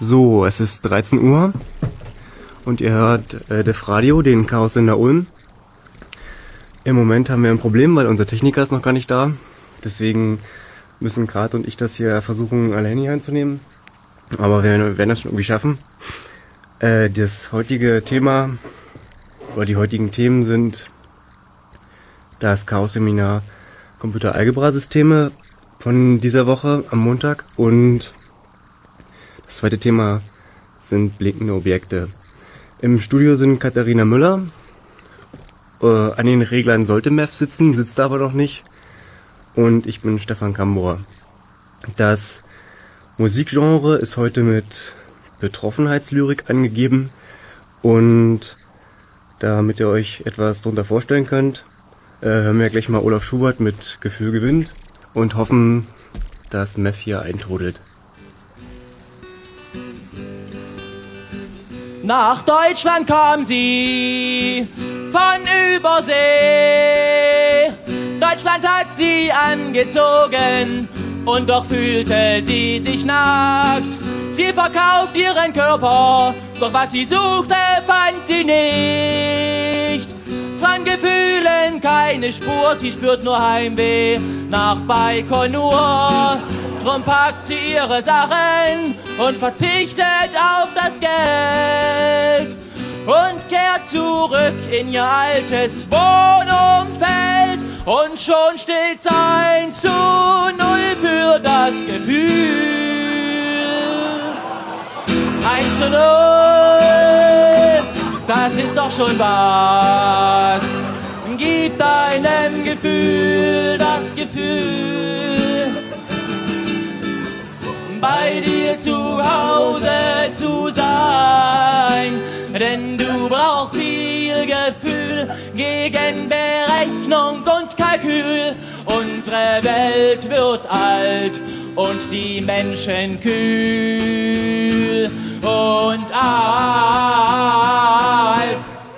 So, es ist 13 Uhr und ihr hört Def Radio, den Chaos-Sender Ulm. Im Moment haben wir ein Problem, weil unser Techniker ist noch gar nicht da. Deswegen müssen Krat und ich das hier versuchen, alleine hier einzunehmen. Aber wir werden das schon irgendwie schaffen. Das heutige Thema, oder die heutigen Themen sind das Chaos-Seminar Computer-Algebra-Systeme von dieser Woche am Montag und das zweite Thema sind blinkende Objekte. Im Studio sind Katharina Müller. An den Reglern sollte Mev sitzen, sitzt aber noch nicht. Und ich bin Stefan Kambor. Das Musikgenre ist heute mit Betroffenheitslyrik angegeben. Und damit ihr euch etwas darunter vorstellen könnt, hören wir gleich mal Olaf Schubert mit Gefühl gewinnt und hoffen, dass Mev hier eintrudelt. Nach Deutschland kam sie von Übersee. Deutschland hat sie angezogen und doch fühlte sie sich nackt. Sie verkauft ihren Körper, doch was sie suchte, fand sie nicht. Von Gefühlen keine Spur, sie spürt nur Heimweh nach Baikonur. Drum packt sie ihre Sachen und verzichtet auf das Geld und kehrt zurück in ihr altes Wohnumfeld. Und schon steht's 1:0 für das Gefühl. 1:0, das ist doch schon was. Gib deinem Gefühl das Gefühl, bei dir zu Hause zu sein, denn du brauchst viel Gefühl gegen Berechnung und Kalkül. Unsere Welt wird alt und die Menschen kühl und alt.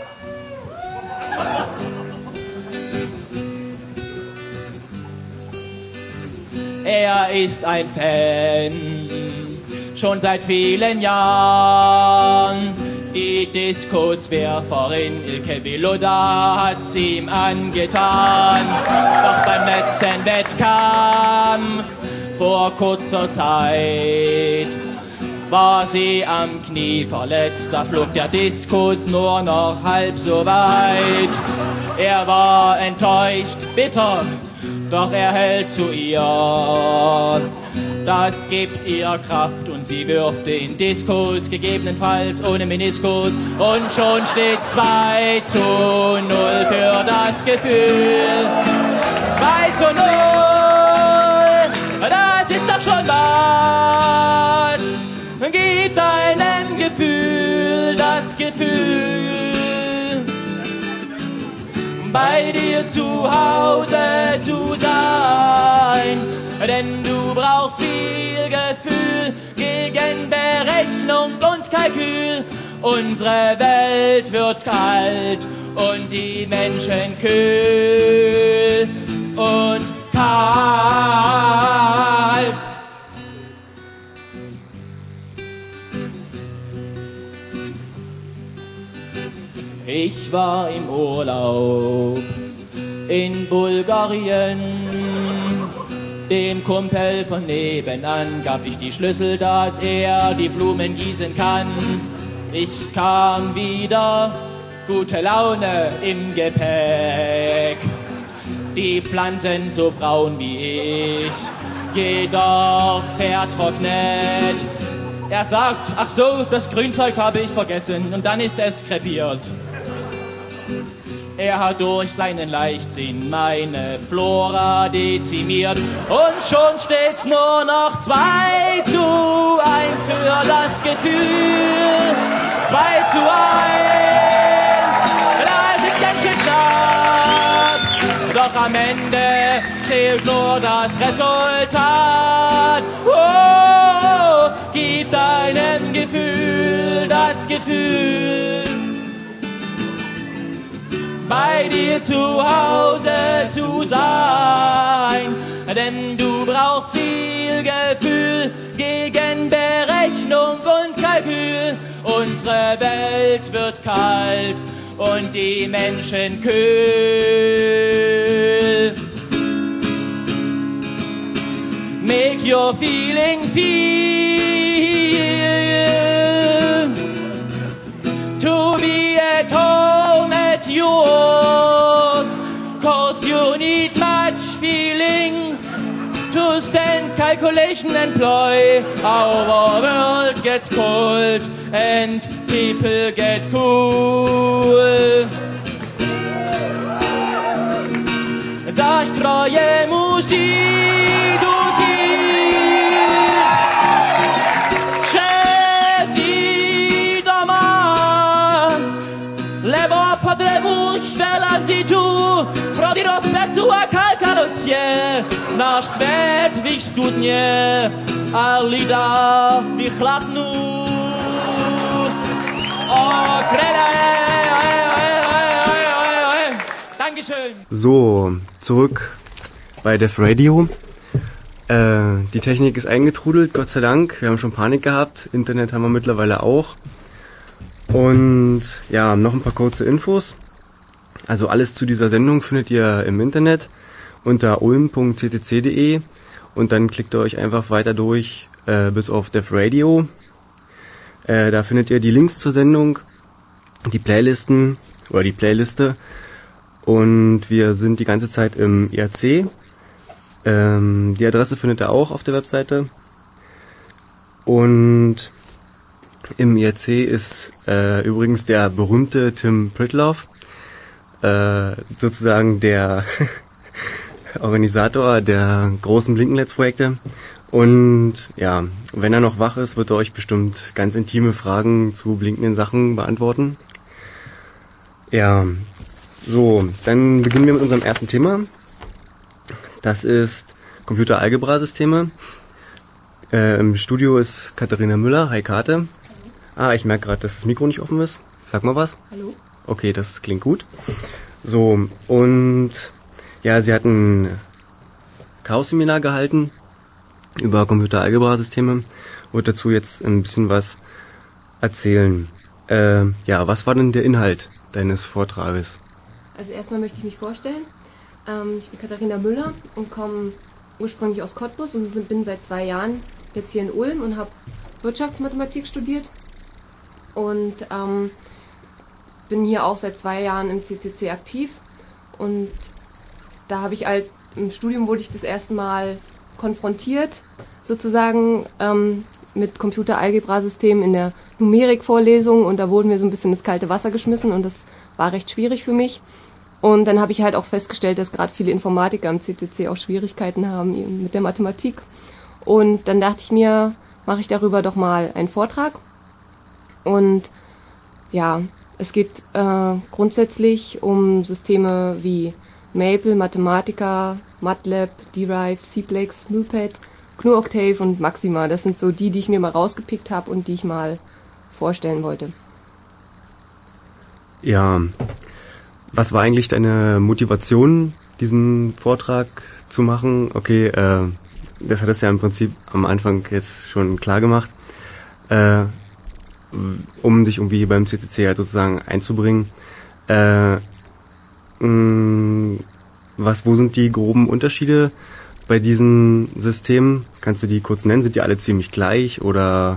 Er ist ein Fan, schon seit vielen Jahren. Die Diskuswerferin Ilke Viloda hat's ihm angetan. Doch beim letzten Wettkampf vor kurzer Zeit war sie am Knie verletzt. Da flog der Diskus nur noch halb so weit. Er war enttäuscht, bitter, doch er hält zu ihr. Das gibt ihr Kraft und sie wirft den Diskus, gegebenenfalls ohne Meniskus. Und schon steht's 2:0 für das Gefühl. 2:0, das ist doch schon was. Gib deinem Gefühl das Gefühl, bei dir zu Hause zu sein, denn du brauchst viel Gefühl gegen Berechnung und Kalkül. Unsere Welt wird kalt und die Menschen kühl und kalt. Ich war im Urlaub in Bulgarien. Dem Kumpel von nebenan gab ich die Schlüssel, dass er die Blumen gießen kann. Ich kam wieder, gute Laune im Gepäck. Die Pflanzen so braun wie ich, jedoch vertrocknet. Er sagt, ach so, das Grünzeug habe ich vergessen, und dann ist es krepiert. Er hat durch seinen Leichtsinn meine Flora dezimiert. Und schon steht's nur noch 2:1 für das Gefühl. 2:1, das ist ganz schön knapp. Doch am Ende zählt nur das Resultat. Oh, gib deinem Gefühl das Gefühl, bei dir zu Hause zu sein, denn du brauchst viel Gefühl gegen Berechnung Rechnung und Kalkül. Unsere Welt wird kalt und die Menschen kühl. Make your feeling feel to be at home at yours, 'cause you need much feeling to stand calculation and ploy. Our world gets cold and people get cool. Durch treue Musik du siehst, Chesi doma, levo podrevuš vela si tu, proti rozpetu a kalkalucie, náš svět vychstudně a lida vychladnú. O krede, Dankeschön. So, zurück bei Def Radio. Die Technik ist eingetrudelt, Gott sei Dank. Wir haben schon Panik gehabt. Internet haben wir mittlerweile auch. Und ja, noch ein paar kurze Infos. Also alles zu dieser Sendung findet ihr im Internet unter ulm.ccc.de und dann klickt ihr euch einfach weiter durch bis auf Def Radio. Da findet ihr die Links zur Sendung, die Playlisten oder die Playliste. Und wir sind die ganze Zeit im IRC. Die Adresse findet ihr auch auf der Webseite. Und im IRC ist übrigens der berühmte Tim Pritloff, sozusagen der Organisator der großen Blinken-Let's-Projekte. Und ja, wenn er noch wach ist, wird er euch bestimmt ganz intime Fragen zu blinkenden Sachen beantworten. Ja, so, dann beginnen wir mit unserem ersten Thema. Das ist Computeralgebra-Systeme. Im Studio ist Katharina Müller. Hi Kate. Ich merke gerade, dass das Mikro nicht offen ist. Sag mal was. Hallo. Okay, das klingt gut. So, und ja, sie hat ein Chaos-Seminar gehalten über Computeralgebra-Systeme. Wird dazu jetzt ein bisschen was erzählen. Ja, was war denn der Inhalt deines Vortrages? Also erstmal möchte ich mich vorstellen. Ich bin Katharina Müller und komme ursprünglich aus Cottbus und bin seit 2 Jahren jetzt hier in Ulm und habe Wirtschaftsmathematik studiert und bin hier auch seit 2 Jahren im CCC aktiv. Und da habe ich halt, im Studium wurde ich das erste Mal konfrontiert, sozusagen mit Computeralgebra-Systemen in der Numerikvorlesung, und da wurden wir so ein bisschen ins kalte Wasser geschmissen und das war recht schwierig für mich. Und dann habe ich halt auch festgestellt, dass gerade viele Informatiker am CCC auch Schwierigkeiten haben mit der Mathematik. Und dann dachte ich mir, mache ich darüber doch mal einen Vortrag. Und ja, es geht grundsätzlich um Systeme wie Maple, Mathematica, MATLAB, Derive, CPLEX, MuPad, GNU Octave und Maxima. Das sind so die ich mir mal rausgepickt habe und die ich mal vorstellen wollte. Ja, was war eigentlich deine Motivation, diesen Vortrag zu machen? Okay, das hat es ja im Prinzip am Anfang jetzt schon klar gemacht, um sich irgendwie beim CCC halt sozusagen einzubringen. Wo sind die groben Unterschiede bei diesen Systemen? Kannst du die kurz nennen? Sind die alle ziemlich gleich oder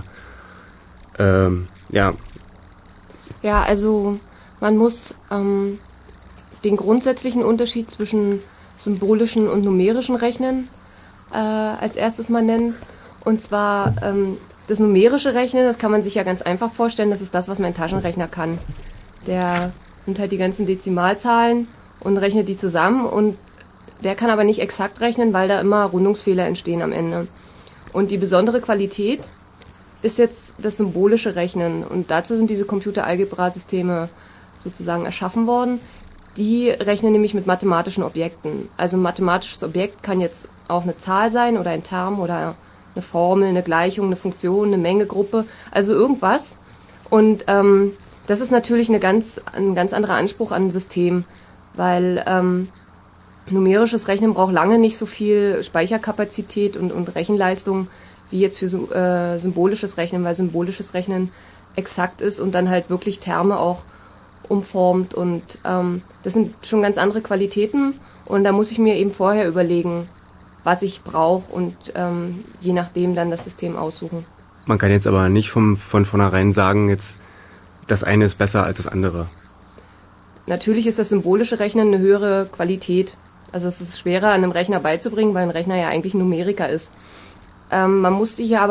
ja? Ja, also man muss den grundsätzlichen Unterschied zwischen symbolischen und numerischen Rechnen als erstes mal nennen. Und zwar das numerische Rechnen, das kann man sich ja ganz einfach vorstellen, das ist das, was mein Taschenrechner kann. Der nimmt halt die ganzen Dezimalzahlen und rechnet die zusammen, und der kann aber nicht exakt rechnen, weil da immer Rundungsfehler entstehen am Ende. Und die besondere Qualität ist jetzt das symbolische Rechnen, und dazu sind diese Computeralgebra-Systeme sozusagen erschaffen worden. Die rechnen nämlich mit mathematischen Objekten. Also ein mathematisches Objekt kann jetzt auch eine Zahl sein oder ein Term oder eine Formel, eine Gleichung, eine Funktion, eine Mengegruppe, also irgendwas. Und das ist natürlich ein ganz anderer Anspruch an ein System, weil numerisches Rechnen braucht lange nicht so viel Speicherkapazität und Rechenleistung wie jetzt für symbolisches Rechnen, weil symbolisches Rechnen exakt ist und dann halt wirklich Terme auch umformt und das sind schon ganz andere Qualitäten und da muss ich mir eben vorher überlegen, was ich brauche und je nachdem dann das System aussuchen. Man kann jetzt aber nicht von vornherein sagen, jetzt das eine ist besser als das andere. Natürlich ist das symbolische Rechnen eine höhere Qualität. Also es ist schwerer, einem Rechner beizubringen, weil ein Rechner ja eigentlich Numeriker ist. Man muss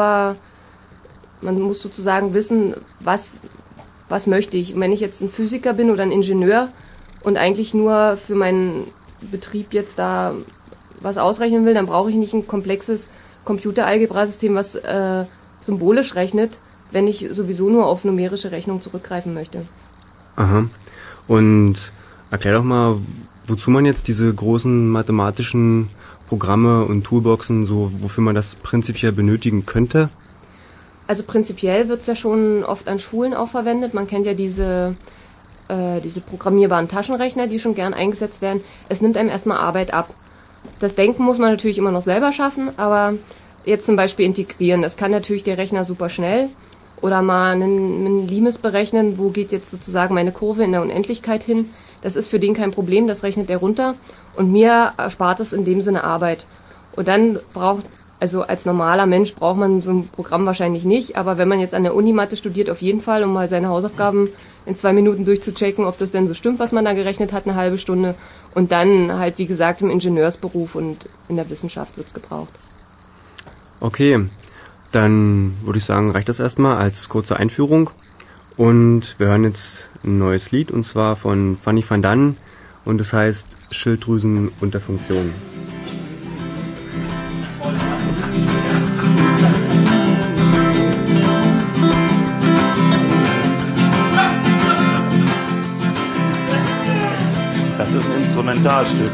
sozusagen wissen, was möchte ich. Und wenn ich jetzt ein Physiker bin oder ein Ingenieur und eigentlich nur für meinen Betrieb jetzt da was ausrechnen will, dann brauche ich nicht ein komplexes Computeralgebrasystem, was symbolisch rechnet, wenn ich sowieso nur auf numerische Rechnung zurückgreifen möchte. Aha. Und erklär doch mal, wozu man jetzt diese großen mathematischen Programme und Toolboxen, so wofür man das prinzipiell benötigen könnte? Also prinzipiell wird es ja schon oft an Schulen auch verwendet. Man kennt ja diese programmierbaren Taschenrechner, die schon gern eingesetzt werden. Es nimmt einem erstmal Arbeit ab. Das Denken muss man natürlich immer noch selber schaffen, aber jetzt zum Beispiel integrieren, das kann natürlich der Rechner super schnell. Oder mal einen Limes berechnen, wo geht jetzt sozusagen meine Kurve in der Unendlichkeit hin. Das ist für den kein Problem, das rechnet er runter. Und mir erspart es in dem Sinne Arbeit. Und dann also als normaler Mensch braucht man so ein Programm wahrscheinlich nicht. Aber wenn man jetzt an der Uni-Mathe studiert, auf jeden Fall, um mal seine Hausaufgaben in 2 Minuten durchzuchecken, ob das denn so stimmt, was man da gerechnet hat, eine halbe Stunde. Und dann halt, wie gesagt, im Ingenieursberuf und in der Wissenschaft wird's gebraucht. Okay. Dann würde ich sagen, reicht das erstmal als kurze Einführung. Und wir hören jetzt ein neues Lied, und zwar von Fanny van Dan. Und es heißt Schilddrüsenunterfunktion. Das ist ein Instrumentalstück.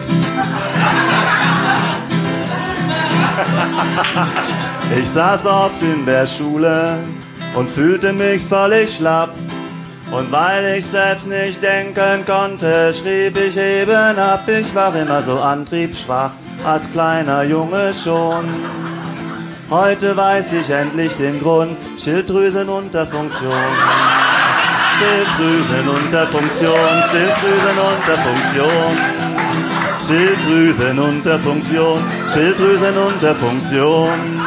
Ich saß oft in der Schule und fühlte mich völlig schlapp. Und weil ich selbst nicht denken konnte, schrieb ich eben ab. Ich war immer so antriebsschwach, als kleiner Junge schon. Heute weiß ich endlich den Grund, Schilddrüsenunterfunktion. Schilddrüsenunterfunktion, Schilddrüsenunterfunktion. Schilddrüsenunterfunktion, Schilddrüsenunterfunktion.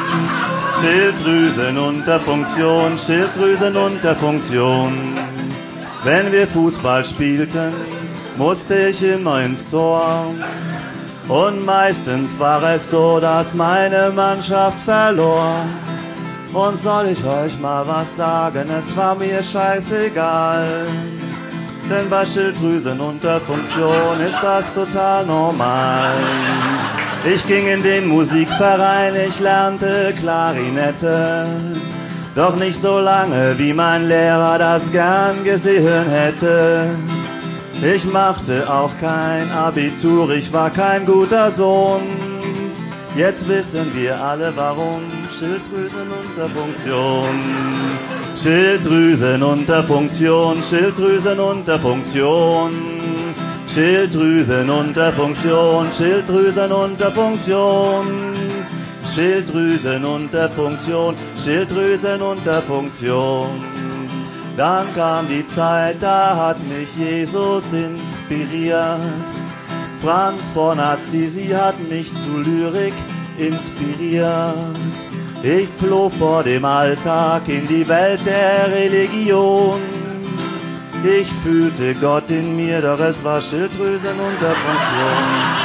Schilddrüsenunterfunktion, Schilddrüsenunterfunktion. Wenn wir Fußball spielten, musste ich immer ins Tor. Und meistens war es so, dass meine Mannschaft verlor. Und soll ich euch mal was sagen, es war mir scheißegal. Denn bei Schilddrüsenunterfunktion ist das total normal. Ich ging in den Musikverein, ich lernte Klarinette. Doch nicht so lange, wie mein Lehrer das gern gesehen hätte. Ich machte auch kein Abitur, ich war kein guter Sohn. Jetzt wissen wir alle warum. Schilddrüsenunterfunktion. Schilddrüsenunterfunktion, Schilddrüsenunterfunktion. Schilddrüsenunterfunktion, Schilddrüsenunterfunktion. Schilddrüsenunterfunktion, Schilddrüsenunterfunktion. Dann kam die Zeit, da hat mich Jesus inspiriert. Franz von Assisi hat mich zu Lyrik inspiriert. Ich floh vor dem Alltag in die Welt der Religion. Ich fühlte Gott in mir, doch es war Schilddrüsenunterfunktion.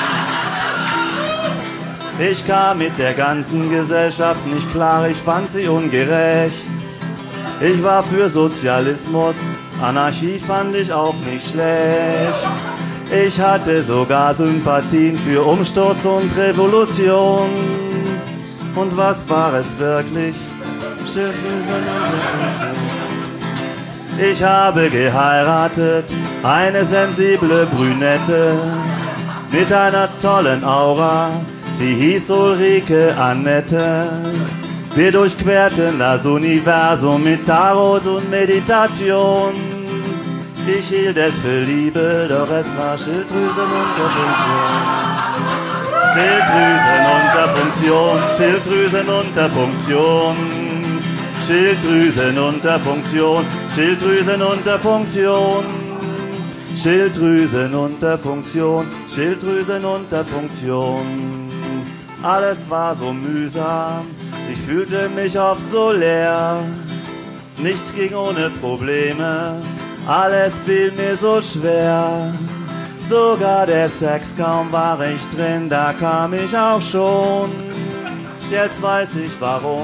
Ich kam mit der ganzen Gesellschaft nicht klar, ich fand sie ungerecht. Ich war für Sozialismus, Anarchie fand ich auch nicht schlecht. Ich hatte sogar Sympathien für Umsturz und Revolution. Und was war es wirklich? Schilddrüsenunterfunktion. Ich habe geheiratet, eine sensible Brünette mit einer tollen Aura. Sie hieß Ulrike Annette. Wir durchquerten das Universum mit Tarot und Meditation. Ich hielt es für Liebe, doch es war Schilddrüsenunterfunktion. Schilddrüsenunterfunktion, Schilddrüsenunterfunktion, Schilddrüsenunterfunktion, Schilddrüsenunterfunktion, Schilddrüsenunterfunktion, Schilddrüsenunterfunktion. Alles war so mühsam, ich fühlte mich oft so leer. Nichts ging ohne Probleme, alles fiel mir so schwer. Sogar der Sex, kaum war ich drin, da kam ich auch schon. Jetzt weiß ich warum,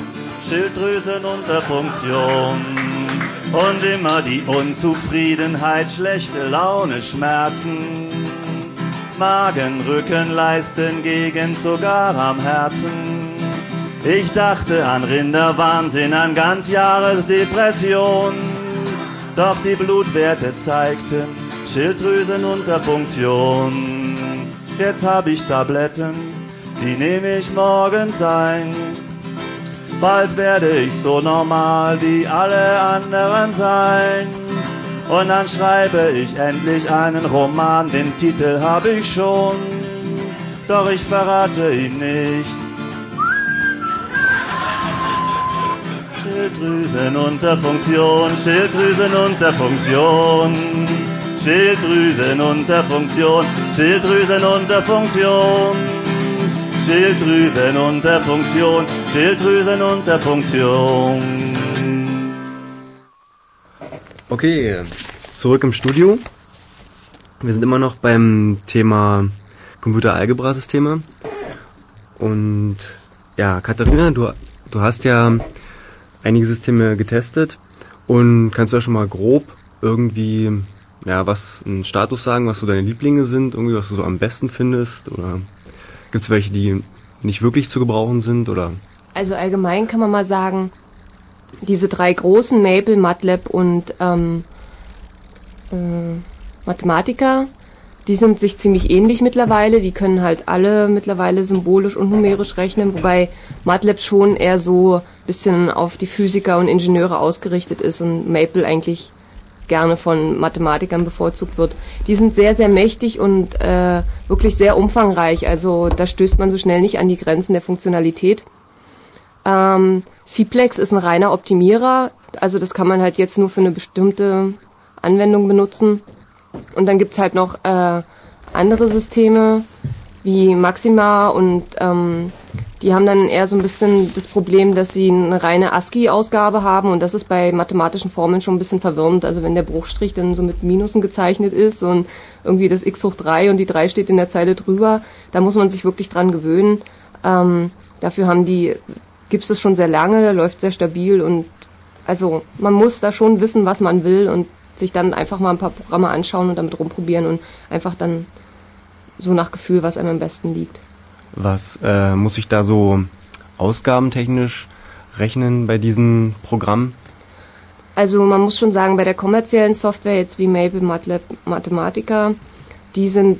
Schilddrüsenunterfunktion. Und immer die Unzufriedenheit, schlechte Laune, Schmerzen. Magen, Rücken, Leisten, Gegend, sogar am Herzen. Ich dachte an Rinderwahnsinn, an Ganzjahresdepression. Doch die Blutwerte zeigten Schilddrüsenunterfunktion. Jetzt hab ich Tabletten, die nehme ich morgens ein. Bald werde ich so normal wie alle anderen sein. Und dann schreibe ich endlich einen Roman, den Titel hab ich schon. Doch ich verrate ihn nicht. Schilddrüsenunterfunktion, Schilddrüsenunterfunktion, Schilddrüsenunterfunktion, Schilddrüsenunterfunktion, Schilddrüsenunterfunktion, Schilddrüsenunterfunktion. Okay, zurück im Studio. Wir sind immer noch beim Thema Computeralgebra-Systeme. Und ja, Katharina, du hast ja einige Systeme getestet und kannst du ja schon mal grob irgendwie, ja, was einen Status sagen, was so deine Lieblinge sind, irgendwie was du so am besten findest, oder gibt es welche, die nicht wirklich zu gebrauchen sind, oder? Also allgemein kann man mal sagen, diese drei großen, Maple, MATLAB und Mathematica, die sind sich ziemlich ähnlich mittlerweile. Die können halt alle mittlerweile symbolisch und numerisch rechnen, wobei MATLAB schon eher so ein bisschen auf die Physiker und Ingenieure ausgerichtet ist und Maple eigentlich gerne von Mathematikern bevorzugt wird. Die sind sehr, sehr mächtig und wirklich sehr umfangreich. Also da stößt man so schnell nicht an die Grenzen der Funktionalität. Cplex ist ein reiner Optimierer. Also das kann man halt jetzt nur für eine bestimmte Anwendung benutzen. Und dann gibt's halt noch andere Systeme wie Maxima und die haben dann eher so ein bisschen das Problem, dass sie eine reine ASCII-Ausgabe haben und das ist bei mathematischen Formeln schon ein bisschen verwirrend. Also wenn der Bruchstrich dann so mit Minusen gezeichnet ist und irgendwie das x hoch 3 und die 3 steht in der Zeile drüber, da muss man sich wirklich dran gewöhnen. Dafür gibt's es schon sehr lange, läuft sehr stabil und also man muss da schon wissen, was man will und sich dann einfach mal ein paar Programme anschauen und damit rumprobieren und einfach dann so nach Gefühl, was einem am besten liegt. Was muss ich da so ausgabentechnisch rechnen bei diesen Programmen? Also man muss schon sagen, bei der kommerziellen Software jetzt wie Maple, MATLAB, Mathematica, die sind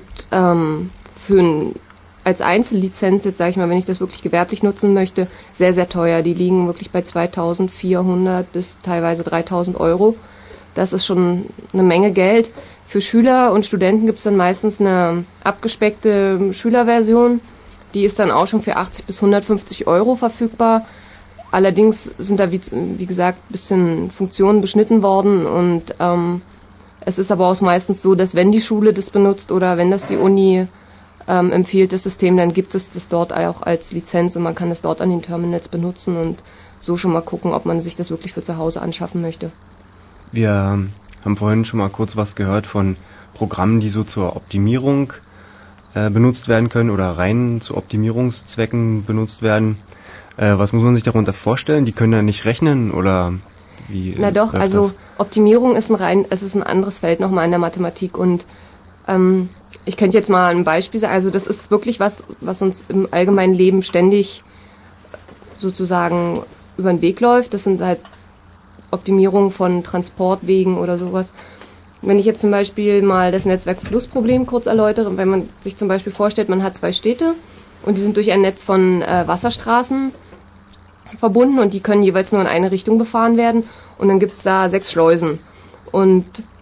als Einzellizenz, jetzt sage ich mal, wenn ich das wirklich gewerblich nutzen möchte, sehr, sehr teuer. Die liegen wirklich bei 2.400 bis teilweise 3.000 Euro. Das ist schon eine Menge Geld. Für Schüler und Studenten gibt es dann meistens eine abgespeckte Schülerversion. Die ist dann auch schon für 80 bis 150 Euro verfügbar. Allerdings sind da, wie gesagt, ein bisschen Funktionen beschnitten worden. Und es ist aber auch meistens so, dass wenn die Schule das benutzt oder wenn das die Uni empfiehlt, das System, dann gibt es das dort auch als Lizenz und man kann es dort an den Terminals benutzen und so schon mal gucken, ob man sich das wirklich für zu Hause anschaffen möchte. Wir haben vorhin schon mal kurz was gehört von Programmen, die so zur Optimierung benutzt werden können oder rein zu Optimierungszwecken benutzt werden. Was muss man sich darunter vorstellen? Die können ja nicht rechnen oder wie? Na doch, also das? Optimierung ist es ist ein anderes Feld nochmal in der Mathematik und ich könnte jetzt mal ein Beispiel sagen, also das ist wirklich was uns im allgemeinen Leben ständig sozusagen über den Weg läuft. Das sind halt Optimierung von Transportwegen oder sowas. Wenn ich jetzt zum Beispiel mal das Netzwerk-Flussproblem kurz erläutere, wenn man sich zum Beispiel vorstellt, man hat 2 Städte und die sind durch ein Netz von Wasserstraßen verbunden und die können jeweils nur in eine Richtung befahren werden und dann gibt's da 6 Schleusen. Und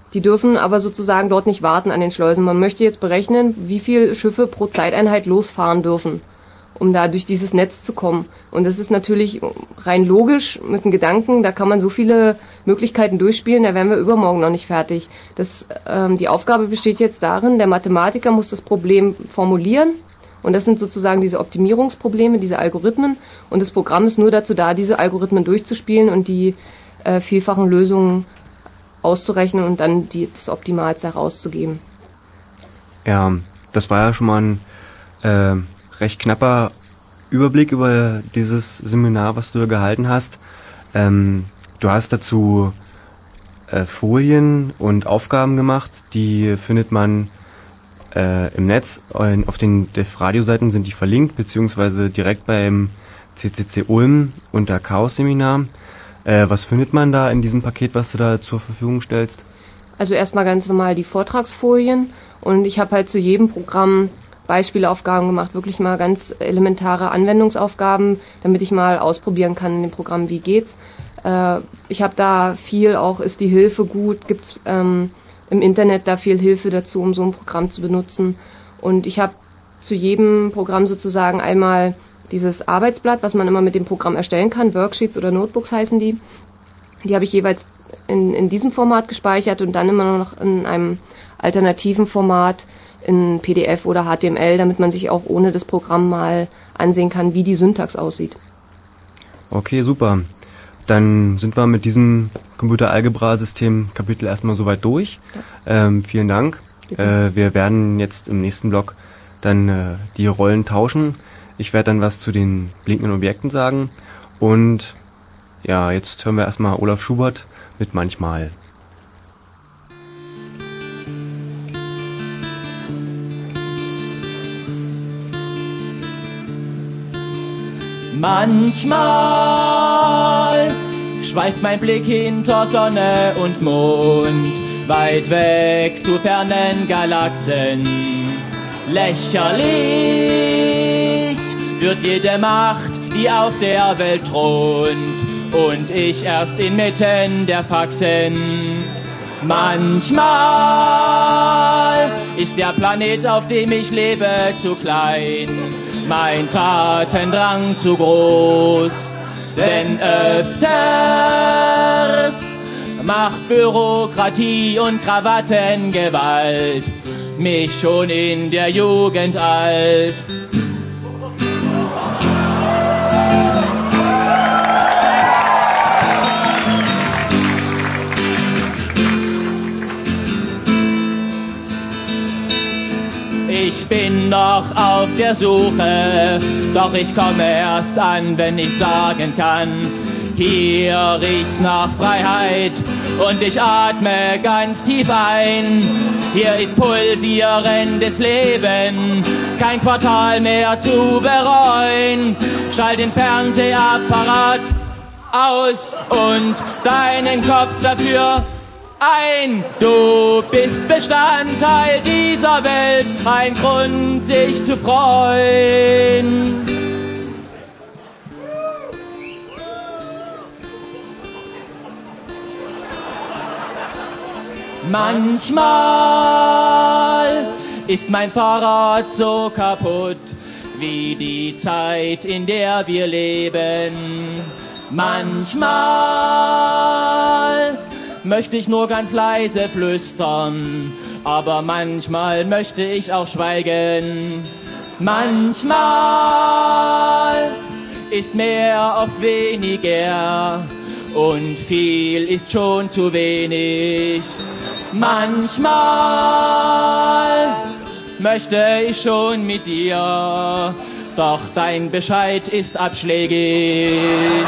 Die dürfen aber sozusagen dort nicht warten an den Schleusen. Man möchte jetzt berechnen, wie viele Schiffe pro Zeiteinheit losfahren dürfen, um da durch dieses Netz zu kommen. Und das ist natürlich rein logisch mit dem Gedanken, da kann man so viele Möglichkeiten durchspielen, da wären wir übermorgen noch nicht fertig. Die Aufgabe besteht jetzt darin, der Mathematiker muss das Problem formulieren und das sind sozusagen diese Optimierungsprobleme, diese Algorithmen und das Programm ist nur dazu da, diese Algorithmen durchzuspielen und die vielfachen Lösungen auszurechnen und dann das Optimalste herauszugeben. Ja, das war ja schon mal ein recht knapper Überblick über dieses Seminar, was du gehalten hast. Du hast dazu Folien und Aufgaben gemacht, die findet man im Netz. Auf den DEF-Radio-Seiten sind die verlinkt, beziehungsweise direkt beim CCC Ulm unter Chaos-Seminar. Was findet man da in diesem Paket, was du da zur Verfügung stellst? Also erstmal ganz normal die Vortragsfolien und ich habe halt zu jedem Programm Beispielaufgaben gemacht, wirklich mal ganz elementare Anwendungsaufgaben, damit ich mal ausprobieren kann in dem Programm, wie geht's. Ich habe da viel auch, ist die Hilfe gut, gibt's im Internet da viel Hilfe dazu, um so ein Programm zu benutzen. Und ich habe zu jedem Programm sozusagen einmal dieses Arbeitsblatt, was man immer mit dem Programm erstellen kann, Worksheets oder Notebooks heißen die. Die habe ich jeweils in diesem Format gespeichert und dann immer noch in einem alternativen Format in PDF oder HTML, damit man sich auch ohne das Programm mal ansehen kann, wie die Syntax aussieht. Okay, super. Dann sind wir mit diesem Computeralgebra-System Kapitel erstmal soweit durch. Ja. Vielen Dank. Wir werden jetzt im nächsten Block dann die Rollen tauschen. Ich werde dann was zu den blinkenden Objekten sagen. Und ja, jetzt hören wir erstmal Olaf Schubert mit Manchmal. Manchmal schweift mein Blick hinter Sonne und Mond, weit weg zu fernen Galaxen. Lächerlich wird jede Macht, die auf der Welt thront, und ich erst inmitten der Faxen. Manchmal ist der Planet, auf dem ich lebe, zu klein, mein Tatendrang zu groß, denn öfters macht Bürokratie und Krawattengewalt mich schon in der Jugend alt. Ich bin noch auf der Suche, doch ich komme erst an, wenn ich sagen kann, hier riecht's nach Freiheit und ich atme ganz tief ein. Hier ist pulsierendes Leben, kein Quartal mehr zu bereuen. Schalt den Fernsehapparat aus und deinen Kopf dafür ein. Du bist Bestandteil dieser Welt, ein Grund, sich zu freuen. Manchmal ist mein Fahrrad so kaputt wie die Zeit, in der wir leben. Manchmal möchte ich nur ganz leise flüstern, aber manchmal möchte ich auch schweigen. Manchmal ist mehr oft weniger und viel ist schon zu wenig. Manchmal möchte ich schon mit dir, doch dein Bescheid ist abschlägig.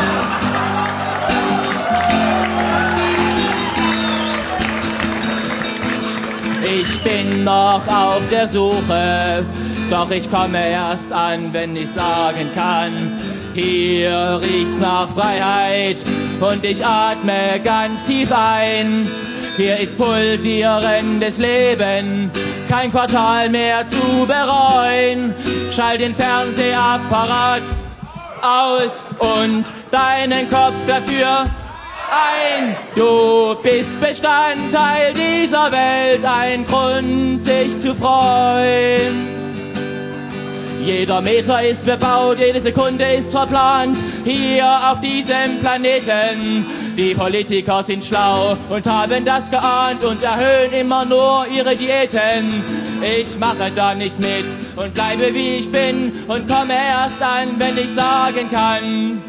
Ich bin noch auf der Suche, doch ich komme erst an, wenn ich sagen kann, hier riecht's nach Freiheit und ich atme ganz tief ein. Hier ist pulsierendes Leben, kein Quartal mehr zu bereuen. Schalt den Fernsehapparat aus und deinen Kopf dafür ein. Du Du bist Bestandteil dieser Welt, ein Grund, sich zu freuen. Jeder Meter ist bebaut, jede Sekunde ist verplant, hier auf diesem Planeten. Die Politiker sind schlau und haben das geahnt und erhöhen immer nur ihre Diäten. Ich mache da nicht mit und bleibe wie ich bin und komme erst an, wenn ich sagen kann.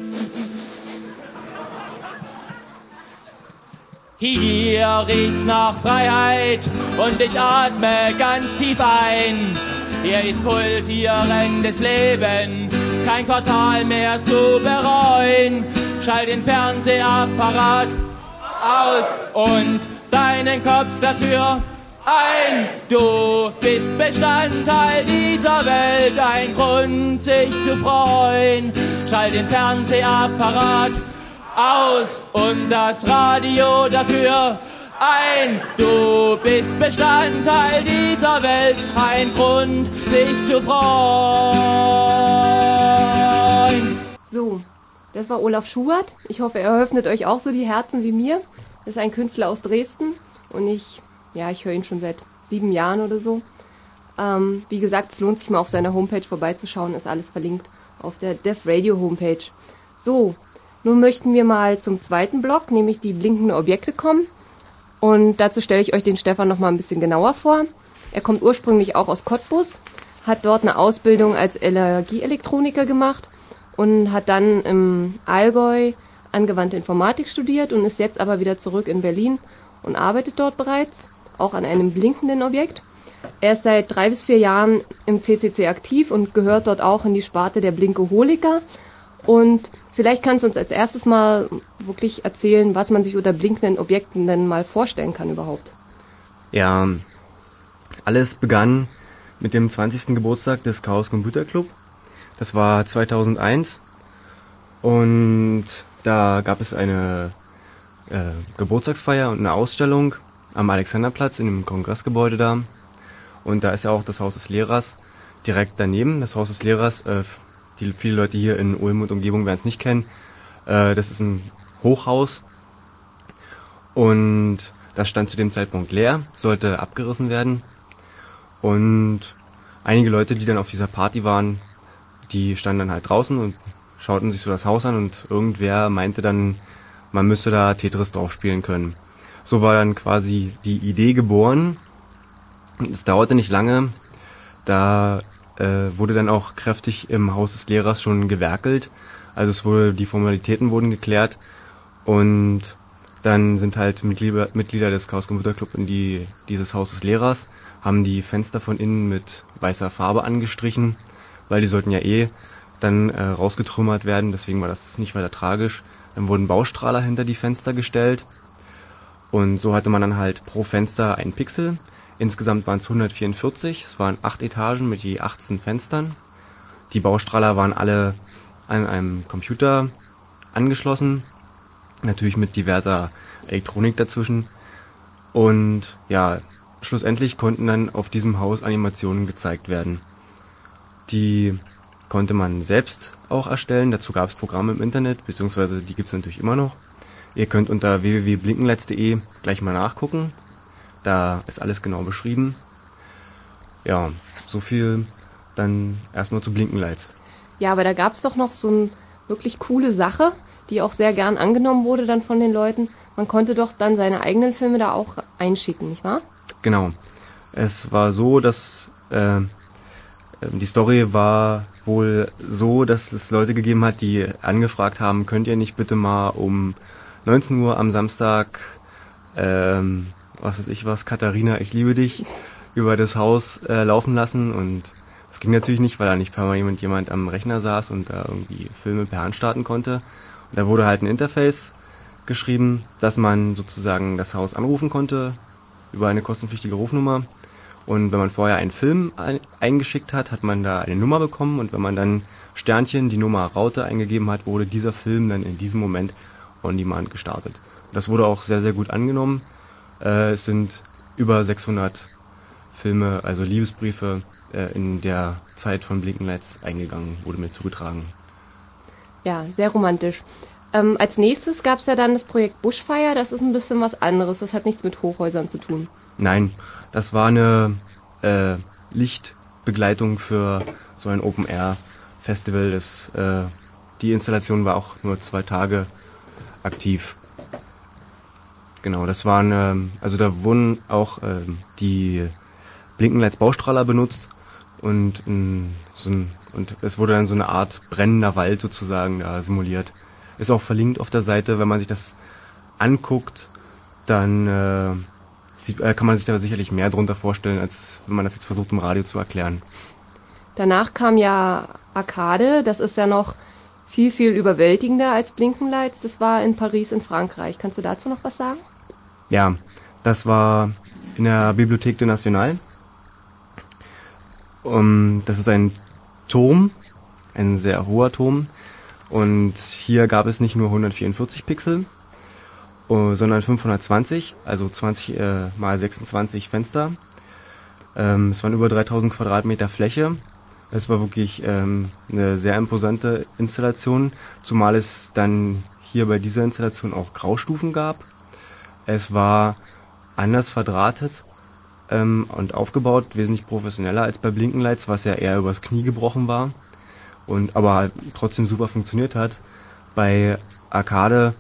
Hier riecht's nach Freiheit und ich atme ganz tief ein. Hier ist pulsierendes Leben, kein Quartal mehr zu bereuen. Schalt den Fernsehapparat aus und deinen Kopf dafür ein. Du bist Bestandteil dieser Welt, ein Grund, sich zu freuen. Schalt den Fernsehapparat aus und das Radio dafür ein. Du bist Bestandteil dieser Welt, ein Grund, sich zu freuen. So, das war Olaf Schubert. Ich hoffe, er öffnet euch auch so die Herzen wie mir. Das ist ein Künstler aus Dresden und ich höre ihn schon seit 7 Jahren oder so. Wie gesagt, es lohnt sich mal auf seiner Homepage vorbeizuschauen, ist alles verlinkt auf der Def Radio Homepage. So, nun möchten wir mal zum zweiten Block, nämlich die blinkenden Objekte kommen. Und dazu stelle ich euch den Stefan noch mal ein bisschen genauer vor. Er kommt ursprünglich auch aus Cottbus, hat dort eine Ausbildung als Energieelektroniker gemacht und hat dann im Allgäu angewandte Informatik studiert und ist jetzt aber wieder zurück in Berlin und arbeitet dort bereits, auch an einem blinkenden Objekt. Er ist seit 3 bis 4 Jahren im CCC aktiv und gehört dort auch in die Sparte der Blinkoholiker. Und vielleicht kannst du uns als erstes mal wirklich erzählen, was man sich unter blinkenden Objekten denn mal vorstellen kann überhaupt. Ja, alles begann mit dem 20. Geburtstag des Chaos Computer Club. Das war 2001 und da gab es eine Geburtstagsfeier und eine Ausstellung am Alexanderplatz in dem Kongressgebäude da. Und da ist ja auch das Haus des Lehrers direkt daneben. Das Haus des Lehrers, viele Leute hier in Ulm und Umgebung werden es nicht kennen. Das ist ein Hochhaus und das stand zu dem Zeitpunkt leer, sollte abgerissen werden. Und einige Leute, die dann auf dieser Party waren, die standen dann halt draußen und schauten sich so das Haus an und irgendwer meinte dann, man müsste da Tetris drauf spielen können. So war dann quasi die Idee geboren. Es dauerte nicht lange, da wurde dann auch kräftig im Haus des Lehrers schon gewerkelt. Also die Formalitäten wurden geklärt und dann sind halt Mitglieder des Chaos Computer Club in dieses Haus des Lehrers, haben die Fenster von innen mit weißer Farbe angestrichen, weil die sollten ja dann rausgetrümmert werden, deswegen war das nicht weiter tragisch. Dann wurden Baustrahler hinter die Fenster gestellt und so hatte man dann halt pro Fenster einen Pixel. Insgesamt waren es 144, es waren 8 Etagen mit je 18 Fenstern. Die Baustrahler waren alle an einem Computer angeschlossen, natürlich mit diverser Elektronik dazwischen. Und ja, schlussendlich konnten dann auf diesem Haus Animationen gezeigt werden. Die konnte man selbst auch erstellen, dazu gab es Programme im Internet, beziehungsweise die gibt es natürlich immer noch. Ihr könnt unter www.blinkenlights.de gleich mal nachgucken. Da ist alles genau beschrieben. Ja, so viel dann erstmal zu Blinkenlights. Ja, aber da gab es doch noch so eine wirklich coole Sache, die auch sehr gern angenommen wurde dann von den Leuten. Man konnte doch dann seine eigenen Filme da auch einschicken, nicht wahr? Genau. Es war so, dass die Story war wohl so, dass es Leute gegeben hat, die angefragt haben, könnt ihr nicht bitte mal um 19 Uhr am Samstag Katharina, ich liebe dich, über das Haus laufen lassen. Und das ging natürlich nicht, weil da nicht permanent jemand am Rechner saß und da irgendwie Filme per Hand starten konnte. Und da wurde halt ein Interface geschrieben, dass man sozusagen das Haus anrufen konnte über eine kostenpflichtige Rufnummer. Und wenn man vorher einen Film eingeschickt hat, hat man da eine Nummer bekommen. Und wenn man dann Sternchen, die Nummer Raute eingegeben hat, wurde dieser Film dann in diesem Moment on demand gestartet. Das wurde auch sehr, sehr gut angenommen. Es sind über 600 Filme, also Liebesbriefe, in der Zeit von Blinkenlights eingegangen, wurde mir zugetragen. Ja, sehr romantisch. Als nächstes gab es ja dann das Projekt Bushfire. Das ist ein bisschen was anderes. Das hat nichts mit Hochhäusern zu tun. Nein, das war eine Lichtbegleitung für so ein Open-Air-Festival. Die Installation war auch nur 2 Tage aktiv. Genau, das waren, also da wurden auch die Blinkenlights-Baustrahler benutzt und es wurde dann so eine Art brennender Wald sozusagen da simuliert. Ist auch verlinkt auf der Seite, wenn man sich das anguckt, dann kann man sich da sicherlich mehr drunter vorstellen, als wenn man das jetzt versucht im Radio zu erklären. Danach kam ja Arcade, das ist ja noch viel, viel überwältigender als Blinkenlights. Das war in Paris in Frankreich. Kannst du dazu noch was sagen? Ja, das war in der Bibliothèque de Nationale. Das ist ein Turm, ein sehr hoher Turm. Und hier gab es nicht nur 144 Pixel, sondern 520, also 20 mal 26 Fenster. Es waren über 3000 Quadratmeter Fläche. Es war wirklich eine sehr imposante Installation, zumal es dann hier bei dieser Installation auch Graustufen gab. Es war anders verdrahtet und aufgebaut, wesentlich professioneller als bei Blinkenlights, was ja eher übers Knie gebrochen war. Aber trotzdem super funktioniert hat. Bei Arcade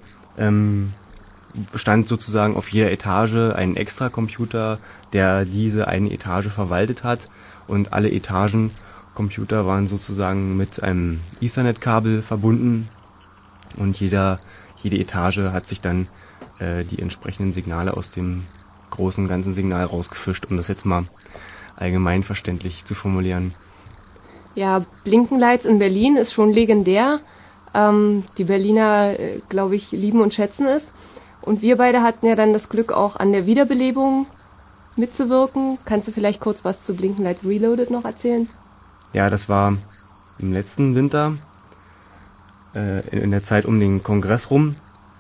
stand sozusagen auf jeder Etage ein Extra-Computer, der diese eine Etage verwaltet hat, und alle Etagencomputer waren sozusagen mit einem Ethernet-Kabel verbunden, und jede Etage hat sich dann die entsprechenden Signale aus dem großen ganzen Signal rausgefischt, um das jetzt mal allgemein verständlich zu formulieren. Ja, Blinkenlights in Berlin ist schon legendär. Die Berliner, glaube ich, lieben und schätzen es. Und wir beide hatten ja dann das Glück, auch an der Wiederbelebung mitzuwirken. Kannst du vielleicht kurz was zu Blinkenlights Reloaded noch erzählen? Ja, das war im letzten Winter, in der Zeit um den Kongress rum.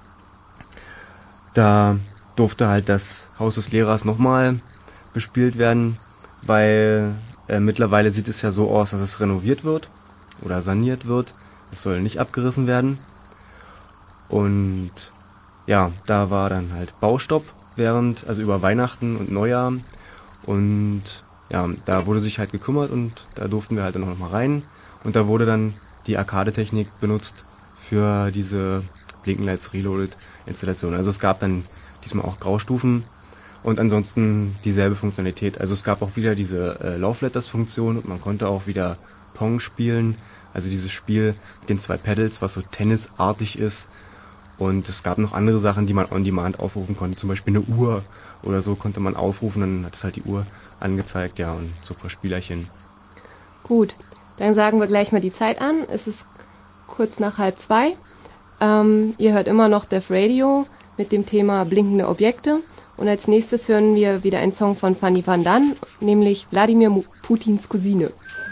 Da durfte halt das Haus des Lehrers nochmal bespielt werden, weil mittlerweile sieht es ja so aus, dass es renoviert wird oder saniert wird. Es soll nicht abgerissen werden. Und ja, da war dann halt Baustopp also über Weihnachten und Neujahr. Und ja, da wurde sich halt gekümmert und da durften wir halt dann auch noch mal rein. Und da wurde dann die Arcade-Technik benutzt für diese Blinkenlights Reloaded Installation. Also es gab dann diesmal auch Graustufen und ansonsten dieselbe Funktionalität. Also es gab auch wieder diese Love Letters-Funktion und man konnte auch wieder Pong spielen. Also dieses Spiel mit den 2 Pedals, was so tennisartig ist. Und es gab noch andere Sachen, die man on demand aufrufen konnte. Zum Beispiel eine Uhr oder so konnte man aufrufen, dann hat es halt die Uhr angezeigt, ja, und so ein paar Spielerchen. Gut, dann sagen wir gleich mal die Zeit an. Es ist kurz nach 1:30. Ihr hört immer noch Def Radio mit dem Thema blinkende Objekte. Und als nächstes hören wir wieder einen Song von Fanny van Dan, nämlich Wladimir Putins Cousine.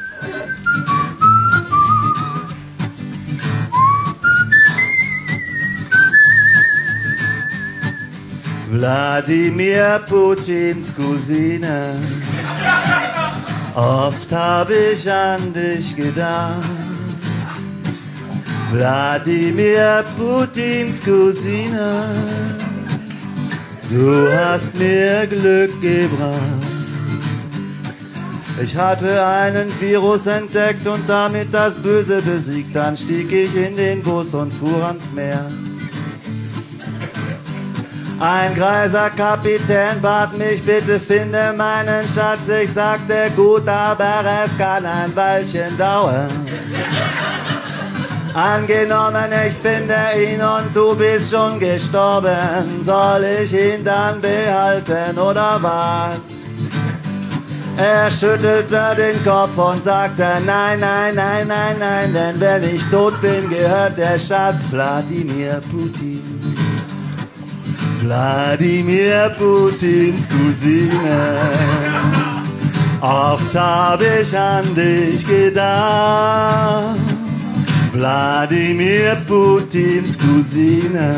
Wladimir Putins Cousine, oft hab ich an dich gedacht. Wladimir Putins Cousine, du hast mir Glück gebracht. Ich hatte einen Virus entdeckt und damit das Böse besiegt. Dann stieg ich in den Bus und fuhr ans Meer. Ein greiser Kapitän bat mich, bitte finde meinen Schatz. Ich sagte gut, aber es kann ein Weilchen dauern. Angenommen, ich finde ihn und du bist schon gestorben. Soll ich ihn dann behalten oder was? Er schüttelte den Kopf und sagte, nein, nein, nein, nein, nein, denn wenn ich tot bin, gehört der Schatz Wladimir Putin. Wladimir Putins Cousine, oft hab ich an dich gedacht. Wladimir Putins Cousine,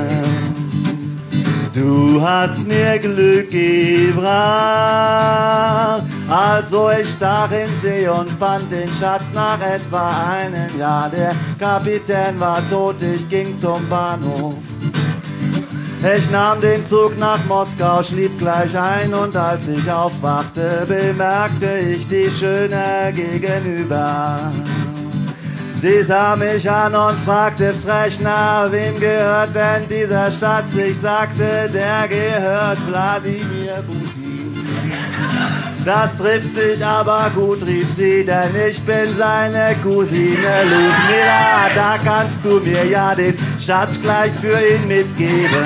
du hast mir Glück gebracht. Also ich stach in See und fand den Schatz nach etwa einem Jahr. Der Kapitän war tot, ich ging zum Bahnhof. Ich nahm den Zug nach Moskau, schlief gleich ein und als ich aufwachte, bemerkte ich die Schöne gegenüber. Sie sah mich an und fragte frech, na, wem gehört denn dieser Schatz? Ich sagte, der gehört Wladimir Putin. Das trifft sich aber gut, rief sie, denn ich bin seine Cousine Ludmilla. Da kannst du mir ja den Schatz gleich für ihn mitgeben.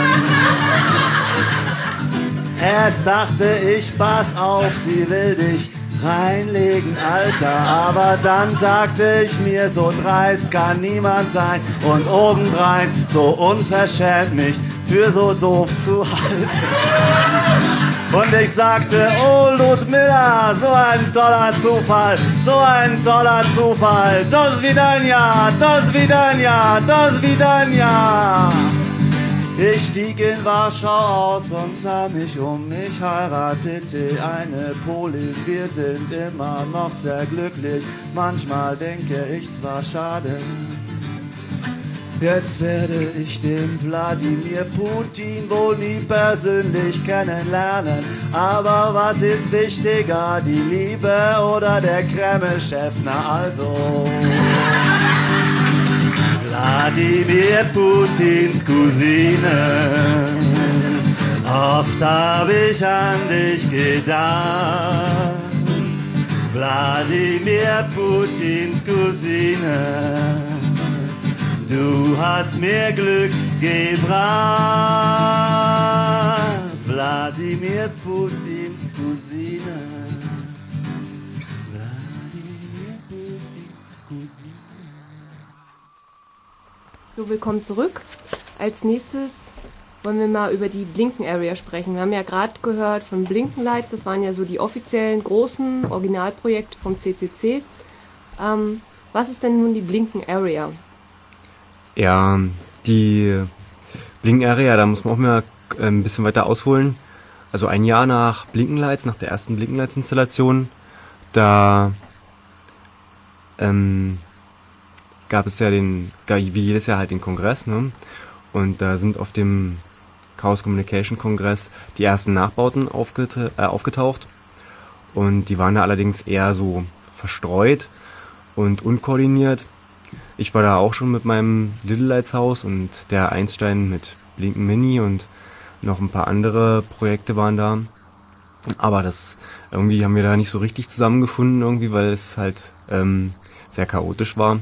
Erst dachte ich, pass auf, die will dich reinlegen, Alter, aber dann sagte ich mir, so dreist kann niemand sein und obendrein so unverschämt mich für so doof zu halten. Und ich sagte, oh Ludmilla, so ein toller Zufall, so ein toller Zufall, das wieder ein Jahr, das wieder ein Jahr, das wieder ein Jahr. Ich stieg in Warschau aus und sah mich um, ich heiratete eine Polin, wir sind immer noch sehr glücklich, manchmal denke ich zwar schade, jetzt werde ich den Wladimir Putin wohl nie persönlich kennenlernen, aber was ist wichtiger, die Liebe oder der Kreml-Chef, na also... Wladimir Putins Cousine, oft hab ich an dich gedacht. Wladimir Putins Cousine, du hast mir Glück gebracht. Wladimir Putins Cousine, Wladimir Putins Cousine. So, willkommen zurück. Als nächstes wollen wir mal über die Blinken Area sprechen. Wir haben ja gerade gehört von Blinkenlights, das waren ja so die offiziellen großen Originalprojekte vom CCC. Was ist denn nun die Blinken Area? Ja, die Blinken Area, da muss man auch mal ein bisschen weiter ausholen. Also ein Jahr nach Blinkenlights, nach der ersten Blinkenlights-Installation, da gab es ja wie jedes Jahr halt den Kongress, ne? Und da sind auf dem Chaos Communication Kongress die ersten Nachbauten aufgetaucht. Und die waren da allerdings eher so verstreut und unkoordiniert. Ich war da auch schon mit meinem Little Lights Haus und der Einstein mit Blinken Mini und noch ein paar andere Projekte waren da. Aber irgendwie haben wir da nicht so richtig zusammengefunden irgendwie, weil es halt sehr chaotisch war.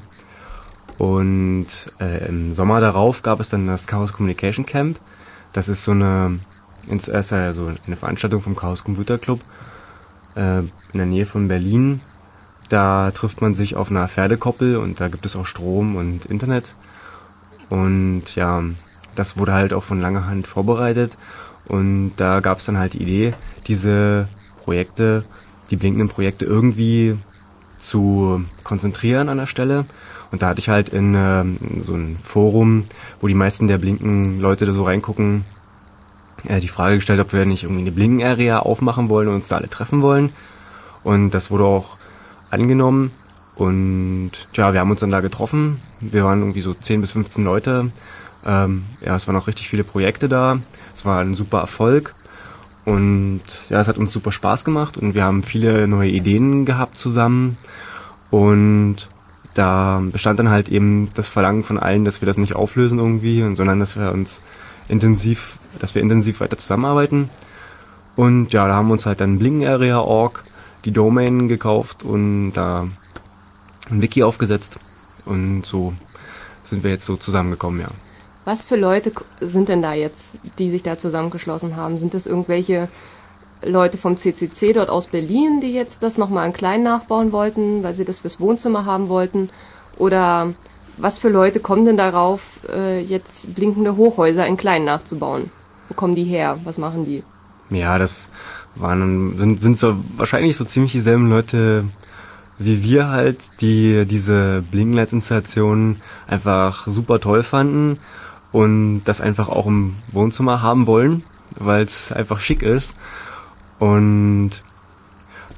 Und im Sommer darauf gab es dann das Chaos Communication Camp. Das ist so eine Veranstaltung vom Chaos Computer Club in der Nähe von Berlin. Da trifft man sich auf einer Pferdekoppel und da gibt es auch Strom und Internet. Und ja, das wurde halt auch von langer Hand vorbereitet. Und da gab es dann halt die Idee, diese Projekte, die blinkenden Projekte irgendwie zu konzentrieren an der Stelle. Und da hatte ich halt in so ein Forum, wo die meisten der Blinken-Leute da so reingucken, die Frage gestellt, ob wir nicht irgendwie eine Blinken-Area aufmachen wollen und uns da alle treffen wollen. Und das wurde auch angenommen. Und ja, wir haben uns dann da getroffen. Wir waren irgendwie so 10 bis 15 Leute. Es waren auch richtig viele Projekte da. Es war ein super Erfolg. Und ja, es hat uns super Spaß gemacht. Und wir haben viele neue Ideen gehabt zusammen. Und da bestand dann halt eben das Verlangen von allen, dass wir das nicht auflösen irgendwie, sondern dass wir intensiv weiter zusammenarbeiten. Und ja, da haben wir uns halt dann blinkenarea.org die Domain gekauft und da ein Wiki aufgesetzt. Und so sind wir jetzt so zusammengekommen, ja. Was für Leute sind denn da jetzt, die sich da zusammengeschlossen haben? Sind das irgendwelche Leute vom CCC dort aus Berlin, die jetzt das nochmal in klein nachbauen wollten, weil sie das fürs Wohnzimmer haben wollten? Oder was für Leute kommen denn darauf, jetzt blinkende Hochhäuser in klein nachzubauen? Wo kommen die her? Was machen die? Ja, das sind so wahrscheinlich so ziemlich dieselben Leute wie wir halt, die diese Blinkenlights-Installationen einfach super toll fanden und das einfach auch im Wohnzimmer haben wollen, weil es einfach schick ist. Und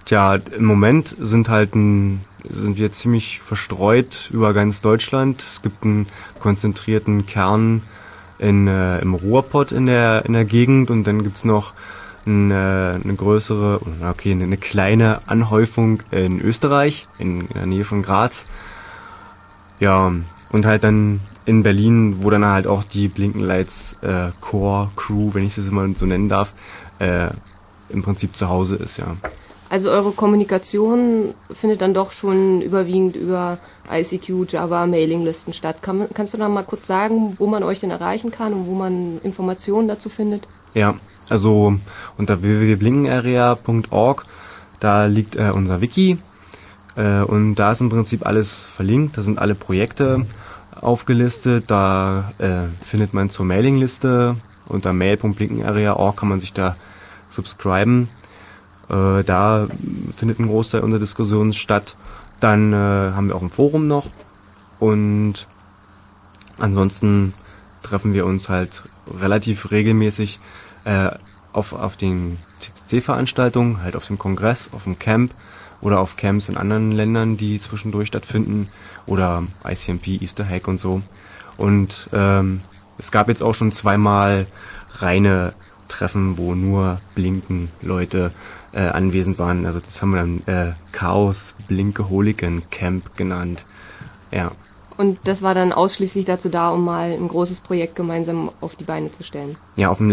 Tja, im Moment sind wir ziemlich verstreut über ganz Deutschland. Es gibt einen konzentrierten Kern im Ruhrpott in der Gegend und dann gibt's noch eine kleine Anhäufung in Österreich, in der Nähe von Graz. Ja, und halt dann in Berlin, wo dann halt auch die Blinken Lights Core Crew, wenn ich das immer so nennen darf, im Prinzip zu Hause ist, ja. Also eure Kommunikation findet dann doch schon überwiegend über ICQ, Java, Mailinglisten statt. Kannst du da mal kurz sagen, wo man euch denn erreichen kann und wo man Informationen dazu findet? Ja, also unter www.blinkenarea.org, da liegt unser Wiki und da ist im Prinzip alles verlinkt, da sind alle Projekte aufgelistet, da findet man zur Mailingliste unter mail.blinkenarea.org kann man sich da subscriben. Da findet ein Großteil unserer Diskussionen statt. Dann haben wir auch ein Forum noch und ansonsten treffen wir uns halt relativ regelmäßig auf den CCC-Veranstaltungen, halt auf dem Kongress, auf dem Camp oder auf Camps in anderen Ländern, die zwischendurch stattfinden oder ICMP, Easter Hack und so. Und es gab jetzt auch schon 2-mal reine Treffen, wo nur Blinken-Leute anwesend waren. Also das haben wir dann Chaos Blinkeholiken Camp genannt. Ja. Und das war dann ausschließlich dazu da, um mal ein großes Projekt gemeinsam auf die Beine zu stellen? Ja, auf dem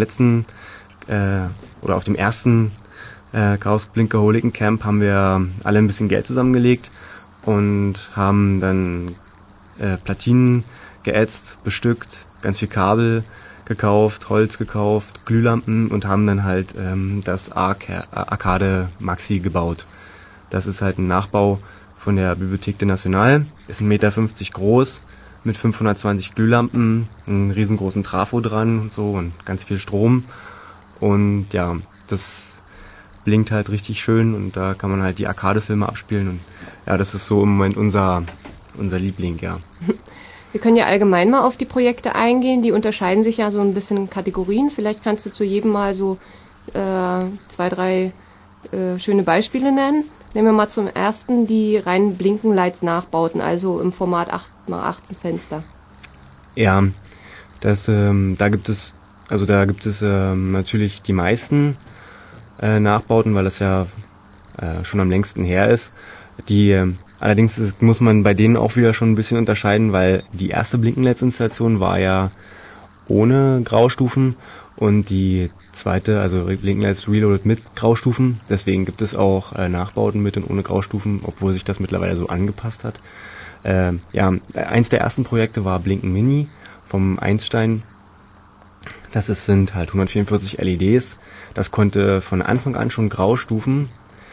ersten Chaos Blinkeholiken Camp haben wir alle ein bisschen Geld zusammengelegt und haben dann Platinen geätzt, bestückt, ganz viel Kabel gekauft, Holz gekauft, Glühlampen und haben dann halt das Arcade Maxi gebaut. Das ist halt ein Nachbau von der Bibliothèque des Nationales, ist 1,50 Meter groß, mit 520 Glühlampen, einen riesengroßen Trafo dran und so und ganz viel Strom. Und ja, das blinkt halt richtig schön und da kann man halt die Arcade-Filme abspielen und ja, das ist so im Moment unser Liebling, ja. Wir können ja allgemein mal auf die Projekte eingehen. Die unterscheiden sich ja so ein bisschen in Kategorien. Vielleicht kannst du zu jedem mal so 2, 3 schöne Beispiele nennen. Nehmen wir mal zum ersten die reinen Blinkenlights Nachbauten, also im Format 8x18 Fenster. Ja, da gibt es natürlich die meisten Nachbauten, weil das ja schon am längsten her ist. Allerdings muss man bei denen auch wieder schon ein bisschen unterscheiden, weil die erste Blinkenlights-Installation war ja ohne Graustufen und die zweite, also Blinkenlights Reloaded mit Graustufen. Deswegen gibt es auch Nachbauten mit und ohne Graustufen, obwohl sich das mittlerweile so angepasst hat. Eins der ersten Projekte war Blinken Mini vom Einstein. Sind halt 144 LEDs. Das konnte von Anfang an schon Graustufen.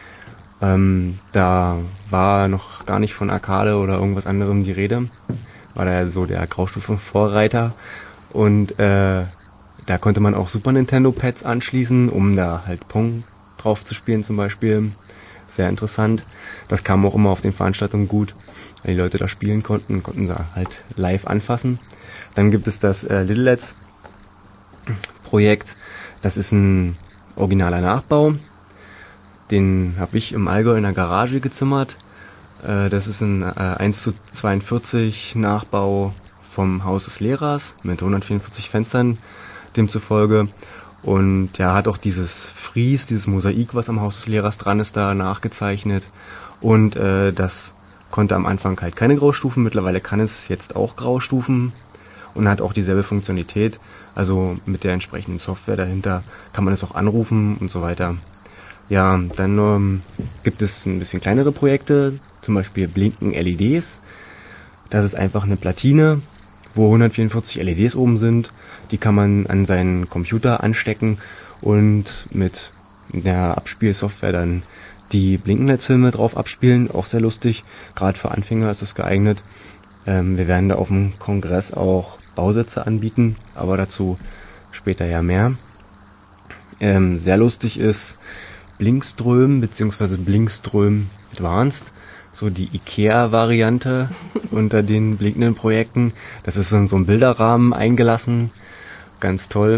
Da war noch gar nicht von Arcade oder irgendwas anderem die Rede. War da so der Graustufen-Vorreiter. Und da konnte man auch Super Nintendo-Pads anschließen, um da halt Pong drauf zu spielen zum Beispiel. Sehr interessant. Das kam auch immer auf den Veranstaltungen gut. Wenn die Leute da spielen konnten sie halt live anfassen. Dann gibt es das Little Leds Projekt. Das ist ein originaler Nachbau. Den habe ich im Allgäu in der Garage gezimmert. Das ist ein 1:42 Nachbau vom Haus des Lehrers mit 144 Fenstern demzufolge. Und ja, hat auch dieses Fries, dieses Mosaik, was am Haus des Lehrers dran ist, da nachgezeichnet. Und das konnte am Anfang halt keine Graustufen. Mittlerweile kann es jetzt auch Graustufen und hat auch dieselbe Funktionalität. Also mit der entsprechenden Software dahinter kann man es auch anrufen und so weiter. Ja, dann gibt es ein bisschen kleinere Projekte, zum Beispiel Blinken LEDs. Das ist einfach eine Platine, wo 144 LEDs oben sind. Die kann man an seinen Computer anstecken und mit der Abspielsoftware dann die Blinkenlights-Filme drauf abspielen. Auch sehr lustig, gerade für Anfänger ist es geeignet. Wir werden da auf dem Kongress auch Bausätze anbieten, aber dazu später ja mehr. Sehr lustig ist Blinkström bzw. Blinkström Advanced, so die IKEA-Variante unter den blinkenden Projekten. Das ist in so einem Bilderrahmen eingelassen, ganz toll.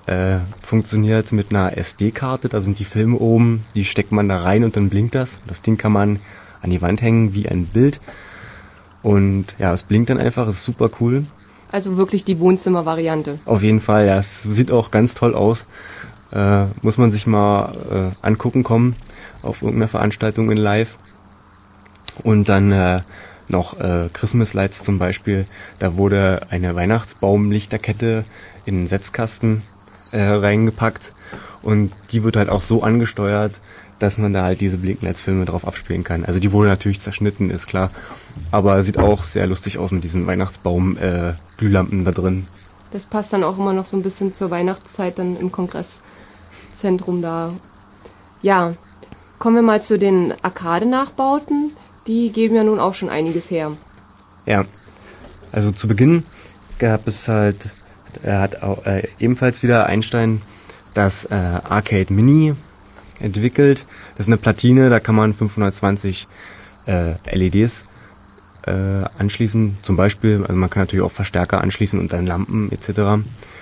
funktioniert mit einer SD-Karte. Da sind die Filme oben, die steckt man da rein und dann blinkt das. Das Ding kann man an die Wand hängen wie ein Bild. Und ja, es blinkt dann einfach, es ist super cool. Also wirklich die Wohnzimmer-Variante. Auf jeden Fall, ja, es sieht auch ganz toll aus. Muss man sich mal angucken kommen auf irgendeiner Veranstaltung in Live. Und dann noch Christmas Lights zum Beispiel. Da wurde eine Weihnachtsbaumlichterkette in einen Setzkasten reingepackt. Und die wird halt auch so angesteuert, dass man da halt diese Blinklights-Filme drauf abspielen kann. Also die wurde natürlich zerschnitten, ist klar. Aber sieht auch sehr lustig aus mit diesen Weihnachtsbaum-Glühlampen da drin. Das passt dann auch immer noch so ein bisschen zur Weihnachtszeit dann im Kongresszentrum da. Ja, kommen wir mal zu den Arcade-Nachbauten. Die geben ja nun auch schon einiges her. Ja, also zu Beginn gab es halt, hat auch, ebenfalls wieder Einstein das Arcade Mini entwickelt. Das ist eine Platine, da kann man 520 LEDs anschließen, zum Beispiel. Also man kann natürlich auch Verstärker anschließen und dann Lampen etc.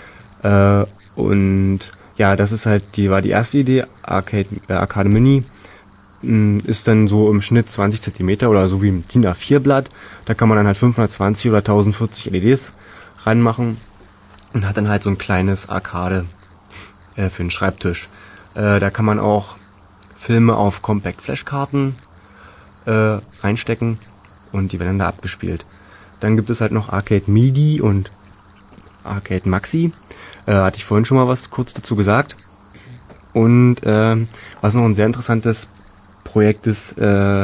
Und ja, das ist halt war die erste Idee, Arcade Mini. Ist dann so im Schnitt 20 Zentimeter oder so wie im DIN A4-Blatt. Da kann man dann halt 520 oder 1040 LEDs reinmachen und hat dann halt so ein kleines Arcade für den Schreibtisch. Da kann man auch Filme auf Compact-Flash-Karten reinstecken und die werden dann da abgespielt. Dann gibt es halt noch Arcade MIDI und Arcade Maxi. Hatte ich vorhin schon mal was kurz dazu gesagt. Und was noch ein sehr interessantes Projekt ist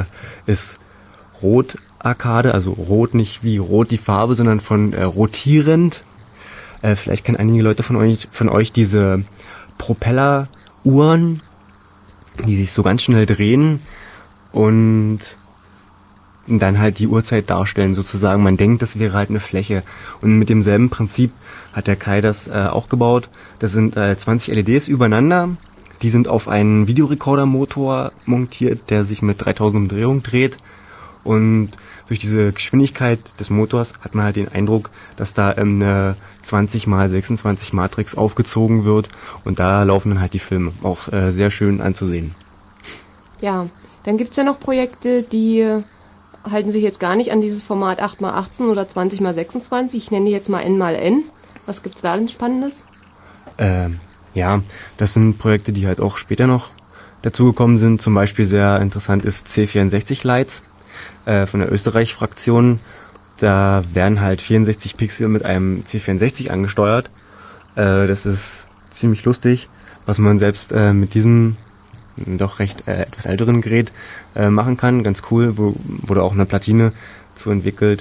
Rot Arcade, also rot nicht wie rot die Farbe, sondern von rotierend. Vielleicht kennen einige Leute von euch diese Propelleruhren, die sich so ganz schnell drehen und dann halt die Uhrzeit darstellen sozusagen. Man denkt, das wäre halt eine Fläche. Und mit demselben Prinzip hat der Kai das auch gebaut. Das sind 20 LEDs übereinander. Die sind auf einen Videorekordermotor montiert, der sich mit 3000 Umdrehungen dreht. Und durch diese Geschwindigkeit des Motors hat man halt den Eindruck, dass da eine 20x26 Matrix aufgezogen wird. Und da laufen dann halt die Filme. Auch sehr schön anzusehen. Ja, dann gibt's ja noch Projekte, die halten sich jetzt gar nicht an dieses Format 8x18 oder 20x26. Ich nenne die jetzt mal N×N. Was gibt's da denn Spannendes? Ja, das sind Projekte, die halt auch später noch dazugekommen sind. Zum Beispiel sehr interessant ist C64 Lights von der Österreich-Fraktion. Da werden halt 64 Pixel mit einem C64 angesteuert. Das ist ziemlich lustig, was man selbst mit diesem doch recht etwas älteren Gerät machen kann. Ganz cool, wurde auch eine Platine zu entwickelt.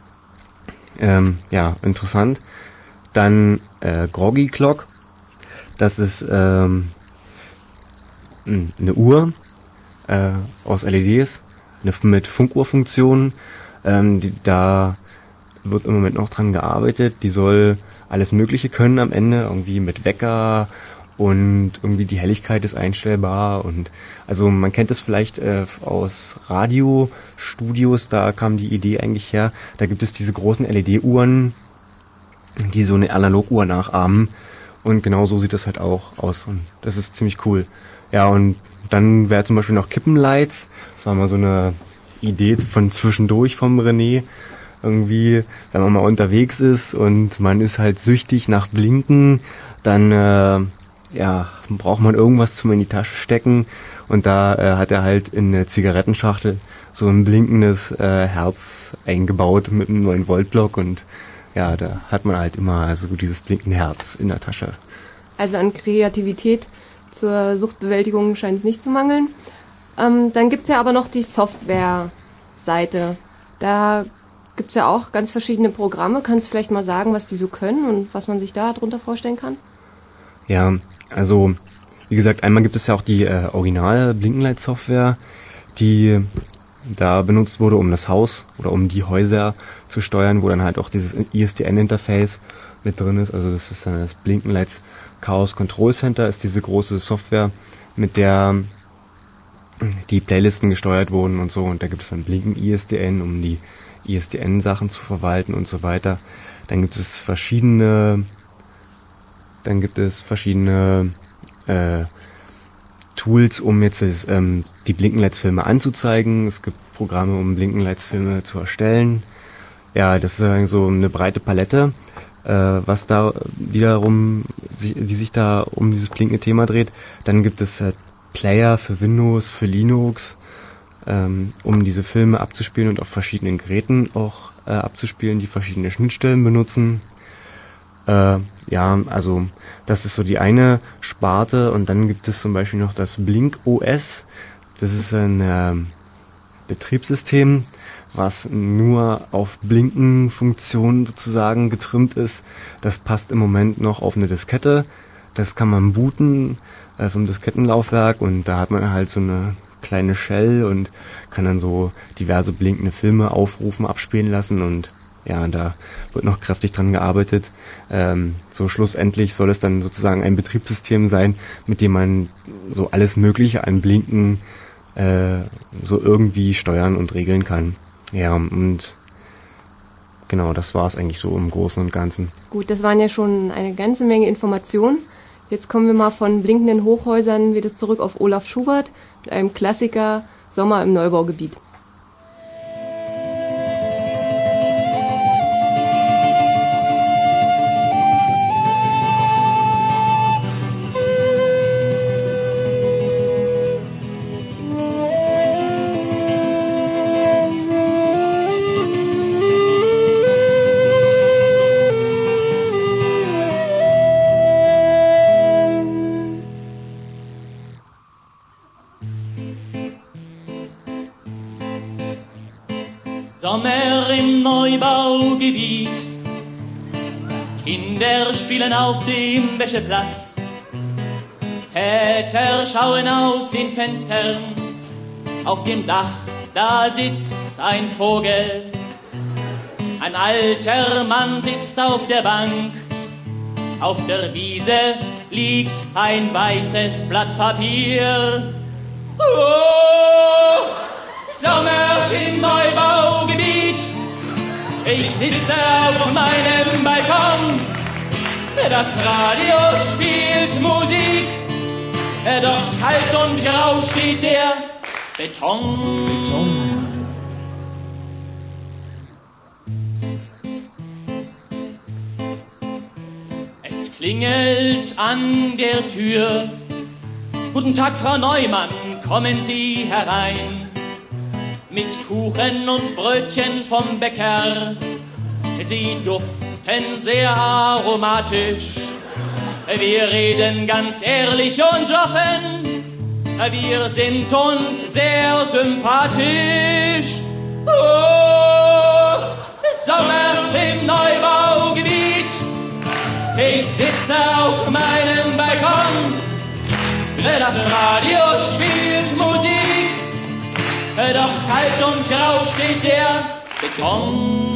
Ja, interessant. Dann Groggy Clock. Das ist eine Uhr aus LEDs, mit Funkuhrfunktionen. Da wird im Moment noch dran gearbeitet. Die soll alles Mögliche können am Ende, irgendwie mit Wecker und irgendwie die Helligkeit ist einstellbar. Und also man kennt es vielleicht aus Radiostudios, da kam die Idee eigentlich her. Da gibt es diese großen LED-Uhren, die so eine Analoguhr nachahmen. Und genau so sieht das halt auch aus. Und das ist ziemlich cool. Ja, und dann wäre zum Beispiel noch Kippenlights. Das war mal so eine Idee von zwischendurch vom René. Irgendwie, wenn man mal unterwegs ist und man ist halt süchtig nach Blinken, dann braucht man irgendwas zum in die Tasche stecken. Und da hat er halt in eine Zigarettenschachtel so ein blinkendes Herz eingebaut mit einem 9-Volt-Block und ja, da hat man halt immer so dieses blinkende Herz in der Tasche. Also an Kreativität zur Suchtbewältigung scheint es nicht zu mangeln. Dann gibt's ja aber noch die Software-Seite. Da gibt's ja auch ganz verschiedene Programme. Kannst du vielleicht mal sagen, was die so können und was man sich da drunter vorstellen kann? Ja, also wie gesagt, einmal gibt es ja auch die originale Blinkenlight-Software, die da benutzt wurde, um das Haus oder um die Häuser zu steuern, wo dann halt auch dieses ISDN-Interface mit drin ist. Also das ist dann das Blinkenlights Chaos Control Center, ist diese große Software, mit der die Playlisten gesteuert wurden und so. Und da gibt es dann Blinken ISDN, um die ISDN-Sachen zu verwalten und so weiter. Dann gibt es verschiedene Dann gibt es verschiedene Tools, um jetzt die Blinkenlights-Filme anzuzeigen. Es gibt Programme, um Blinkenlights-Filme zu erstellen. Ja, das ist so eine breite Palette, die sich da um dieses blinkende Thema dreht. Dann gibt es Player für Windows, für Linux, um diese Filme abzuspielen und auf verschiedenen Geräten auch abzuspielen, die verschiedene Schnittstellen benutzen. Ja, also das ist so die eine Sparte, und dann gibt es zum Beispiel noch das Blink OS. Das ist ein Betriebssystem, was nur auf Blinken-Funktionen sozusagen getrimmt ist. Das passt im Moment noch auf eine Diskette. Das kann man booten vom Diskettenlaufwerk, und da hat man halt so eine kleine Shell und kann dann so diverse blinkende Filme aufrufen, abspielen lassen, und ja, da wird noch kräftig dran gearbeitet. So schlussendlich soll es dann sozusagen ein Betriebssystem sein, mit dem man so alles Mögliche an Blinken so irgendwie steuern und regeln kann. Ja, und genau, das war es eigentlich so im Großen und Ganzen. Gut, das waren ja schon eine ganze Menge Informationen. Jetzt kommen wir mal von blinkenden Hochhäusern wieder zurück auf Olaf Schubert mit einem Klassiker Sommer im Neubaugebiet. Sommer im Neubaugebiet, Kinder spielen auf dem Wäscheplatz, Väter schauen aus den Fenstern, auf dem Dach, da sitzt ein Vogel, ein alter Mann sitzt auf der Bank, auf der Wiese liegt ein weißes Blatt Papier. Oh, Sommer im Neubaugebiet, ich sitze auf meinem Balkon, das Radio spielt Musik, doch kalt und grau steht der Beton. Es klingelt an der Tür. Guten Tag, Frau Neumann, kommen Sie herein. Mit Kuchen und Brötchen vom Bäcker. Sie duften sehr aromatisch. Wir reden ganz ehrlich und offen. Wir sind uns sehr sympathisch. Oh, Sommer im Neubaugebiet. Ich sitze auf meinem Balkon. Das Radio spielt Musik. Doch kalt und grau steht der Beton.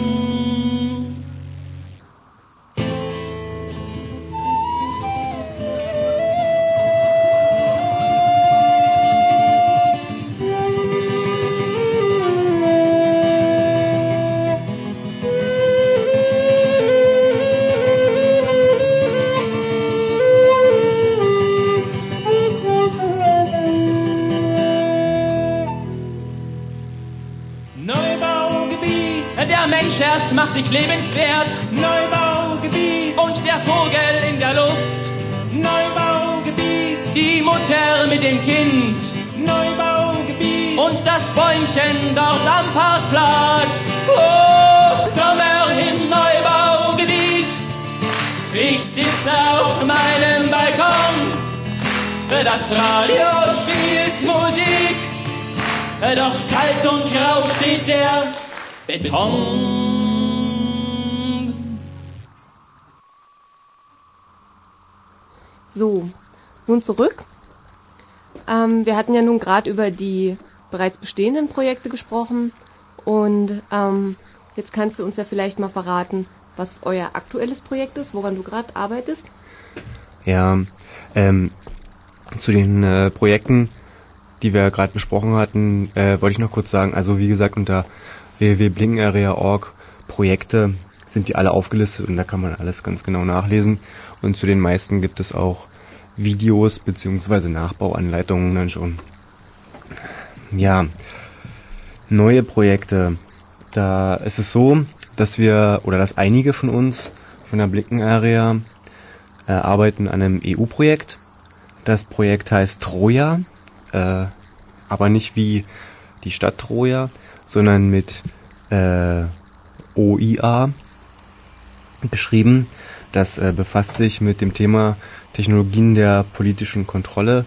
Mensch erst macht dich lebenswert. Neubaugebiet. Und der Vogel in der Luft. Neubaugebiet. Die Mutter mit dem Kind. Neubaugebiet. Und das Bäumchen dort am Parkplatz. Oh, Sommer im Neubaugebiet. Ich sitze auf meinem Balkon. Das Radio spielt Musik. Doch kalt und grau steht der Beton. So, nun zurück. Wir hatten ja nun gerade über die bereits bestehenden Projekte gesprochen und jetzt kannst du uns ja vielleicht mal verraten, was euer aktuelles Projekt ist, woran du gerade arbeitest. Ja, zu den Projekten, die wir gerade besprochen hatten, wollte ich noch kurz sagen, also wie gesagt, unter www.blinkenarea.org Projekte sind die alle aufgelistet und da kann man alles ganz genau nachlesen. Und zu den meisten gibt es auch Videos bzw. Nachbauanleitungen dann schon. Ja, neue Projekte. Da ist es so, dass einige von uns von der Blinken Area arbeiten an einem EU-Projekt. Das Projekt heißt Troja, aber nicht wie die Stadt Troja, sondern mit OIA geschrieben. Das befasst sich mit dem Thema Technologien der politischen Kontrolle,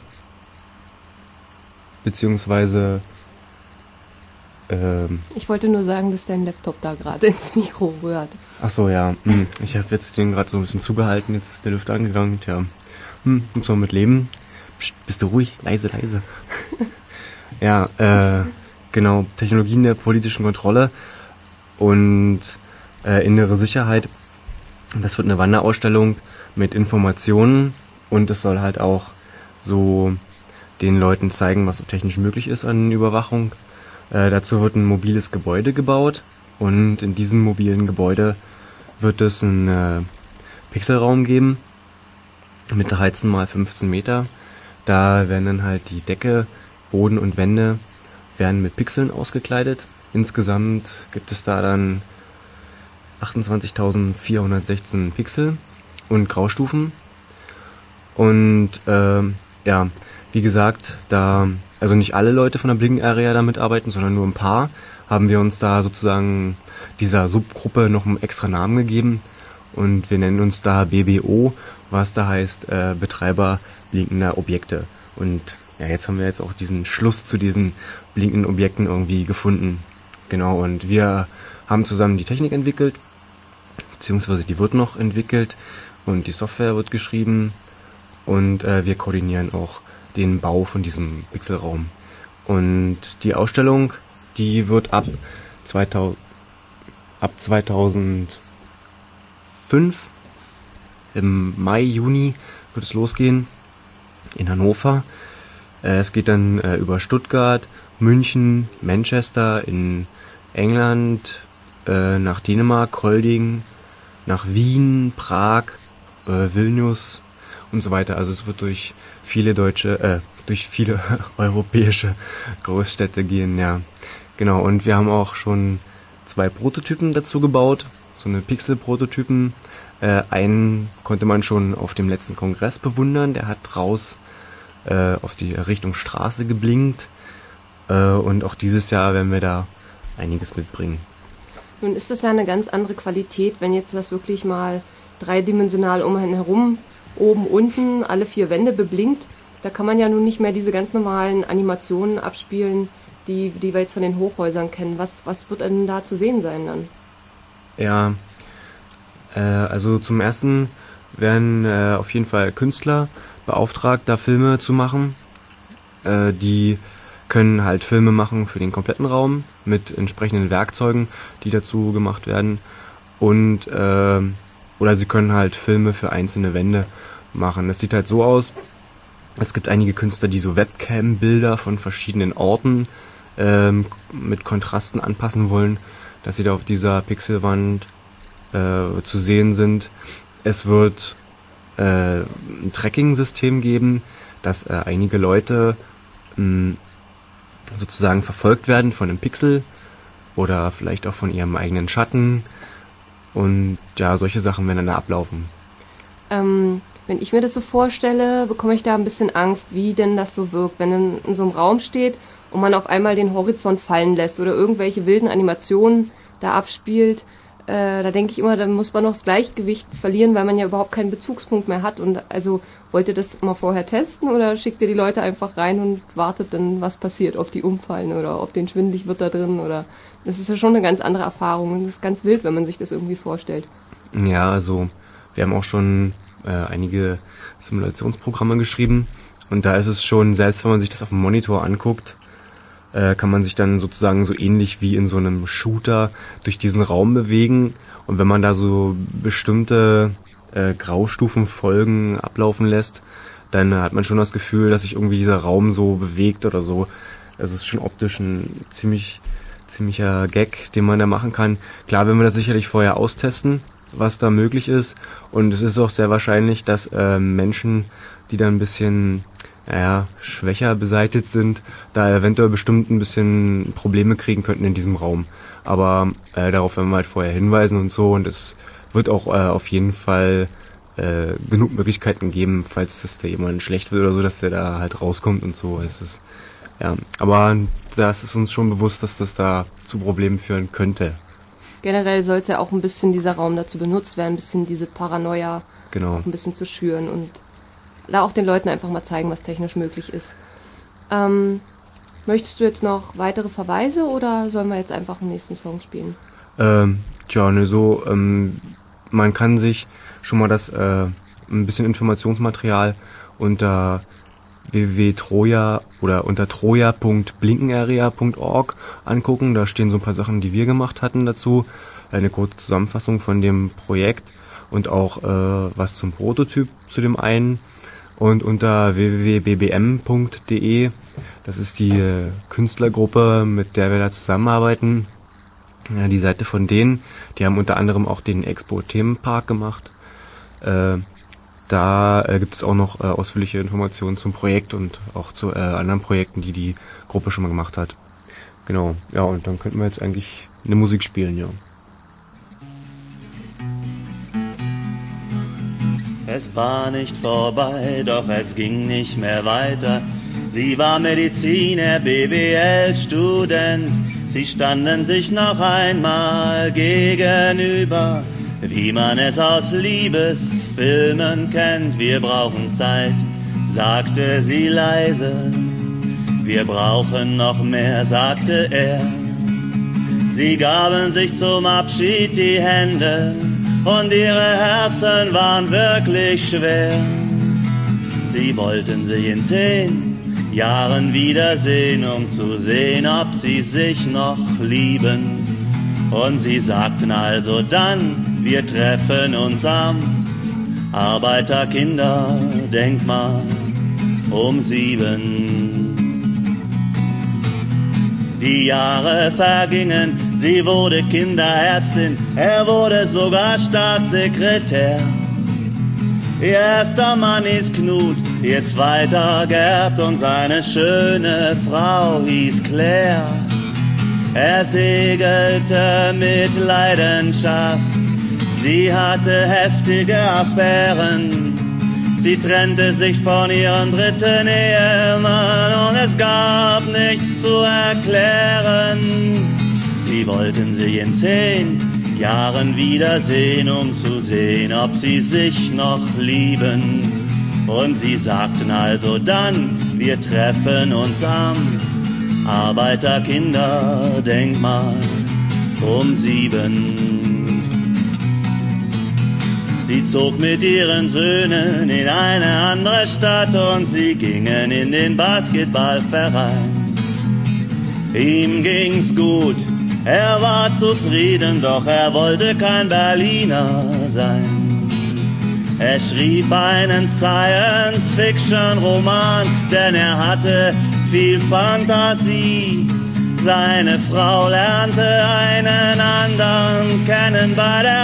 beziehungsweise ich wollte nur sagen, dass dein Laptop da gerade ins Mikro rührt. Ach so, ja. Ich habe jetzt den gerade so ein bisschen zugehalten, jetzt ist der Lüfter angegangen. Tja, muss man mit leben. Psst, bist du ruhig? Leise. Ja, genau. Technologien der politischen Kontrolle und innere Sicherheit. Das wird eine Wanderausstellung mit Informationen und es soll halt auch so den Leuten zeigen, was so technisch möglich ist an Überwachung. Dazu wird ein mobiles Gebäude gebaut und in diesem mobilen Gebäude wird es einen Pixelraum geben mit 13 mal 15 Meter. Da werden dann halt die Decke, Boden und Wände werden mit Pixeln ausgekleidet. Insgesamt gibt es da dann 28.416 Pixel und Graustufen. Und ja, wie gesagt, da also nicht alle Leute von der Blinken Area damit arbeiten, sondern nur ein paar, haben wir uns da sozusagen dieser Subgruppe noch einen extra Namen gegeben und wir nennen uns da BBO, was da heißt Betreiber blinkender Objekte. Und ja, jetzt haben wir jetzt auch diesen Schluss zu diesen blinkenden Objekten irgendwie gefunden. Genau, und wir haben zusammen die Technik entwickelt, beziehungsweise die wird noch entwickelt und die Software wird geschrieben und wir koordinieren auch den Bau von diesem Pixelraum. Und die Ausstellung, die wird ab 2005 im Mai, Juni wird es losgehen in Hannover. Es geht dann über Stuttgart, München, Manchester, in England, nach Dänemark, Kolding, nach Wien, Prag, Vilnius und so weiter. Also es wird durch viele europäische Großstädte gehen, ja. Genau, und wir haben auch schon 2 Prototypen dazu gebaut, so eine Pixel-Prototypen. Einen konnte man schon auf dem letzten Kongress bewundern, der hat raus auf die Richtung Straße geblinkt. Und auch dieses Jahr werden wir da einiges mitbringen. Nun ist das ja eine ganz andere Qualität, wenn jetzt das wirklich mal dreidimensional um einen herum, oben, unten, alle 4 Wände beblinkt. Da kann man ja nun nicht mehr diese ganz normalen Animationen abspielen, die wir jetzt von den Hochhäusern kennen. Was wird denn da zu sehen sein dann? Ja, also zum ersten werden auf jeden Fall Künstler beauftragt, da Filme zu machen. Die können halt Filme machen für den kompletten Raum mit entsprechenden Werkzeugen, die dazu gemacht werden. Und oder sie können halt Filme für einzelne Wände machen. Das sieht halt so aus. Es gibt einige Künstler, die so Webcam-Bilder von verschiedenen Orten mit Kontrasten anpassen wollen, dass sie da auf dieser Pixelwand zu sehen sind. Es wird ein Tracking-System geben, dass einige Leute sozusagen verfolgt werden von einem Pixel oder vielleicht auch von ihrem eigenen Schatten. Und ja, solche Sachen werden dann da ablaufen. Wenn ich mir das so vorstelle, bekomme ich da ein bisschen Angst, wie denn das so wirkt, wenn in so einem Raum steht und man auf einmal den Horizont fallen lässt oder irgendwelche wilden Animationen da abspielt. Da denke ich immer, da muss man noch das Gleichgewicht verlieren, weil man ja überhaupt keinen Bezugspunkt mehr hat. Und also wollt ihr das mal vorher testen oder schickt ihr die Leute einfach rein und wartet dann, was passiert, ob die umfallen oder ob denen schwindelig wird da drin oder... Das ist ja schon eine ganz andere Erfahrung und das ist ganz wild, wenn man sich das irgendwie vorstellt. Ja, also wir haben auch schon einige Simulationsprogramme geschrieben und da ist es schon, selbst wenn man sich das auf dem Monitor anguckt, kann man sich dann sozusagen so ähnlich wie in so einem Shooter durch diesen Raum bewegen und wenn man da so bestimmte Graustufenfolgen ablaufen lässt, dann hat man schon das Gefühl, dass sich irgendwie dieser Raum so bewegt oder so. Es ist schon optisch ein ziemlich ziemlicher Gag, den man da machen kann. Klar, wenn wir das sicherlich vorher austesten, was da möglich ist. Und es ist auch sehr wahrscheinlich, dass Menschen, die da ein bisschen schwächer beseitigt sind, da eventuell bestimmt ein bisschen Probleme kriegen könnten in diesem Raum. Aber darauf werden wir halt vorher hinweisen und so. Und es wird auch auf jeden Fall genug Möglichkeiten geben, falls das da jemand schlecht wird oder so, dass der da halt rauskommt und so. Es ist, aber das ist uns schon bewusst, dass das da zu Problemen führen könnte. Generell soll es ja auch ein bisschen dieser Raum dazu benutzt werden, ein bisschen diese Paranoia auch ein bisschen zu schüren und da auch den Leuten einfach mal zeigen, was technisch möglich ist. Möchtest du jetzt noch weitere Verweise oder sollen wir jetzt einfach den nächsten Song spielen? Man kann sich schon mal das ein bisschen Informationsmaterial unter www.troja oder unter troja.blinkenarea.org angucken. Da stehen so ein paar Sachen, die wir gemacht hatten dazu. Eine kurze Zusammenfassung von dem Projekt und auch was zum Prototyp zu dem einen. Und unter www.bbm.de, das ist die Künstlergruppe, mit der wir da zusammenarbeiten. Ja, die Seite von denen, die haben unter anderem auch den Expo-Themenpark gemacht. Da gibt es auch noch ausführliche Informationen zum Projekt und auch zu anderen Projekten, die die Gruppe schon mal gemacht hat. Genau, ja, und dann könnten wir jetzt eigentlich eine Musik spielen, ja. Es war nicht vorbei, doch es ging nicht mehr weiter. Sie war Mediziner, BWL-Student. Sie standen sich noch einmal gegenüber, wie man es aus Liebesfilmen kennt. Wir brauchen Zeit, sagte sie leise. Wir brauchen noch mehr, sagte er. Sie gaben sich zum Abschied die Hände und ihre Herzen waren wirklich schwer. Sie wollten sich in 10 Jahren wiedersehen, um zu sehen, ob sie sich noch lieben. Und sie sagten also dann, wir treffen uns am Arbeiterkinderdenkmal um 7. Die Jahre vergingen, sie wurde Kinderärztin, er wurde sogar Staatssekretär. Ihr erster Mann hieß Knut, ihr zweiter Gerd und seine schöne Frau hieß Claire. Er segelte mit Leidenschaft, sie hatte heftige Affären. Sie trennte sich von ihrem dritten Ehemann und es gab nichts zu erklären. Sie wollten sich in 10 Jahren wiedersehen, um zu sehen, ob sie sich noch lieben. Und sie sagten also dann, wir treffen uns am Arbeiterkinderdenkmal um 7. Sie zog mit ihren Söhnen in eine andere Stadt und sie gingen in den Basketballverein. Ihm ging's gut, er war zufrieden, doch er wollte kein Berliner sein. Er schrieb einen Science-Fiction-Roman, denn er hatte viel Fantasie. Seine Frau lernte einen anderen kennen bei der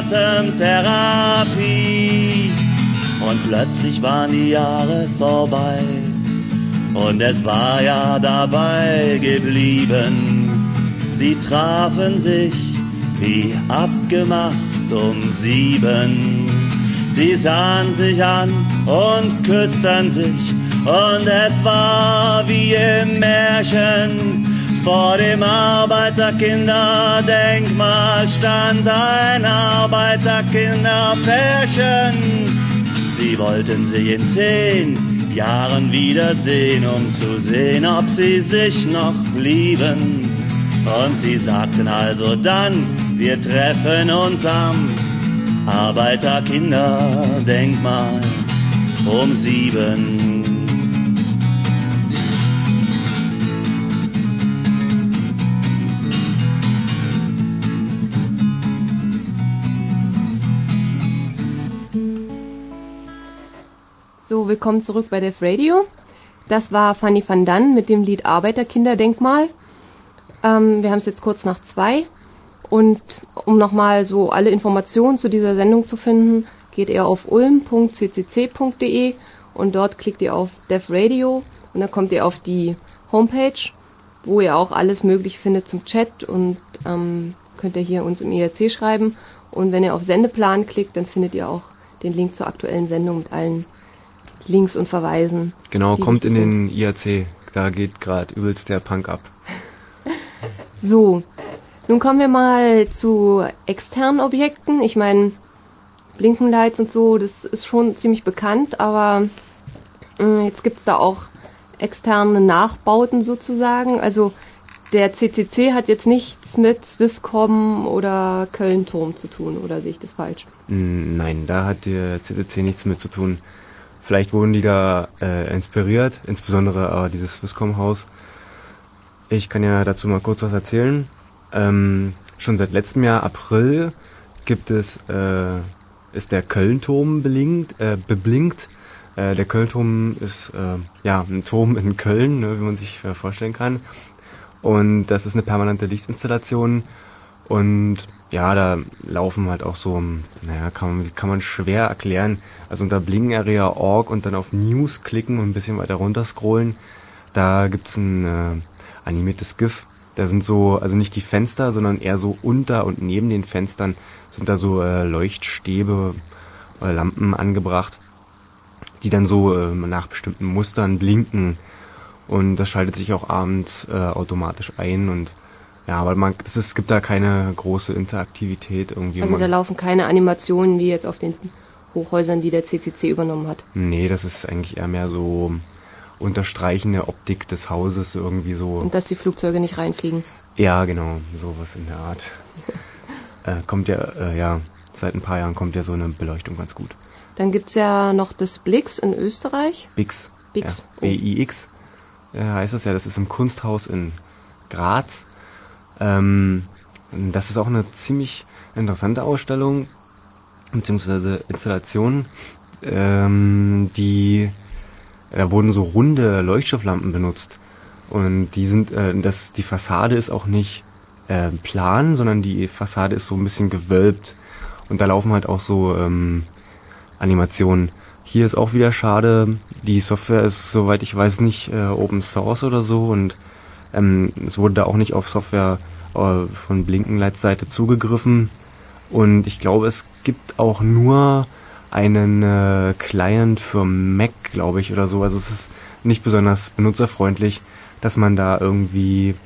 Atemtherapie. Und plötzlich waren die Jahre vorbei und es war ja dabei geblieben. Sie trafen sich wie abgemacht um 7. Sie sahen sich an und küssten sich und es war wie im Märchen. Vor dem Arbeiterkinderdenkmal stand ein Arbeiterkinderpärchen. Sie wollten sich in 10 Jahren wiedersehen, um zu sehen, ob sie sich noch lieben. Und sie sagten also dann, wir treffen uns am Arbeiterkinderdenkmal um 7. So, willkommen zurück bei Def Radio. Das war Fanny van Dan mit dem Lied Arbeiterkinderdenkmal. Wir haben es jetzt kurz nach 2 und um nochmal so alle Informationen zu dieser Sendung zu finden, geht ihr auf ulm.ccc.de und dort klickt ihr auf Dev Radio und dann kommt ihr auf die Homepage, wo ihr auch alles Mögliche findet zum Chat und könnt ihr hier uns im IRC schreiben. Und wenn ihr auf Sendeplan klickt, dann findet ihr auch den Link zur aktuellen Sendung mit allen Links und Verweisen. Genau, kommt in den IRC. Da geht gerade übelst der Punk ab. So, nun kommen wir mal zu externen Objekten. Ich meine, Blinkenlights und so, das ist schon ziemlich bekannt, aber jetzt gibt's da auch externe Nachbauten sozusagen. Also der CCC hat jetzt nichts mit Swisscom oder Köln-Turm zu tun, oder sehe ich das falsch? Nein, da hat der CCC nichts mit zu tun. Vielleicht wurden die da inspiriert, insbesondere dieses Swisscom-Haus. Ich kann ja dazu mal kurz was erzählen. Schon seit letztem Jahr, April, ist der Köln-Turm beblinkt. Der Köln-Turm ist ein Turm in Köln, ne, wie man sich vorstellen kann. Und das ist eine permanente Lichtinstallation. Und ja, da laufen halt auch so, kann man schwer erklären. Also unter blinkenarea.org und dann auf News klicken und ein bisschen weiter runter scrollen. Da gibt's ein animiertes GIF. Da sind so, also nicht die Fenster, sondern eher so unter und neben den Fenstern sind da so Leuchtstäbe, Lampen angebracht, die dann so nach bestimmten Mustern blinken. Und das schaltet sich auch abends automatisch ein und ja, aber es gibt da keine große Interaktivität irgendwie. Also da laufen keine Animationen wie jetzt auf den Hochhäusern, die der CCC übernommen hat. Nee, das ist eigentlich eher mehr so unterstreichende Optik des Hauses irgendwie so. Und dass die Flugzeuge nicht reinfliegen. Ja, genau, sowas in der Art. Kommt ja, seit ein paar Jahren kommt ja so eine Beleuchtung ganz gut. Dann gibt's ja noch das Blix in Österreich. Bix. Bix. Ja, BIX heißt das ja, das ist im Kunsthaus in Graz. Das ist auch eine ziemlich interessante Ausstellung, beziehungsweise Installation, da wurden so runde Leuchtstofflampen benutzt und die Fassade ist auch nicht plan, sondern die Fassade ist so ein bisschen gewölbt und da laufen halt auch so Animationen. Hier ist auch wieder schade, die Software ist, soweit ich weiß, nicht Open Source oder so und es wurde da auch nicht auf Software von Blinkenlights Seite zugegriffen und ich glaube, es gibt auch nur einen Client für Mac, glaube ich, oder so. Also es ist nicht besonders benutzerfreundlich, dass man da irgendwie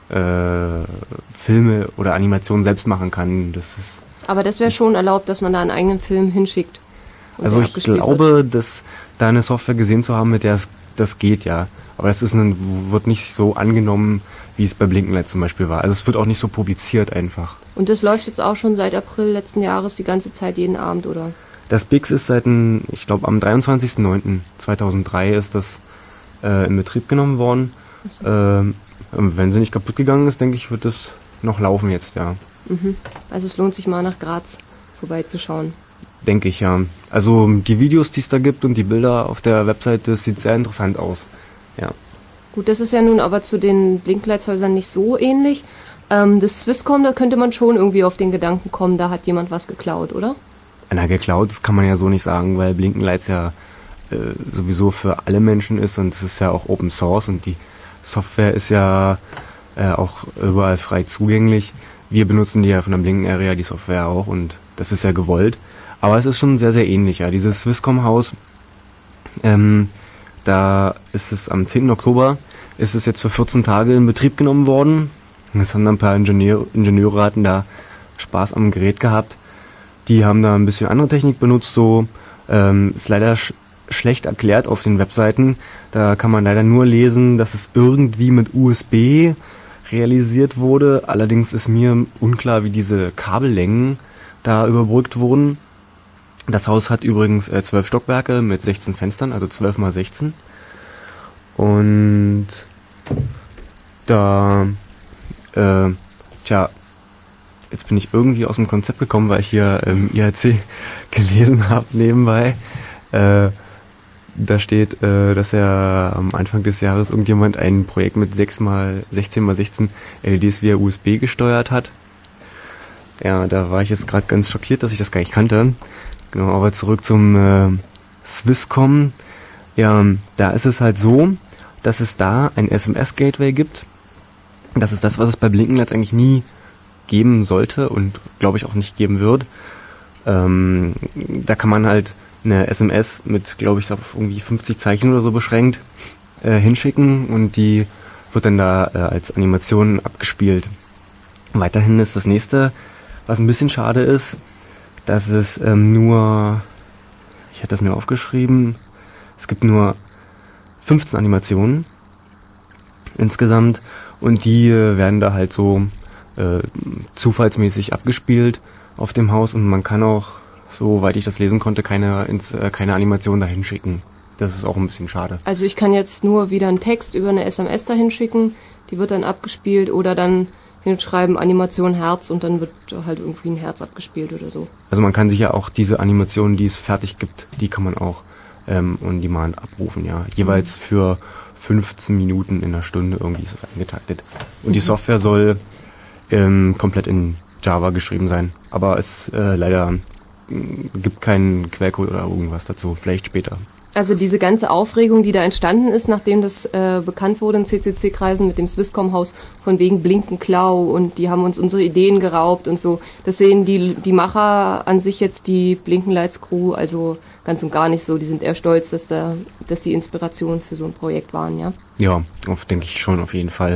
Filme oder Animationen selbst machen kann. Aber das wäre schon erlaubt, dass man da einen eigenen Film hinschickt. Also ich glaube, dass da eine Software gesehen zu haben, mit der das geht, ja. Aber das wird nicht so angenommen, wie es bei Blinkenlights zum Beispiel war. Also es wird auch nicht so publiziert einfach. Und das läuft jetzt auch schon seit April letzten Jahres die ganze Zeit, jeden Abend, oder? Das Bix ist ich glaube am 23.09.2003 ist das in Betrieb genommen worden. So. Wenn sie nicht kaputt gegangen ist, denke ich, wird es noch laufen jetzt, ja. Mhm. Also es lohnt sich mal nach Graz vorbeizuschauen. Denke ich, ja. Also die Videos, die es da gibt und die Bilder auf der Webseite, das sieht sehr interessant aus. Ja. Gut, das ist ja nun aber zu den Blinklights-Häusern nicht so ähnlich. Das Swisscom, da könnte man schon irgendwie auf den Gedanken kommen, da hat jemand was geklaut, oder? Na, geklaut kann man ja so nicht sagen, weil Blinkenlights ja sowieso für alle Menschen ist und es ist ja auch Open Source und die Software ist ja auch überall frei zugänglich. Wir benutzen die ja von der Blinken Area, die Software auch und das ist ja gewollt. Aber es ist schon sehr, sehr ähnlich, ja. Dieses Swisscom-Haus, da ist es am 10. Oktober, ist es jetzt für 14 Tage in Betrieb genommen worden. Es haben dann ein paar Ingenieure hatten da Spaß am Gerät gehabt. Die haben da ein bisschen andere Technik benutzt, so ist leider schlecht erklärt auf den Webseiten. Da kann man leider nur lesen, dass es irgendwie mit USB realisiert wurde. Allerdings ist mir unklar, wie diese Kabellängen da überbrückt wurden. Das Haus hat übrigens 12 Stockwerke mit 16 Fenstern, also 12 mal 16. Und da, jetzt bin ich irgendwie aus dem Konzept gekommen, weil ich hier im IRC gelesen habe nebenbei. Da steht, dass er am Anfang des Jahres irgendjemand ein Projekt mit 16x16 LEDs via USB gesteuert hat. Ja, da war ich jetzt gerade ganz schockiert, dass ich das gar nicht kannte. Genau, aber zurück zum Swisscom. Ja, da ist es halt so, dass es da ein SMS-Gateway gibt. Das ist das, was es bei Blinkenlights eigentlich nie geben sollte und glaube ich auch nicht geben wird. Da kann man halt eine SMS mit, glaube ich, auf irgendwie 50 Zeichen oder so beschränkt hinschicken und die wird dann da als Animation abgespielt. Weiterhin ist das nächste, was ein bisschen schade ist, dass es nur, ich hatte das mir aufgeschrieben, es gibt nur 15 Animationen insgesamt und die werden da halt so zufallsmäßig abgespielt auf dem Haus und man kann auch, soweit ich das lesen konnte, keine Animation dahin schicken. Das ist auch ein bisschen schade. Also ich kann jetzt nur wieder einen Text über eine SMS dahin schicken, die wird dann abgespielt oder dann hinschreiben Animation Herz und dann wird halt irgendwie ein Herz abgespielt oder so. Also man kann sich ja auch diese Animationen, die es fertig gibt, die kann man auch on demand abrufen, ja. Jeweils für 15 Minuten in einer Stunde irgendwie ist das eingetaktet. Und die Software soll komplett in Java geschrieben sein. Aber es leider gibt keinen Quellcode oder irgendwas dazu. Vielleicht später. Also diese ganze Aufregung, die da entstanden ist, nachdem das bekannt wurde in CCC-Kreisen mit dem Swisscom-Haus von wegen Blinkenklau und die haben uns unsere Ideen geraubt und so, das sehen die Macher an sich jetzt, die Blinkenlights-Crew, also ganz und gar nicht so. Die sind eher stolz, dass die Inspiration für so ein Projekt waren, ja? Ja, denke ich schon, auf jeden Fall.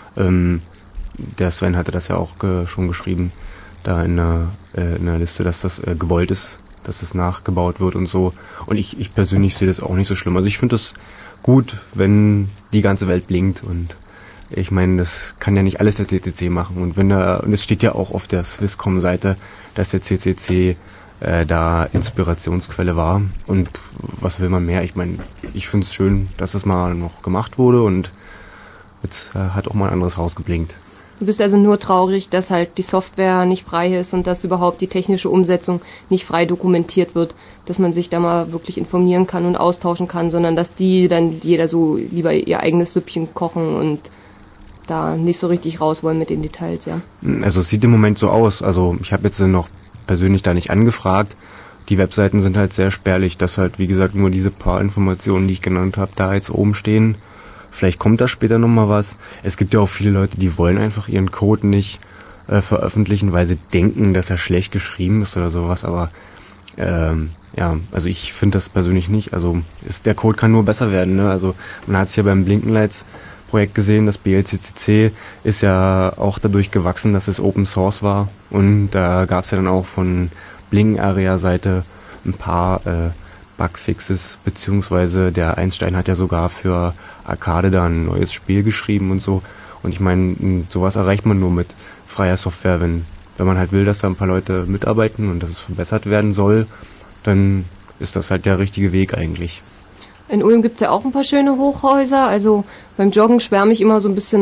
Der Sven hatte das ja auch schon geschrieben, da in der Liste, dass das gewollt ist, dass es nachgebaut wird und so. Und ich persönlich sehe das auch nicht so schlimm. Also ich finde es gut, wenn die ganze Welt blinkt und ich meine, das kann ja nicht alles der CCC machen. Und und es steht ja auch auf der Swisscom-Seite, dass der CCC da Inspirationsquelle war. Und was will man mehr? Ich meine, ich finde es schön, dass das mal noch gemacht wurde und jetzt hat auch mal ein anderes Haus geblinkt. Du bist also nur traurig, dass halt die Software nicht frei ist und dass überhaupt die technische Umsetzung nicht frei dokumentiert wird, dass man sich da mal wirklich informieren kann und austauschen kann, sondern dass die dann jeder so lieber ihr eigenes Süppchen kochen und da nicht so richtig raus wollen mit den Details, ja. Also es sieht im Moment so aus. Also ich habe jetzt noch persönlich da nicht angefragt. Die Webseiten sind halt sehr spärlich, dass halt, wie gesagt, nur diese paar Informationen, die ich genannt habe, da jetzt oben stehen. Vielleicht kommt da später nochmal was. Es gibt ja auch viele Leute, die wollen einfach ihren Code nicht veröffentlichen, weil sie denken, dass er schlecht geschrieben ist oder sowas. Aber ja, also ich finde das persönlich nicht. Also der Code kann nur besser werden. Ne? Also man hat es ja beim Blinkenlights Projekt gesehen, das BLCCC ist ja auch dadurch gewachsen, dass es Open Source war. Und da gab es ja dann auch von Blinken-Area-Seite ein paar Bugfixes, beziehungsweise der Einstein hat ja sogar für Arcade da ein neues Spiel geschrieben und so. Und ich meine, sowas erreicht man nur mit freier Software, wenn man halt will, dass da ein paar Leute mitarbeiten und dass es verbessert werden soll, dann ist das halt der richtige Weg eigentlich. In Ulm gibt's ja auch ein paar schöne Hochhäuser, also beim Joggen schwärme ich immer so ein bisschen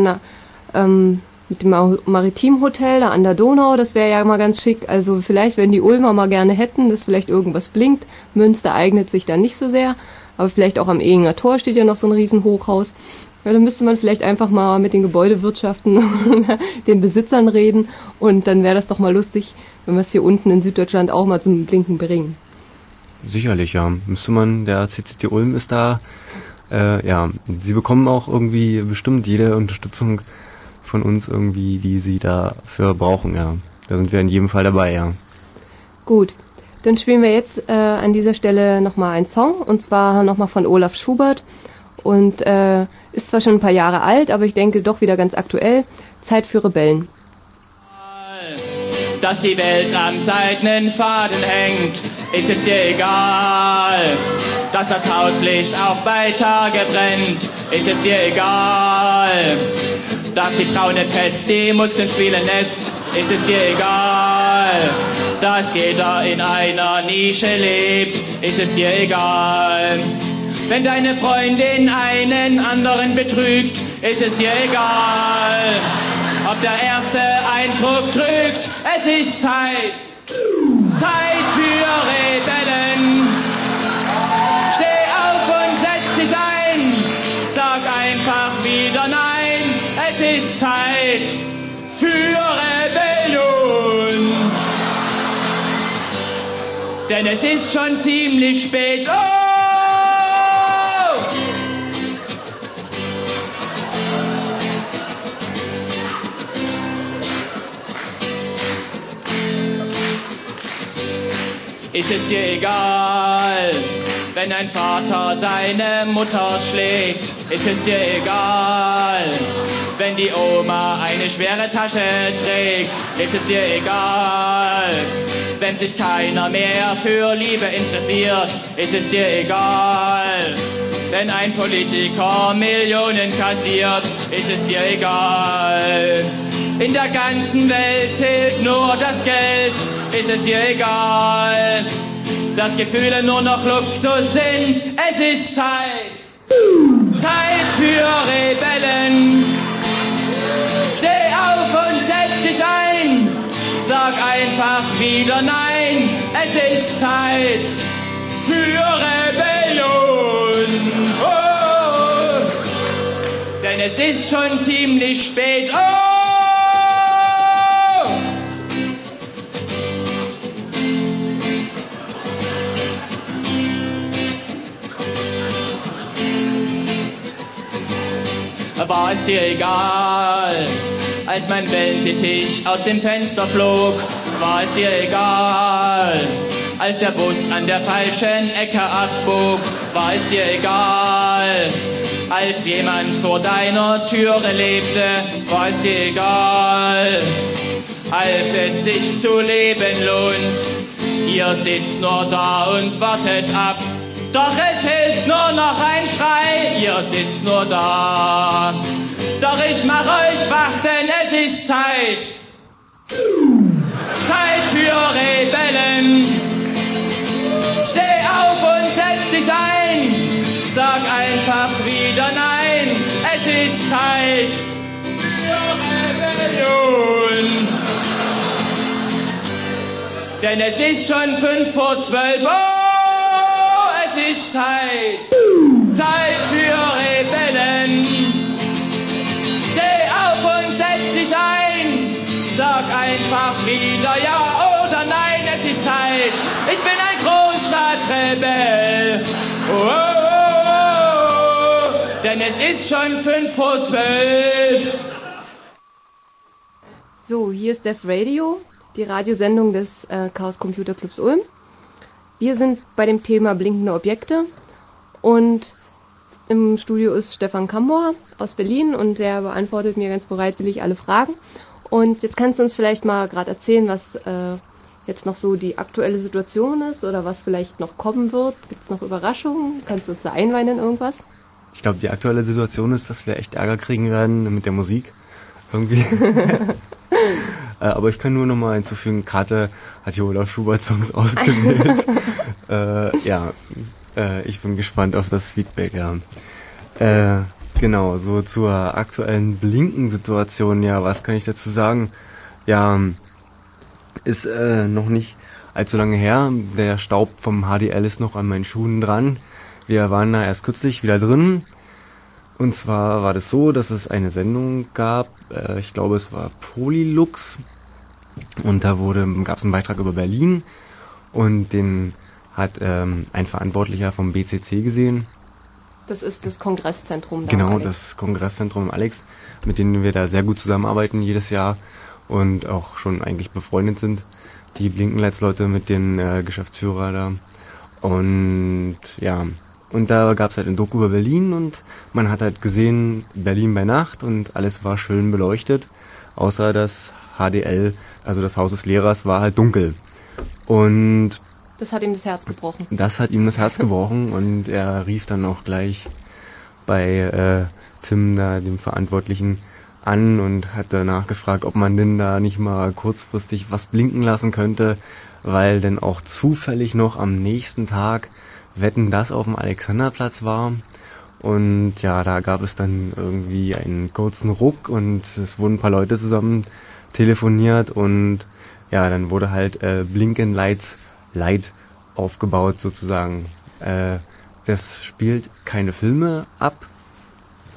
mit dem Maritimhotel da an der Donau, das wäre ja mal ganz schick. Also vielleicht, wenn die Ulmer mal gerne hätten, dass vielleicht irgendwas blinkt. Münster eignet sich da nicht so sehr, aber vielleicht auch am Ehinger Tor steht ja noch so ein Riesenhochhaus. Ja, dann müsste man vielleicht einfach mal mit den Gebäudewirtschaften und den Besitzern reden und dann wäre das doch mal lustig, wenn wir es hier unten in Süddeutschland auch mal zum Blinken bringen. Sicherlich, ja. Müsste man, der CCC Ulm ist da, ja, sie bekommen auch irgendwie bestimmt jede Unterstützung von uns irgendwie, die sie dafür brauchen, ja. Da sind wir in jedem Fall dabei, ja. Gut, dann spielen wir jetzt an dieser Stelle nochmal einen Song, und zwar nochmal von Olaf Schubert. Und ist zwar schon ein paar Jahre alt, aber ich denke doch wieder ganz aktuell. Zeit für Rebellen. Dass die Welt am seidenen Faden hängt, ist es dir egal. Dass das Hauslicht auch bei Tage brennt, ist es dir egal. Dass die braune Pest die Muskeln spielen lässt, ist es dir egal. Dass jeder in einer Nische lebt, ist es dir egal. Wenn deine Freundin einen anderen betrügt, ist es dir egal. Ob der erste Eindruck trügt, es ist Zeit. Zeit für Rebellen. Steh auf und wieder nein, es ist Zeit für Rebellion. Denn es ist schon ziemlich spät. Oh! Ist es dir egal, wenn ein Vater seine Mutter schlägt? Ist es dir egal, wenn die Oma eine schwere Tasche trägt? Ist es dir egal, wenn sich keiner mehr für Liebe interessiert? Ist es dir egal, wenn ein Politiker Millionen kassiert? Ist es dir egal? In der ganzen Welt zählt nur das Geld. Ist es dir egal, dass Gefühle nur noch Luxus sind? Es ist Zeit, Zeit für Rebellen. Steh auf und setz dich ein. Sag einfach wieder nein. Es ist Zeit für Rebellion. Oh, denn es ist schon ziemlich spät. Oh! War es dir egal, als mein Wellensittich aus dem Fenster flog? War es dir egal, als der Bus an der falschen Ecke abbog? War es dir egal, als jemand vor deiner Türe lebte? War es dir egal, als es sich zu leben lohnt? Ihr sitzt nur da und wartet ab. Doch es hilft nur noch ein Schrei, ihr sitzt nur da. Doch ich mach euch wach, denn es ist Zeit. Zeit für Rebellen. Steh auf und setz dich ein. Sag einfach wieder nein. Es ist Zeit für Rebellion. Denn es ist schon 11:55. Oh! Es ist Zeit, Zeit für Rebellen. Steh auf und setz dich ein. Sag einfach wieder ja oder nein, es ist Zeit. Ich bin ein Großstadtrebell. Oh, oh, oh, oh. Denn es ist schon 11:55. So, hier ist Def Radio, die Radiosendung des Chaos Computer Clubs Ulm. Wir sind bei dem Thema blinkende Objekte und im Studio ist Stefan Kambor aus Berlin und der beantwortet mir ganz bereitwillig alle Fragen. Und jetzt kannst du uns vielleicht mal gerade erzählen, was jetzt noch so die aktuelle Situation ist oder was vielleicht noch kommen wird. Gibt es noch Überraschungen? Kannst du uns da einweihen in irgendwas? Ich glaube, die aktuelle Situation ist, dass wir echt Ärger kriegen werden mit der Musik. Irgendwie. Aber ich kann nur noch mal hinzufügen, Kate hat hier Olaf Schubert-Songs ausgewählt. Ich bin gespannt auf das Feedback, ja. Genau, so zur aktuellen Blinken-Situation, ja, was kann ich dazu sagen? Ja, ist noch nicht allzu lange her. Der Staub vom HDL ist noch an meinen Schuhen dran. Wir waren da erst kürzlich wieder drin. Und zwar war das so, dass es eine Sendung gab, ich glaube es war Polylux, und da gab es einen Beitrag über Berlin und den hat ein Verantwortlicher vom BCC gesehen. Das ist das Kongresszentrum da. Genau, Alex. Das Kongresszentrum Alex, mit denen wir da sehr gut zusammenarbeiten jedes Jahr und auch schon eigentlich befreundet sind, die Blinkenlights-Leute mit den Geschäftsführer da. Und ja, und da gab es halt ein Doku über Berlin und man hat halt gesehen, Berlin bei Nacht und alles war schön beleuchtet, außer das HDL, also das Haus des Lehrers, war halt dunkel. Und das hat ihm das Herz gebrochen. Das hat ihm das Herz gebrochen und er rief dann auch gleich bei Tim, da dem Verantwortlichen, an und hat danach gefragt, ob man denn da nicht mal kurzfristig was blinken lassen könnte, weil denn auch zufällig noch am nächsten Tag Wetten, das auf dem Alexanderplatz war. Und ja, da gab es dann irgendwie einen kurzen Ruck und es wurden ein paar Leute zusammen telefoniert und ja, dann wurde halt Blinken Lights Light aufgebaut sozusagen. Das spielt keine Filme ab,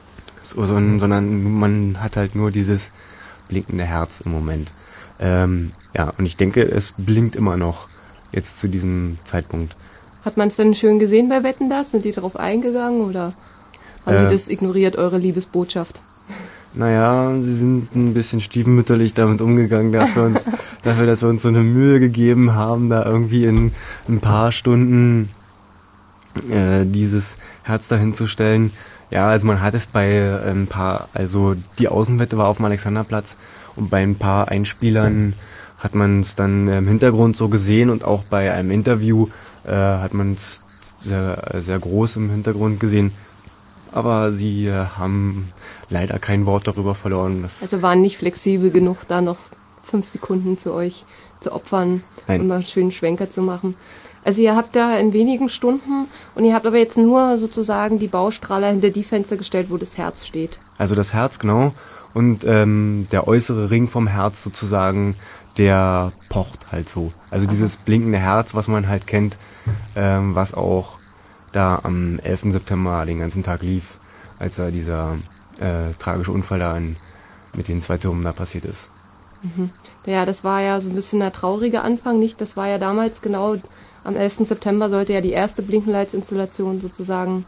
sondern man hat halt nur dieses blinkende Herz im Moment. Ja, und ich denke, es blinkt immer noch jetzt zu diesem Zeitpunkt. Hat man es denn schön gesehen bei Wetten, das? Sind die darauf eingegangen oder haben die das ignoriert, eure Liebesbotschaft? Naja, sie sind ein bisschen stiefmütterlich damit umgegangen, dass wir uns so eine Mühe gegeben haben, da irgendwie in ein paar Stunden dieses Herz dahin zu stellen. Ja, also man hat es bei ein paar, also die Außenwette war auf dem Alexanderplatz und bei ein paar Einspielern hat man es dann im Hintergrund so gesehen und auch bei einem Interview hat man es sehr, sehr groß im Hintergrund gesehen. Aber sie haben leider kein Wort darüber verloren. Also waren nicht flexibel genug, da noch 5 Sekunden für euch zu opfern und mal einen schönen Schwenker zu machen. Also ihr habt da in wenigen Stunden und ihr habt aber jetzt nur sozusagen die Baustrahler hinter die Fenster gestellt, wo das Herz steht. Also das Herz, genau. Und der äußere Ring vom Herz sozusagen, der pocht halt so. Also dieses blinkende Herz, was man halt kennt, was auch da am 11. September den ganzen Tag lief, als da dieser tragische Unfall da mit den 2 Türmen da passiert ist. Mhm. Ja, das war ja so ein bisschen der traurige Anfang, nicht? Das war ja damals genau, am 11. September sollte ja die erste Blinkenlights-Installation sozusagen,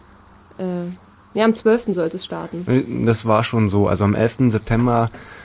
am 12. sollte es starten. Das war schon so, also am 11. September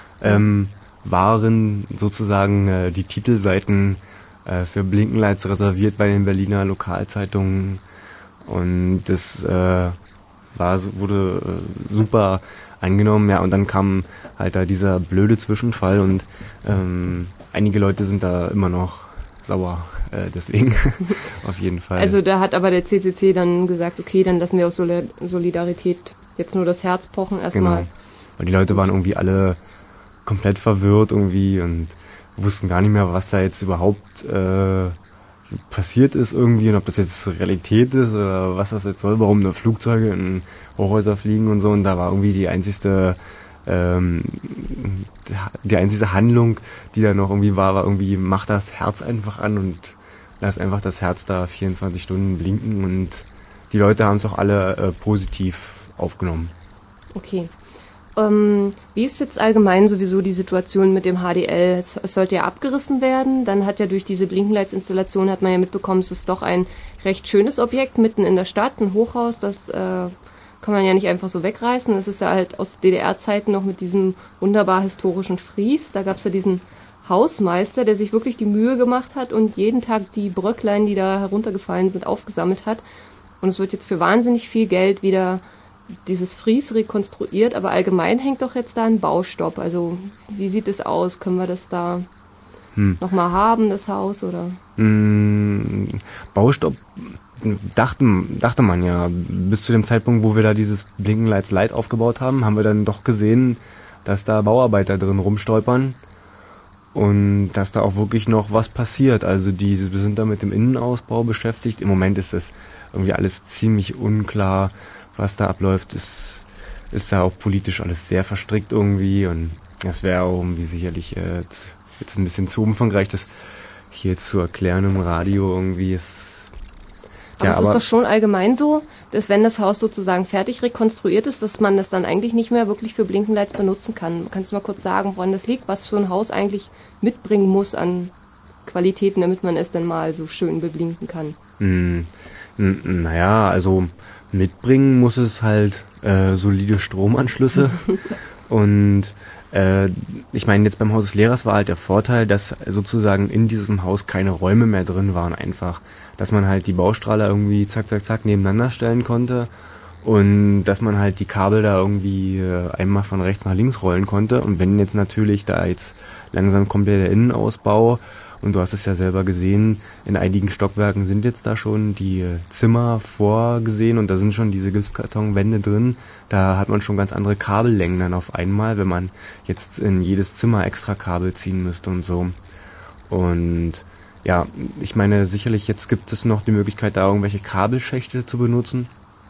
waren sozusagen die Titelseiten für Blinkenlights reserviert bei den Berliner Lokalzeitungen und das wurde super angenommen, ja, und dann kam halt da dieser blöde Zwischenfall und einige Leute sind da immer noch sauer, deswegen auf jeden Fall. Also da hat aber der CCC dann gesagt, okay, dann lassen wir aus Solidarität jetzt nur das Herz pochen erstmal. Genau, weil die Leute waren irgendwie alle komplett verwirrt irgendwie und wussten gar nicht mehr, was da jetzt überhaupt passiert ist irgendwie und ob das jetzt Realität ist oder was das jetzt soll, warum da Flugzeuge in Hochhäuser fliegen und so, und da war irgendwie die einzigste Handlung, die da noch irgendwie war irgendwie, mach das Herz einfach an und lass einfach das Herz da 24 Stunden blinken, und die Leute haben es auch alle positiv aufgenommen. Okay. Wie ist jetzt allgemein sowieso die Situation mit dem HDL? Es sollte ja abgerissen werden, dann hat ja durch diese Blinkenlights-Installation hat man ja mitbekommen, es ist doch ein recht schönes Objekt mitten in der Stadt, ein Hochhaus, das kann man ja nicht einfach so wegreißen. Das ist ja halt aus DDR-Zeiten noch mit diesem wunderbar historischen Fries. Da gab es ja diesen Hausmeister, der sich wirklich die Mühe gemacht hat und jeden Tag die Bröcklein, die da heruntergefallen sind, aufgesammelt hat. Und es wird jetzt für wahnsinnig viel Geld wieder dieses Fries rekonstruiert, aber allgemein hängt doch jetzt da ein Baustopp. Also wie sieht es aus? Können wir das da nochmal haben, das Haus, oder? Baustopp dachte man ja. Bis zu dem Zeitpunkt, wo wir da dieses Blinkenlights Light aufgebaut haben, haben wir dann doch gesehen, dass da Bauarbeiter drin rumstolpern und dass da auch wirklich noch was passiert. Also wir sind da mit dem Innenausbau beschäftigt. Im Moment ist das irgendwie alles ziemlich unklar, was da abläuft. Ist da auch politisch alles sehr verstrickt irgendwie, und das wäre auch irgendwie sicherlich jetzt ein bisschen zu umfangreich, das hier zu erklären im Radio irgendwie. Aber es ist doch schon allgemein so, dass wenn das Haus sozusagen fertig rekonstruiert ist, dass man das dann eigentlich nicht mehr wirklich für Blinkenlights benutzen kann. Kannst du mal kurz sagen, woran das liegt, was so ein Haus eigentlich mitbringen muss an Qualitäten, damit man es dann mal so schön beblinken kann? Naja, also mitbringen muss es halt solide Stromanschlüsse und ich meine, jetzt beim Haus des Lehrers war halt der Vorteil, dass sozusagen in diesem Haus keine Räume mehr drin waren einfach, dass man halt die Baustrahler irgendwie zack, zack, zack nebeneinander stellen konnte und dass man halt die Kabel da irgendwie einmal von rechts nach links rollen konnte. Und wenn jetzt natürlich da jetzt langsam kommt der Innenausbau, und du hast es ja selber gesehen, in einigen Stockwerken sind jetzt da schon die Zimmer vorgesehen und da sind schon diese Gipskartonwände drin. Da hat man schon ganz andere Kabellängen dann auf einmal, wenn man jetzt in jedes Zimmer extra Kabel ziehen müsste und so. Und ja, ich meine, sicherlich jetzt gibt es noch die Möglichkeit, da irgendwelche Kabelschächte zu benutzen.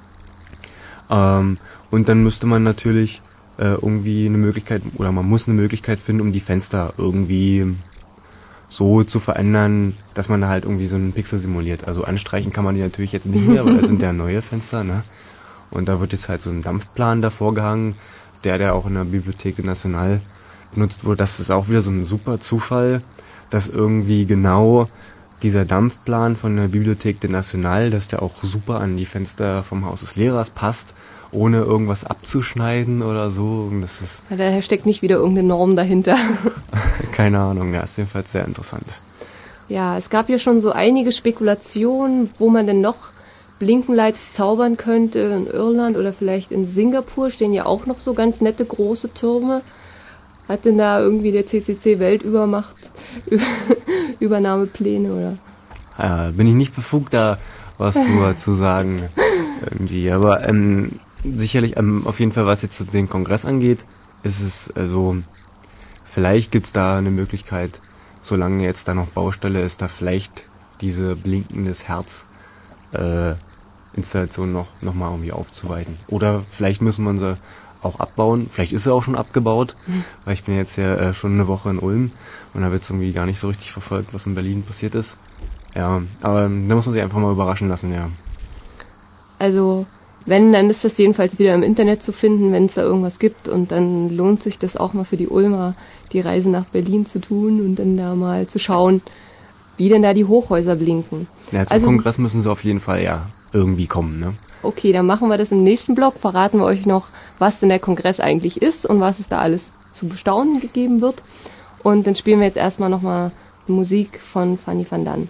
Und dann müsste man natürlich irgendwie eine Möglichkeit, oder man muss eine Möglichkeit finden, um die Fenster irgendwie so zu verändern, dass man da halt irgendwie so einen Pixel simuliert. Also anstreichen kann man die natürlich jetzt nicht mehr, weil das sind ja neue Fenster, ne? Und da wird jetzt halt so ein Dampfplan davor gehangen, der auch in der Bibliothèque Nationale benutzt wurde. Das ist auch wieder so ein super Zufall, dass irgendwie genau dieser Dampfplan von der Bibliothèque Nationale, dass der auch super an die Fenster vom Haus des Lehrers passt, ohne irgendwas abzuschneiden oder so. Und das ist Ja, daher steckt nicht wieder irgendeine Norm dahinter. keine Ahnung, ja, ist jedenfalls sehr interessant. Ja, es gab ja schon so einige Spekulationen, wo man denn noch Blinkenlights zaubern könnte. In Irland oder vielleicht in Singapur stehen ja auch noch so ganz nette große Türme. Hat denn da irgendwie der CCC Weltübermacht Übernahmepläne oder? Ja, bin ich nicht befugt, da was drüber zu sagen irgendwie. Aber sicherlich, auf jeden Fall, was jetzt den Kongress angeht, ist es also, vielleicht gibt's da eine Möglichkeit, solange jetzt da noch Baustelle ist, da vielleicht diese blinkendes Herz Installation noch mal irgendwie aufzuweiten. Oder vielleicht müssen wir sie auch abbauen. Vielleicht ist sie auch schon abgebaut, weil ich bin jetzt ja schon eine Woche in Ulm und habe jetzt irgendwie gar nicht so richtig verfolgt, was in Berlin passiert ist. Ja, aber da muss man sich einfach mal überraschen lassen, ja. Also, wenn, dann ist das jedenfalls wieder im Internet zu finden, wenn es da irgendwas gibt. Und dann lohnt sich das auch mal für die Ulmer, die Reise nach Berlin zu tun und dann da mal zu schauen, wie denn da die Hochhäuser blinken. Ja, zum Kongress müssen sie auf jeden Fall ja irgendwie kommen, ne? Okay, dann machen wir das im nächsten Blog. Verraten wir euch noch, was denn der Kongress eigentlich ist und was es da alles zu bestaunen gegeben wird. Und dann spielen wir jetzt erstmal nochmal Musik von Fanny van Dan.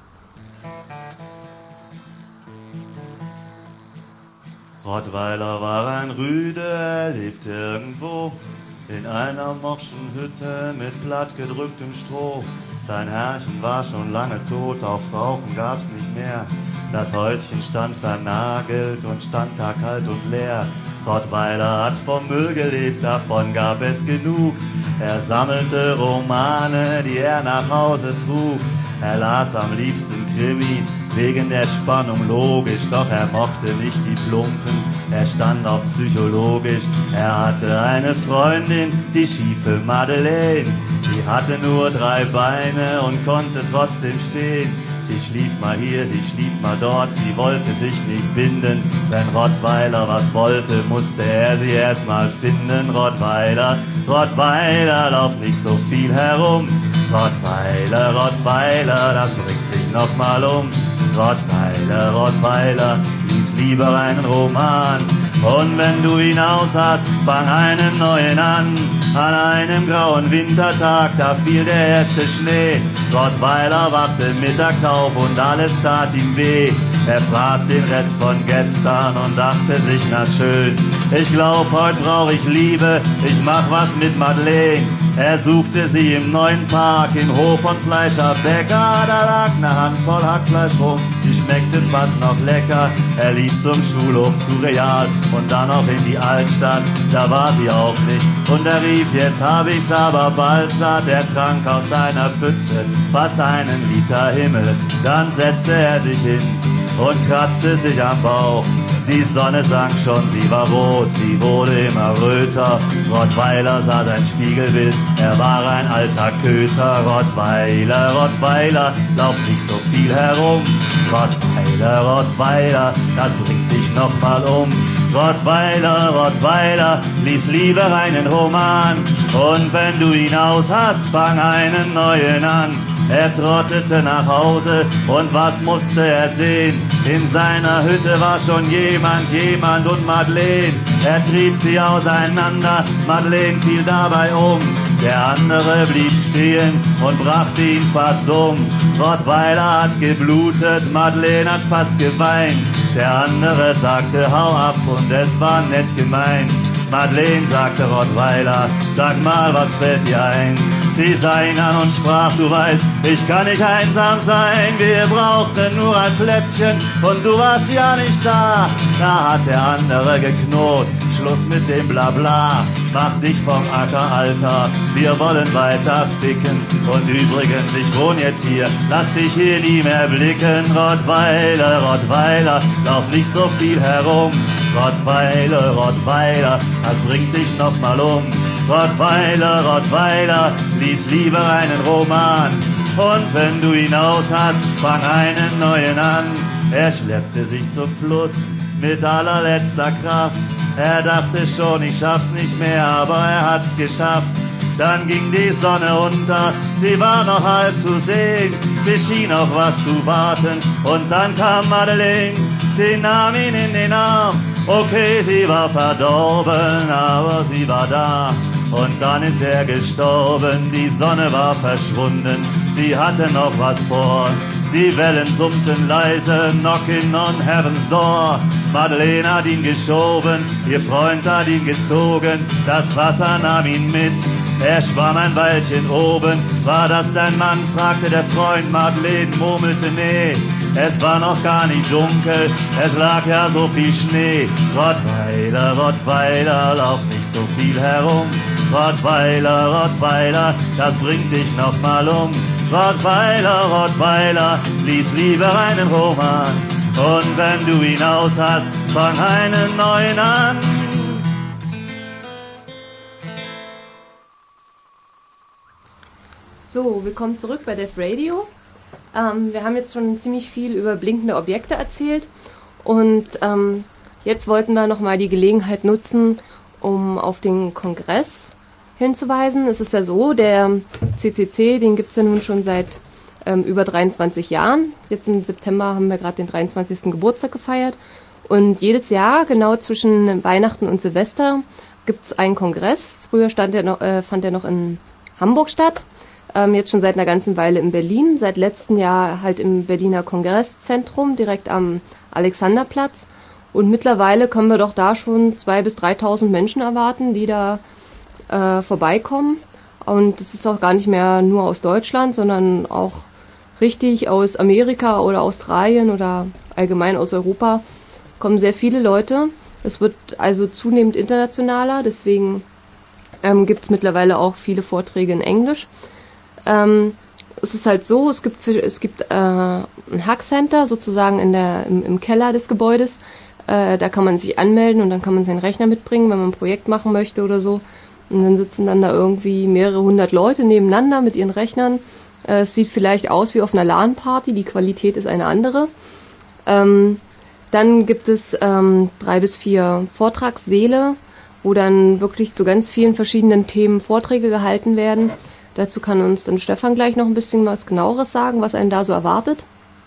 Rottweiler war ein Rüde, er lebte irgendwo in einer morschen Hütte mit plattgedrücktem Stroh. Sein Herrchen war schon lange tot, aufs Rauchen gab's nicht mehr. Das Häuschen stand vernagelt und stand da kalt und leer. Rottweiler hat vom Müll gelebt, davon gab es genug. Er sammelte Romane, die er nach Hause trug. Er las am liebsten Krimis, wegen der Spannung logisch, doch er mochte nicht die Plumpen, er stand auf psychologisch. Er hatte eine Freundin, die schiefe Madeleine, sie hatte nur 3 Beine und konnte trotzdem stehen. Sie schlief mal hier, sie schlief mal dort, sie wollte sich nicht binden. Wenn Rottweiler was wollte, musste er sie erst mal finden. Rottweiler, Rottweiler, lauf nicht so viel herum. Rottweiler, Rottweiler, das bringt dich noch mal um. Rottweiler, Rottweiler, lies lieber einen Roman. Und wenn du ihn aus hast, fang einen neuen an. An einem grauen Wintertag, da fiel der erste Schnee. Rottweiler wachte mittags auf und alles tat ihm weh. Er fraß den Rest von gestern und dachte sich, na schön, ich glaub, heute brauch ich Liebe, ich mach was mit Madeleine. Er suchte sie im neuen Park, im Hof von Fleischer Bäcker. Da lag ne Handvoll Hackfleisch rum, die schmeckte fast noch lecker. Er lief zum Schulhof zu Real und dann noch in die Altstadt. Da war sie auch nicht und er rief, jetzt hab ich's aber bald satt. Er trank aus seiner Pfütze fast einen Liter Himmel. Dann setzte er sich hin und kratzte sich am Bauch. Die Sonne sank schon, sie war rot, sie wurde immer röter. Rottweiler sah sein Spiegelbild, er war ein alter Köter. Rottweiler, Rottweiler, lauf nicht so viel herum. Rottweiler, Rottweiler, das bringt dich noch mal um. Rottweiler, Rottweiler, lies lieber einen Roman. Und wenn du ihn aus hast, fang einen neuen an. Er trottete nach Hause und was musste er sehen? In seiner Hütte war schon jemand und Madeleine. Er trieb sie auseinander, Madeleine fiel dabei um. Der andere blieb stehen und brachte ihn fast um. Rottweiler hat geblutet, Madeleine hat fast geweint. Der andere sagte, hau ab und es war nett gemeint. Madeleine sagte Rottweiler, sag mal, was fällt dir ein? Sie sah ihn an und sprach, du weißt, ich kann nicht einsam sein. Wir brauchten nur ein Plätzchen und du warst ja nicht da. Da hat der andere geknurrt, Schluss mit dem Blabla. Mach dich vom Acker, Alter, wir wollen weiter ficken. Und übrigens, ich wohne jetzt hier, lass dich hier nie mehr blicken. Rottweiler, Rottweiler, lauf nicht so viel herum. Rottweiler, Rottweiler, das bringt dich noch mal um. Rottweiler, Rottweiler, lies lieber einen Roman. Und wenn du ihn aus hast, fang einen neuen an. Er schleppte sich zum Fluss, mit allerletzter Kraft. Er dachte schon, ich schaff's nicht mehr, aber er hat's geschafft. Dann ging die Sonne unter, sie war noch halb zu sehen. Sie schien auf was zu warten und dann kam Madeleine. Sie nahm ihn in den Arm, okay, sie war verdorben, aber sie war da. Und dann ist er gestorben, die Sonne war verschwunden, sie hatte noch was vor. Die Wellen summten leise, knocking on heaven's door. Madeleine hat ihn geschoben, ihr Freund hat ihn gezogen, das Wasser nahm ihn mit, er schwamm ein Weilchen oben. War das dein Mann, fragte der Freund, Madeleine murmelte nee. Es war noch gar nicht dunkel, es lag ja so viel Schnee. Rottweiler, Rottweiler, lauf nicht so viel herum. Rottweiler, Rottweiler, das bringt dich noch mal um. Rottweiler, Rottweiler, lies lieber einen Roman. Und wenn du ihn aus hast, fang einen neuen an. So, willkommen zurück bei Def Radio. Wir haben jetzt schon ziemlich viel über blinkende Objekte erzählt und jetzt wollten wir nochmal die Gelegenheit nutzen, um auf den Kongress hinzuweisen. Es ist ja so, der CCC, den gibt es ja nun schon seit über 23 Jahren. Jetzt im September haben wir gerade den 23. Geburtstag gefeiert und jedes Jahr, genau zwischen Weihnachten und Silvester, gibt es einen Kongress. Früher fand er noch in Hamburg statt. Jetzt schon seit einer ganzen Weile in Berlin, seit letztem Jahr halt im Berliner Kongresszentrum, direkt am Alexanderplatz. Und mittlerweile können wir doch da schon 2.000 bis 3.000 Menschen erwarten, die da vorbeikommen. Und es ist auch gar nicht mehr nur aus Deutschland, sondern auch richtig aus Amerika oder Australien oder allgemein aus Europa kommen sehr viele Leute. Es wird also zunehmend internationaler, deswegen gibt es mittlerweile auch viele Vorträge in Englisch. Es ist halt so, es gibt ein Hackcenter sozusagen im Keller des Gebäudes. Da kann man sich anmelden und dann kann man seinen Rechner mitbringen, wenn man ein Projekt machen möchte oder so. Und dann sitzen dann da irgendwie mehrere hundert Leute nebeneinander mit ihren Rechnern. Es sieht vielleicht aus wie auf einer LAN-Party, die Qualität ist eine andere. Dann gibt es 3 bis 4 Vortragssäle, wo dann wirklich zu ganz vielen verschiedenen Themen Vorträge gehalten werden. Dazu kann uns dann Stefan gleich noch ein bisschen was Genaueres sagen, was einen da so erwartet.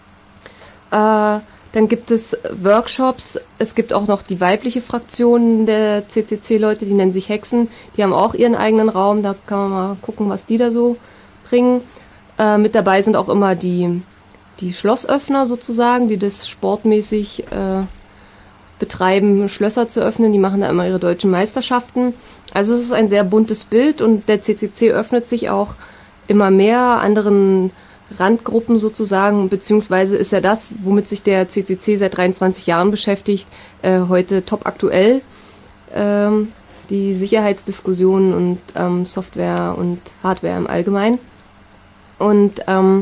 Dann gibt es Workshops. Es gibt auch noch die weibliche Fraktion der CCC-Leute, die nennen sich Hexen. Die haben auch ihren eigenen Raum. Da kann man mal gucken, was die da so bringen. Mit dabei sind auch immer die Schlossöffner sozusagen, die das sportmäßig betreiben, Schlösser zu öffnen. Die machen da immer ihre deutschen Meisterschaften. Also es ist ein sehr buntes Bild und der CCC öffnet sich auch immer mehr anderen Randgruppen sozusagen, beziehungsweise ist ja das, womit sich der CCC seit 23 Jahren beschäftigt, heute top aktuell. Die Sicherheitsdiskussionen und Software und Hardware im Allgemeinen. Und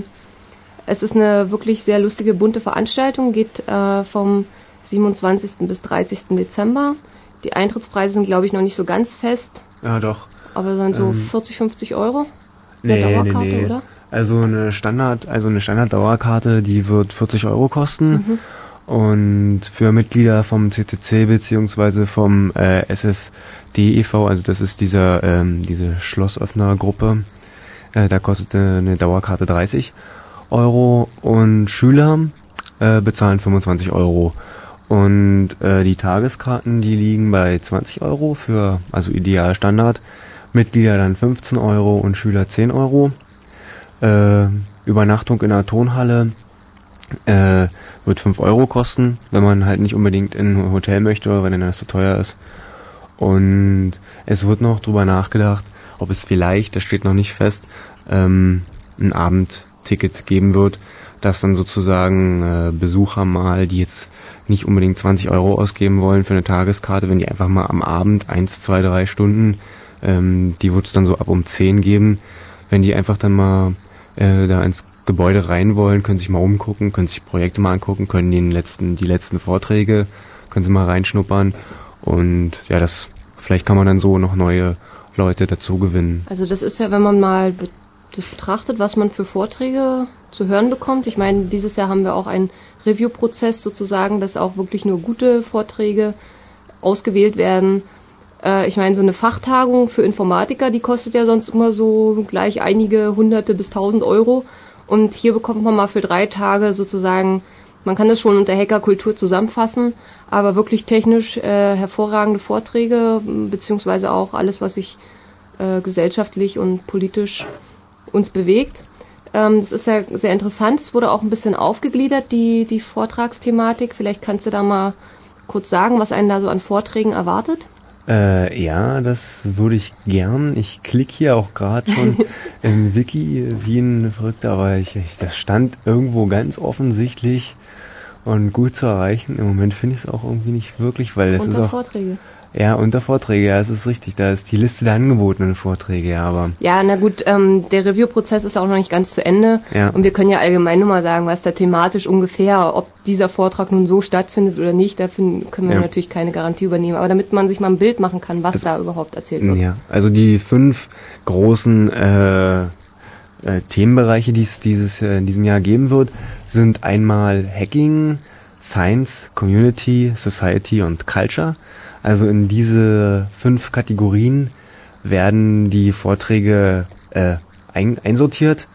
es ist eine wirklich sehr lustige, bunte Veranstaltung, geht vom 27. bis 30. Dezember. Die Eintrittspreise sind, glaube ich, noch nicht so ganz fest. Ja, doch. Aber sind so 40, 50 Euro eine Dauerkarte, oder? Also eine Standard-Dauerkarte, die wird 40 Euro kosten. Mhm. Und für Mitglieder vom CCC beziehungsweise vom SSD e.V., also das ist diese Schlossöffnergruppe, da kostet eine Dauerkarte 30 Euro und Schüler bezahlen 25 Euro. Und die Tageskarten, die liegen bei 20 Euro für, also ideal Standard, Mitglieder dann 15 Euro und Schüler 10 Euro. Übernachtung in der Turnhalle wird 5 Euro kosten, wenn man halt nicht unbedingt in ein Hotel möchte oder wenn das zu teuer ist. Und es wird noch drüber nachgedacht, ob es vielleicht, das steht noch nicht fest, ein Abendticket geben wird, dass dann sozusagen Besucher mal, die jetzt nicht unbedingt 20 Euro ausgeben wollen für eine Tageskarte, wenn die einfach mal am Abend 1, 2, 3 Stunden, die wird es dann so ab um 10 geben, wenn die einfach dann mal da ins Gebäude rein wollen, können sich mal umgucken, können sich Projekte mal angucken, können die letzten Vorträge, können sie mal reinschnuppern und ja, vielleicht kann man dann so noch neue Leute dazu gewinnen. Also das ist ja, wenn man mal das betrachtet, was man für Vorträge zu hören bekommt. Ich meine, dieses Jahr haben wir auch ein Review-Prozess sozusagen, dass auch wirklich nur gute Vorträge ausgewählt werden. Ich meine, so eine Fachtagung für Informatiker, die kostet ja sonst immer so gleich einige Hunderte bis 1.000 Euro. Und hier bekommt man mal für 3 Tage sozusagen, man kann das schon unter Hackerkultur zusammenfassen, aber wirklich technisch hervorragende Vorträge, beziehungsweise auch alles, was sich gesellschaftlich und politisch uns bewegt. Das ist ja sehr interessant. Es wurde auch ein bisschen aufgegliedert, die Vortragsthematik. Vielleicht kannst du da mal kurz sagen, was einen da so an Vorträgen erwartet? Ja, das würde ich gern. Ich klicke hier auch gerade schon im Wiki wie ein Verrückter, aber das stand irgendwo ganz offensichtlich und gut zu erreichen. Im Moment finde ich es auch irgendwie nicht wirklich, weil das ist auch... Vorträge. Ja, unter Vorträge, ja, es ist richtig. Da ist die Liste der angebotenen Vorträge, ja, aber... Ja, na gut, der Review-Prozess ist auch noch nicht ganz zu Ende. Ja. Und wir können ja allgemein nur mal sagen, was da thematisch ungefähr, ob dieser Vortrag nun so stattfindet oder nicht, dafür können wir natürlich keine Garantie übernehmen. Aber damit man sich mal ein Bild machen kann, was da überhaupt erzählt wird. Ja, also die 5 großen Themenbereiche, die es in diesem Jahr geben wird, sind einmal Hacking, Science, Community, Society und Culture. Also in diese 5 Kategorien werden die Vorträge einsortiert.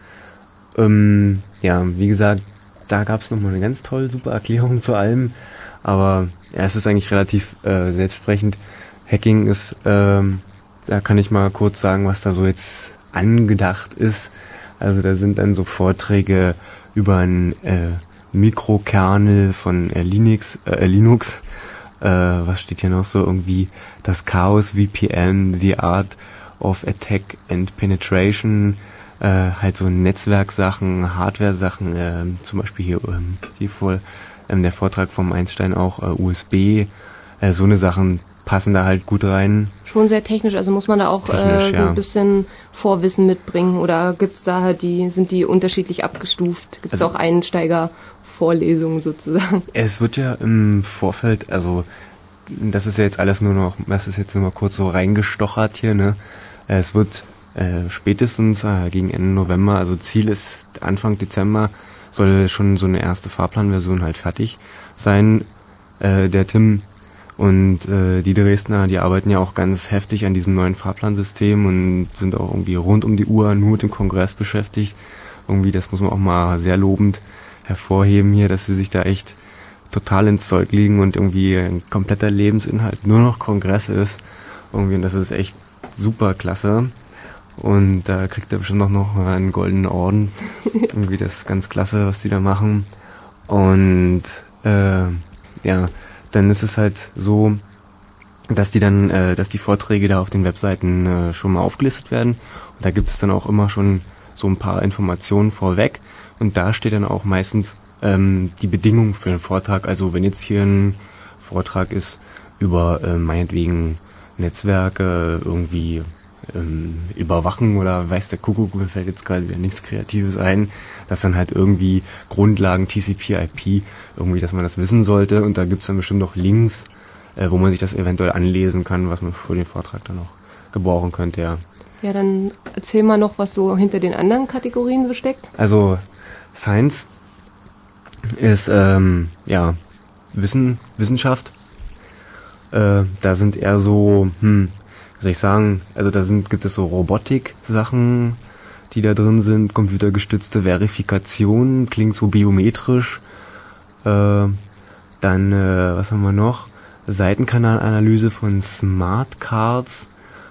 Ja, wie gesagt, da gab es nochmal eine ganz tolle, super Erklärung zu allem. Aber ja, es ist eigentlich relativ selbstsprechend. Hacking ist, da kann ich mal kurz sagen, was da so jetzt angedacht ist. Also da sind dann so Vorträge über einen Mikrokernel von Linux. Was steht hier noch so? Irgendwie das Chaos VPN, The Art of Attack and Penetration, halt so Netzwerksachen, Hardware-Sachen, zum Beispiel hier der Vortrag vom Einstein auch USB, so eine Sachen passen da halt gut rein. Schon sehr technisch, also muss man da auch technisch, so ein bisschen Vorwissen mitbringen oder gibt's da halt sind die unterschiedlich abgestuft? Gibt's auch Einsteigervorlesungen sozusagen? Es wird ja im Vorfeld, also das ist ja jetzt alles nur mal kurz so reingestochert hier, ne? Es wird spätestens gegen Ende November, also Ziel ist Anfang Dezember, soll schon so eine erste Fahrplanversion halt fertig sein, der Tim. Und die Dresdner, die arbeiten ja auch ganz heftig an diesem neuen Fahrplansystem und sind auch irgendwie rund um die Uhr nur mit dem Kongress beschäftigt. Irgendwie, das muss man auch mal sehr lobend hervorheben hier, dass sie sich da echt total ins Zeug liegen und irgendwie ein kompletter Lebensinhalt nur noch Kongress ist. Irgendwie, und das ist echt super klasse. Und da kriegt er bestimmt noch einen goldenen Orden. Irgendwie, das ist ganz klasse, was die da machen. Und ja, dann ist es halt so, dass die Vorträge da auf den Webseiten schon mal aufgelistet werden. Und da gibt es dann auch immer schon so ein paar Informationen vorweg. Und da steht dann auch meistens die Bedingungen für den Vortrag. Also wenn jetzt hier ein Vortrag ist über meinetwegen Netzwerke, irgendwie überwachen oder weiß der Kuckuck, mir fällt jetzt gerade wieder nichts Kreatives ein, dass dann halt irgendwie Grundlagen TCP/IP, irgendwie, dass man das wissen sollte, und da gibt's dann bestimmt noch Links, wo man sich das eventuell anlesen kann, was man für den Vortrag dann auch gebrauchen könnte, ja. Ja, dann erzähl mal noch, was so hinter den anderen Kategorien so steckt. Also Science ist Wissenschaft. Da sind eher so, wie soll ich sagen, also gibt es so Robotik-Sachen, die da drin sind, computergestützte Verifikation, klingt so biometrisch. Dann, was haben wir noch? Seitenkanalanalyse von Smart Cards,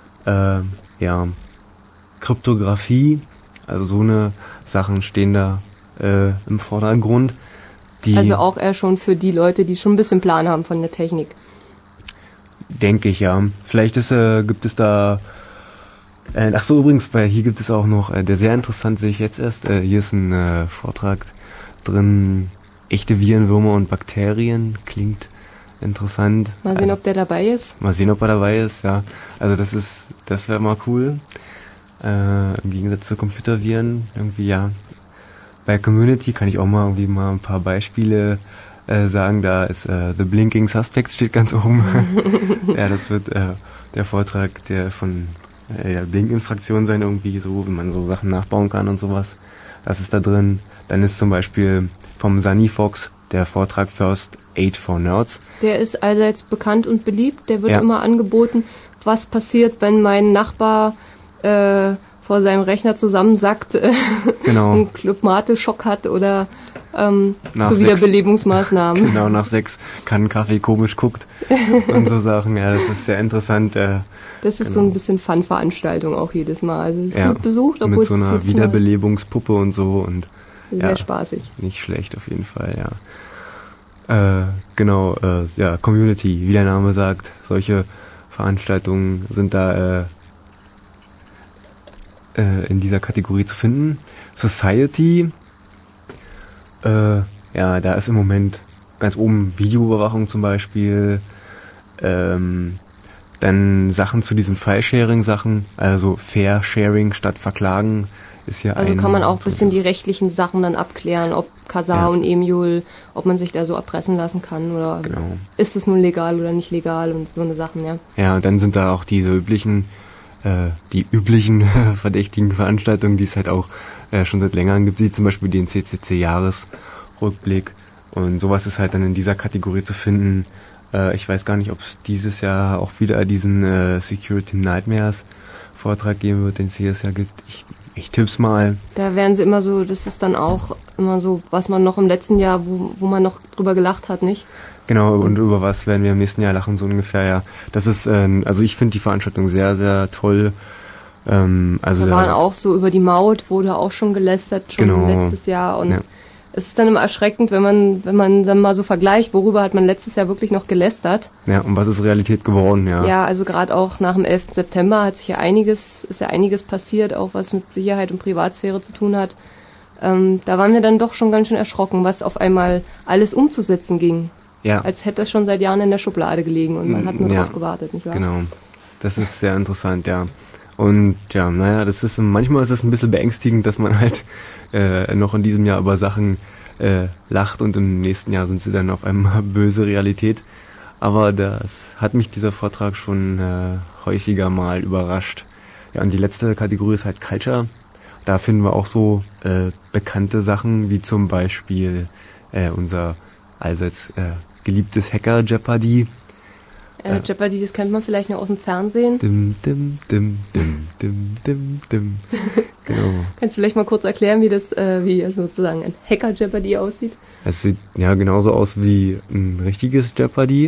Kryptographie, also so eine Sachen stehen da im Vordergrund. Also auch eher schon für die Leute, die schon ein bisschen Plan haben von der Technik. Denke ich, ja. Vielleicht gibt es da... ach so, übrigens, weil hier gibt es auch noch, der sehr interessant sehe ich jetzt erst, hier ist ein Vortrag drin, echte Viren, Würmer und Bakterien, klingt interessant. Mal sehen, ob der dabei ist. Mal sehen, ob er dabei ist, ja. Also das wäre mal cool. Im Gegensatz zu Computerviren, irgendwie, ja. Bei Community kann ich auch mal irgendwie mal ein paar Beispiele sagen, da ist The Blinking Suspects steht ganz oben. Ja, das wird der Vortrag, der von der Blink-Infraktion sein, irgendwie so, wie man so Sachen nachbauen kann und sowas. Das ist da drin. Dann ist zum Beispiel vom Sunny Fox der Vortrag First Aid for Nerds. Der ist allseits bekannt und beliebt. Der wird Ja. immer angeboten, was passiert, wenn mein Nachbar vor seinem Rechner zusammensackt, Genau. einen Club-Mate-Schock hat oder Nach so 6. Wiederbelebungsmaßnahmen. Genau, nach 6 kann Kaffee komisch guckt und so Sachen. Ja, das ist sehr interessant. Das ist so ein bisschen Fun-Veranstaltung auch jedes Mal. Also es ist Ja, gut besucht, obwohl mit so es einer jedes Mal Wiederbelebungspuppe und so und sehr ja. spaßig. Nicht schlecht auf jeden Fall, ja. Genau, ja, Community, wie der Name sagt, solche Veranstaltungen sind da in dieser Kategorie zu finden. Society, ja, da ist im Moment ganz oben Videoüberwachung zum Beispiel, dann Sachen zu diesen File-Sharing-Sachen, also Fair-Sharing statt Verklagen ist ja Also kann man auch ein bisschen die rechtlichen Sachen dann abklären, ob Kazaa Ja. und Emule, ob man sich da so erpressen lassen kann oder Genau. ist es nun legal oder nicht legal und so eine Sachen, ja. Ja, und dann sind da auch diese üblichen verdächtigen Veranstaltungen, die es halt auch schon seit längerem gibt, wie zum Beispiel den CCC-Jahresrückblick. Und sowas ist halt dann in dieser Kategorie zu finden. Ich weiß gar nicht, ob es dieses Jahr auch wieder diesen Security Nightmares Vortrag geben wird, den es jedes Jahr gibt. Ich tipp's mal. Da werden sie immer so, das ist dann auch immer so, was man noch im letzten Jahr, wo man noch drüber gelacht hat, nicht? Genau, und über was werden wir im nächsten Jahr lachen, so ungefähr, ja. Das ist, also ich finde die Veranstaltung sehr, sehr toll. Also Da waren auch so über die Maut, wurde auch schon gelästert, schon Genau. letztes Jahr. Und Ja. es ist dann immer erschreckend, wenn man dann mal so vergleicht, worüber hat man letztes Jahr wirklich noch gelästert. Ja, und was ist Realität geworden, ja. Ja, also gerade auch nach dem 11. September ist ja einiges passiert, auch was mit Sicherheit und Privatsphäre zu tun hat. Da waren wir dann doch schon ganz schön erschrocken, was auf einmal alles umzusetzen ging. Ja. Als hätte es schon seit Jahren in der Schublade gelegen und man hat nur Ja. drauf gewartet, nicht wahr? Genau. Das ist sehr interessant, ja. Und ja, naja, manchmal ist es ein bisschen beängstigend, dass man halt noch in diesem Jahr über Sachen lacht und im nächsten Jahr sind sie dann auf einmal böse Realität. Aber das hat mich dieser Vortrag schon häufiger mal überrascht. Ja, und die letzte Kategorie ist halt Culture. Da finden wir auch so bekannte Sachen, wie zum Beispiel unser allseits geliebtes Hacker Jeopardy. Jeopardy, das kennt man vielleicht noch aus dem Fernsehen. Dim, dim, dim, dim, dim, dim, dim. Genau. Kannst du vielleicht mal kurz erklären, wie also sozusagen ein Hacker-Jeopardy aussieht? Es sieht ja genauso aus wie ein richtiges Jeopardy.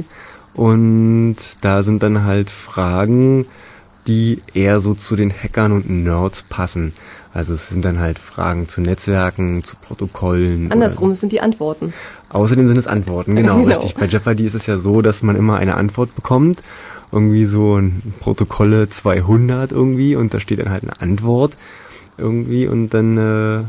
Und da sind dann halt Fragen, die eher so zu den Hackern und Nerds passen. Also es sind dann halt Fragen zu Netzwerken, zu Protokollen. Andersrum, es sind die Antworten. Außerdem sind es Antworten, genau, Genau. richtig. Bei Jeopardy ist es ja so, dass man immer eine Antwort bekommt. Irgendwie so ein Protokolle 200 irgendwie und da steht dann halt eine Antwort irgendwie und dann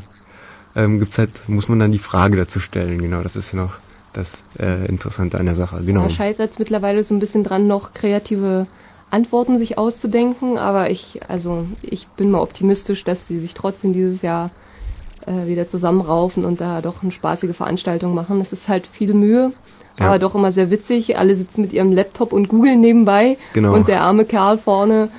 muss man dann die Frage dazu stellen. Genau, das ist ja noch das Interessante an der Sache. Genau. Da scheißt jetzt mittlerweile so ein bisschen dran, noch kreative Antworten sich auszudenken, aber ich bin mal optimistisch, dass die sich trotzdem dieses Jahr wieder zusammenraufen und da doch eine spaßige Veranstaltung machen. Es ist halt viel Mühe, Ja. aber doch immer sehr witzig. Alle sitzen mit ihrem Laptop und googeln nebenbei Genau. und der arme Kerl vorne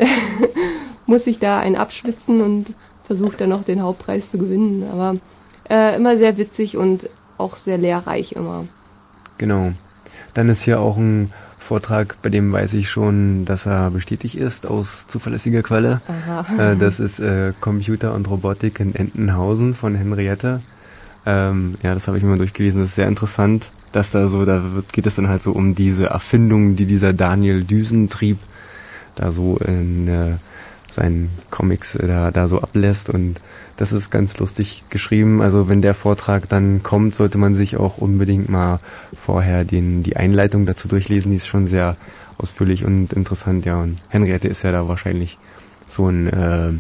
muss sich da einen abschwitzen und versucht dann noch den Hauptpreis zu gewinnen. Aber immer sehr witzig und auch sehr lehrreich immer. Genau. Dann ist hier auch ein Vortrag, bei dem weiß ich schon, dass er bestätigt ist aus zuverlässiger Quelle. Aha. Das ist Computer und Robotik in Entenhausen von Henriette. Ja, das habe ich mir mal durchgelesen. Das ist sehr interessant, dass geht es dann halt so um diese Erfindung, die dieser Daniel Düsentrieb da so in seinen Comics da so ablässt und das ist ganz lustig geschrieben. Also wenn der Vortrag dann kommt, sollte man sich auch unbedingt mal vorher die Einleitung dazu durchlesen. Die ist schon sehr ausführlich und interessant, ja. Und Henriette ist ja da wahrscheinlich so ein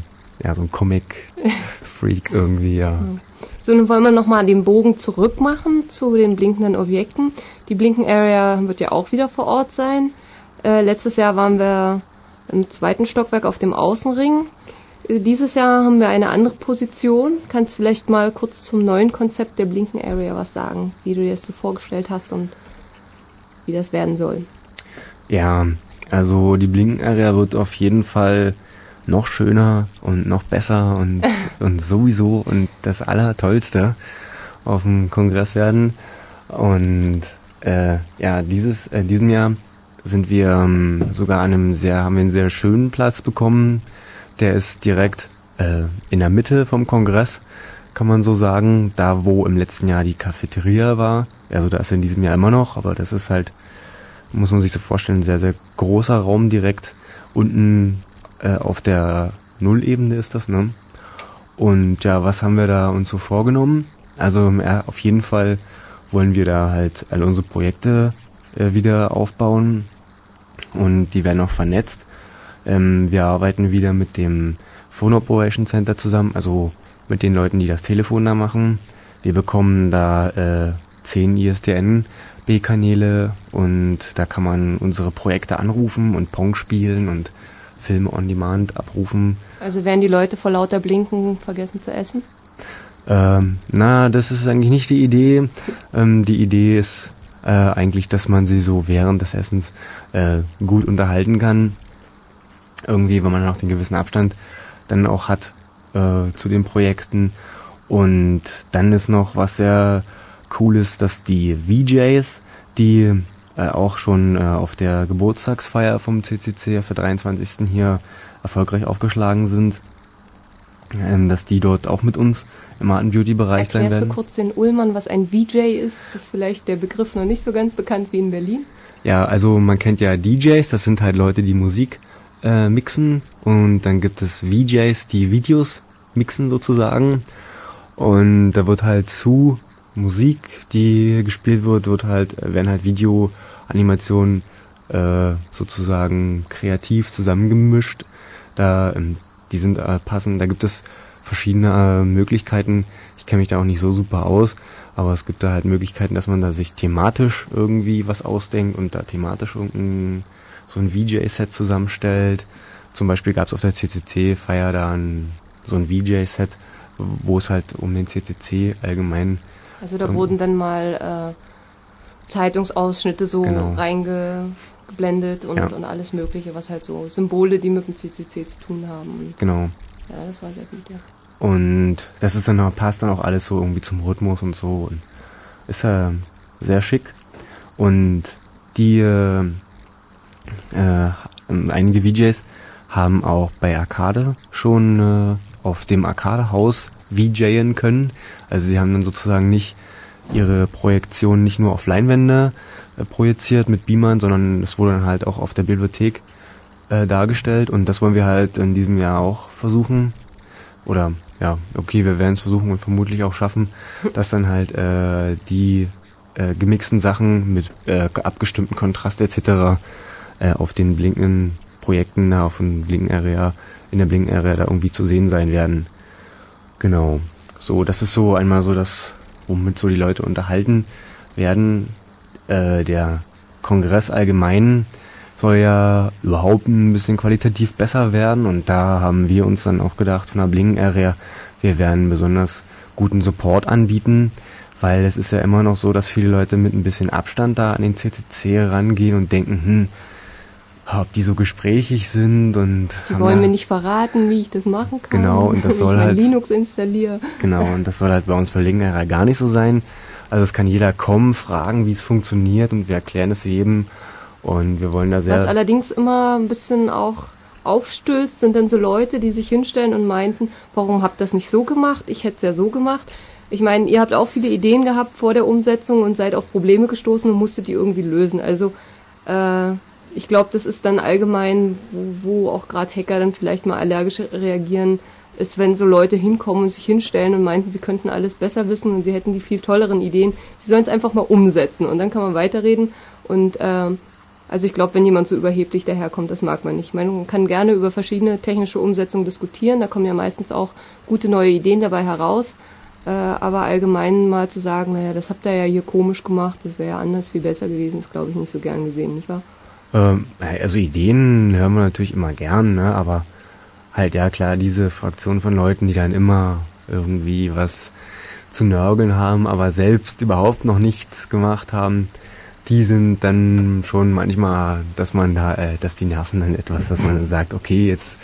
Comic-Freak irgendwie, ja. So, nun wollen wir nochmal den Bogen zurück machen zu den blinkenden Objekten. Die Blinken Area wird ja auch wieder vor Ort sein. Letztes Jahr waren wir im 2. Stockwerk auf dem Außenring. Dieses Jahr haben wir eine andere Position. Kannst du vielleicht mal kurz zum neuen Konzept der Blinken Area was sagen, wie du dir das so vorgestellt hast und wie das werden soll? Ja, also die Blinken Area wird auf jeden Fall noch schöner und noch besser und sowieso und das Allertollste auf dem Kongress werden. Und diesem Jahr sind wir sogar haben wir einen sehr schönen Platz bekommen. Der ist direkt in der Mitte vom Kongress, kann man so sagen. Da, wo im letzten Jahr die Cafeteria war. Also da ist in diesem Jahr immer noch, aber das ist halt, muss man sich so vorstellen, ein sehr, sehr großer Raum direkt. Unten auf der Nullebene ist das, ne? Und ja, was haben wir da uns so vorgenommen? Also auf jeden Fall wollen wir da halt alle unsere Projekte wieder aufbauen und die werden auch vernetzt. Wir arbeiten wieder mit dem Phone Operation Center zusammen, also mit den Leuten, die das Telefon da machen. Wir bekommen da 10 ISDN-B-Kanäle und da kann man unsere Projekte anrufen und Pong spielen und Filme on Demand abrufen. Also werden die Leute vor lauter Blinken vergessen zu essen? Das ist eigentlich nicht die Idee. Die Idee ist eigentlich, dass man sie so während des Essens gut unterhalten kann. Irgendwie, wenn man auch den gewissen Abstand dann auch hat zu den Projekten. Und dann ist noch was sehr Cooles, dass die VJs, die auch schon auf der Geburtstagsfeier vom CCC auf der 23. hier erfolgreich aufgeschlagen sind, dass die dort auch mit uns im Art- und Beauty-Bereich sein werden. Erklärst du kurz den Ulmern, was ein VJ ist? Das ist vielleicht der Begriff noch nicht so ganz bekannt wie in Berlin. Ja, also man kennt ja DJs, das sind halt Leute, die Musik mixen, und dann gibt es VJs, die Videos mixen sozusagen, und da wird halt zu Musik, die gespielt wird, werden halt Videoanimationen sozusagen kreativ zusammengemischt. Die sind passend, da gibt es verschiedene Möglichkeiten. Ich kenne mich da auch nicht so super aus, aber es gibt da halt Möglichkeiten, dass man da sich thematisch irgendwie was ausdenkt und da thematisch so ein VJ-Set zusammenstellt. Zum Beispiel gab es auf der CCC-Feier da so ein VJ-Set, wo es halt um den CCC allgemein... Also da wurden dann mal Zeitungsausschnitte so reingeblendet und alles Mögliche, was halt so Symbole, die mit dem CCC zu tun haben. Genau. Ja, das war sehr gut, ja. Und das ist dann passt dann auch alles so irgendwie zum Rhythmus und so. Und ist ja sehr schick. Und die einige VJs haben auch bei Arcade schon auf dem Arcade-Haus VJen können. Also sie haben dann sozusagen nicht ihre Projektion nicht nur auf Leinwände projiziert mit Beamern, sondern es wurde dann halt auch auf der Bibliothek dargestellt, und das wollen wir halt in diesem Jahr auch versuchen. Oder ja, okay, wir werden es versuchen und vermutlich auch schaffen, dass dann halt die gemixten Sachen mit abgestimmten Kontrast etc. Auf den blinkenden Projekten, auf dem Blinken-Area, in der Blinken-Area da irgendwie zu sehen sein werden. Genau. So, das ist so einmal so das, womit so die Leute unterhalten werden. Der Kongress allgemein soll ja überhaupt ein bisschen qualitativ besser werden, und da haben wir uns dann auch gedacht von der Blinken-Area, wir werden besonders guten Support anbieten, weil es ist ja immer noch so, dass viele Leute mit ein bisschen Abstand da an den CCC rangehen und denken, ob die so gesprächig sind, und die wollen mir nicht verraten, wie ich das machen kann. Genau, und das soll halt Linux installiere. Genau, und das soll halt bei uns bei Blinken-Area gar nicht so sein. Also es kann jeder kommen, fragen, wie es funktioniert, und wir erklären es jedem. Und wir wollen da sehr... Was allerdings immer ein bisschen auch aufstößt, sind dann so Leute, die sich hinstellen und meinten, warum habt ihr das nicht so gemacht? Ich hätte es ja so gemacht. Ich meine, ihr habt auch viele Ideen gehabt vor der Umsetzung und seid auf Probleme gestoßen und musstet die irgendwie lösen. Also ich glaube, das ist dann allgemein, wo auch gerade Hacker dann vielleicht mal allergisch reagieren, ist, wenn so Leute hinkommen und sich hinstellen und meinten, sie könnten alles besser wissen und sie hätten die viel tolleren Ideen. Sie sollen es einfach mal umsetzen, und dann kann man weiterreden. Und also ich glaube, wenn jemand so überheblich daherkommt, das mag man nicht. Ich meine, man kann gerne über verschiedene technische Umsetzungen diskutieren, da kommen ja meistens auch gute neue Ideen dabei heraus. Aber allgemein mal zu sagen, naja, das habt ihr ja hier komisch gemacht, das wäre ja anders viel besser gewesen, ist, glaube ich, nicht so gern gesehen, nicht wahr? Also Ideen hören wir natürlich immer gern, ne? Aber halt, ja klar, diese Fraktion von Leuten, die dann immer irgendwie was zu nörgeln haben, aber selbst überhaupt noch nichts gemacht haben, die sind dann schon manchmal, dass man da, dass die nerven dann etwas, dass man dann sagt, okay, jetzt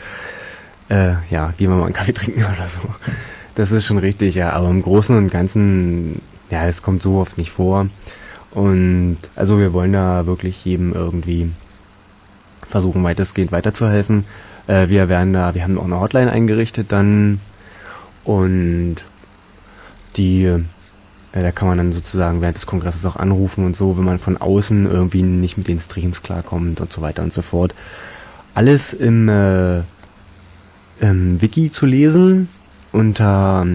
gehen wir mal einen Kaffee trinken oder so. Das ist schon richtig, ja, aber im Großen und Ganzen, ja, es kommt so oft nicht vor. Und also wir wollen da wirklich jedem irgendwie versuchen, weitestgehend weiterzuhelfen. Wir haben auch eine Hotline eingerichtet dann und da kann man dann sozusagen während des Kongresses auch anrufen und so, wenn man von außen irgendwie nicht mit den Streams klarkommt und so weiter und so fort. Alles im Wiki zu lesen unter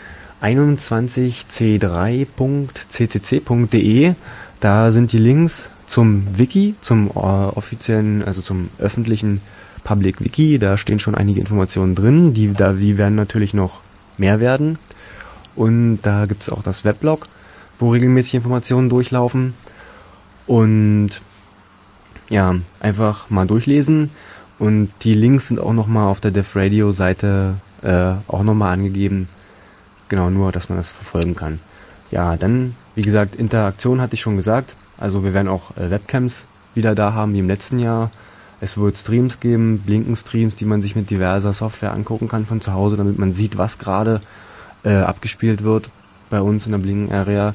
21c3.ccc.de. Da sind die Links zum Wiki, zum offiziellen, also zum öffentlichen Public Wiki. Da stehen schon einige Informationen drin. Die werden natürlich noch mehr werden. Und da gibt es auch das Weblog, wo regelmäßig Informationen durchlaufen. Und ja, einfach mal durchlesen. Und die Links sind auch nochmal auf der Def Radio Seite auch nochmal angegeben. Genau, nur, dass man das verfolgen kann. Ja, dann, wie gesagt, Interaktion hatte ich schon gesagt. Also wir werden auch Webcams wieder da haben, wie im letzten Jahr. Es wird Streams geben, Blinken-Streams, die man sich mit diverser Software angucken kann von zu Hause, damit man sieht, was gerade abgespielt wird bei uns in der Blinken-Area.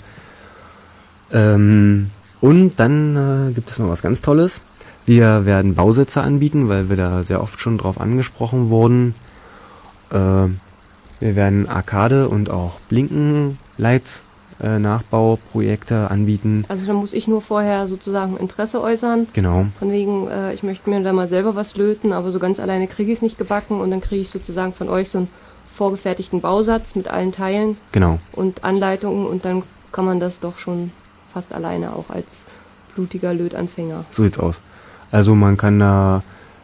Und dann gibt es noch was ganz Tolles. Wir werden Bausätze anbieten, weil wir da sehr oft schon drauf angesprochen wurden. Wir werden Arcade und auch Blinken-Lights Nachbauprojekte anbieten. Also da muss ich nur vorher sozusagen Interesse äußern. Genau. Von wegen, ich möchte mir da mal selber was löten, aber so ganz alleine kriege ich es nicht gebacken und dann kriege ich sozusagen von euch so einen vorgefertigten Bausatz mit allen Teilen. Genau. Und Anleitungen und dann kann man das doch schon fast alleine auch als blutiger Lötanfänger. So sieht's aus. Also man kann da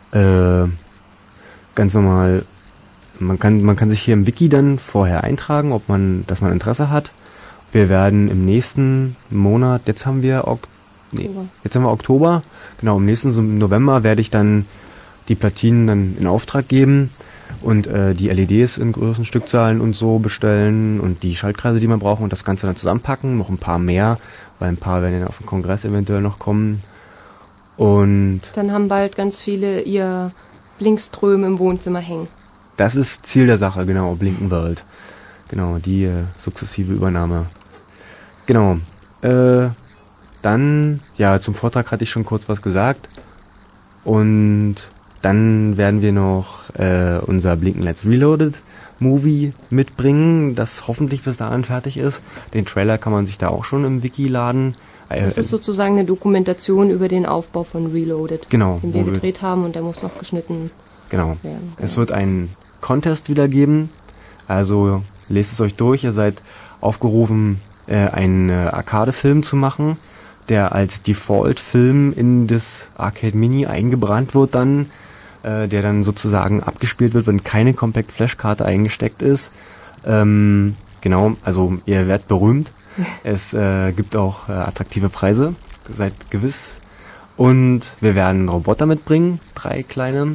ganz normal, man kann sich hier im Wiki dann vorher eintragen, dass man Interesse hat. Wir werden im nächsten Monat, jetzt haben wir Oktober, genau, im nächsten November werde ich dann die Platinen dann in Auftrag geben und die LEDs in größeren Stückzahlen und so bestellen und die Schaltkreise, die man braucht und das Ganze dann zusammenpacken, noch ein paar mehr, weil ein paar werden dann auf den Kongress eventuell noch kommen. Und dann haben bald ganz viele ihr Blinkströme im Wohnzimmer hängen. Das ist Ziel der Sache, genau, Blinken World. Genau, die sukzessive Übernahme. Genau. Dann, ja, zum Vortrag hatte ich schon kurz was gesagt. Und dann werden wir noch unser Blinken Let's Reloaded Movie mitbringen, das hoffentlich bis dahin fertig ist. Den Trailer kann man sich da auch schon im Wiki laden. Das ist sozusagen eine Dokumentation über den Aufbau von Reloaded, genau, den wir gedreht haben und der muss noch geschnitten werden. Genau. Es wird einen Contest wieder geben, also lest es euch durch. Ihr seid aufgerufen, einen Arcade-Film zu machen, der als Default-Film in das Arcade Mini eingebrannt wird dann, der dann sozusagen abgespielt wird, wenn keine Compact-Flash-Karte eingesteckt ist. Genau, also ihr werdet berühmt. Es gibt auch attraktive Preise, seid gewiss. Und wir werden Roboter mitbringen, 3 kleine,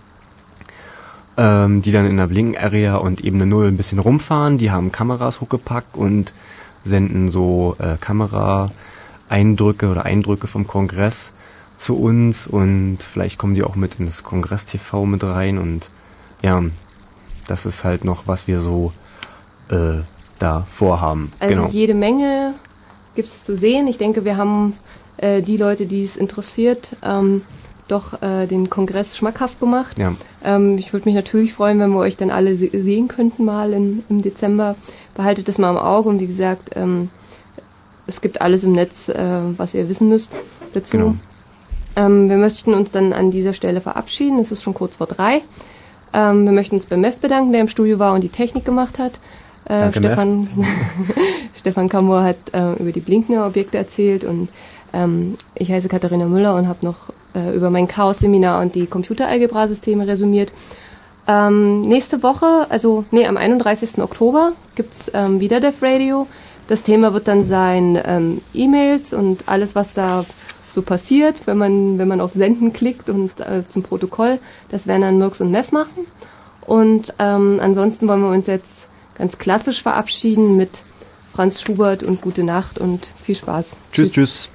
die dann in der Blinken-Area und Ebene 0 ein bisschen rumfahren. Die haben Kameras hochgepackt und senden so Kamera-Eindrücke oder Eindrücke vom Kongress zu uns und vielleicht kommen die auch mit in das Kongress-TV mit rein und ja, das ist halt noch, was wir so da vorhaben. Also genau. Jede Menge gibt es zu sehen. Ich denke, wir haben die Leute, die es interessiert, doch den Kongress schmackhaft gemacht. Ja. Ich würde mich natürlich freuen, wenn wir euch dann alle sehen könnten mal im Dezember. Behaltet das mal im Auge und wie gesagt, es gibt alles im Netz, was ihr wissen müsst dazu. Genau. Wir möchten uns dann an dieser Stelle verabschieden. Es ist schon kurz vor 3. Wir möchten uns beim Mev bedanken, der im Studio war und die Technik gemacht hat. Danke, Stefan Kamor hat über die blinkenden Objekte erzählt und ich heiße Katharina Müller und habe noch über mein Chaos-Seminar und die Computeralgebra-Systeme resümiert. Nächste Woche, am 31. Oktober gibt's wieder Def Radio. Das Thema wird dann sein E-Mails und alles, was da so passiert, wenn man auf Senden klickt und zum Protokoll. Das werden dann Mirks und Mev machen. Und ansonsten wollen wir uns jetzt ganz klassisch verabschieden mit Franz Schubert und gute Nacht und viel Spaß. Tschüss.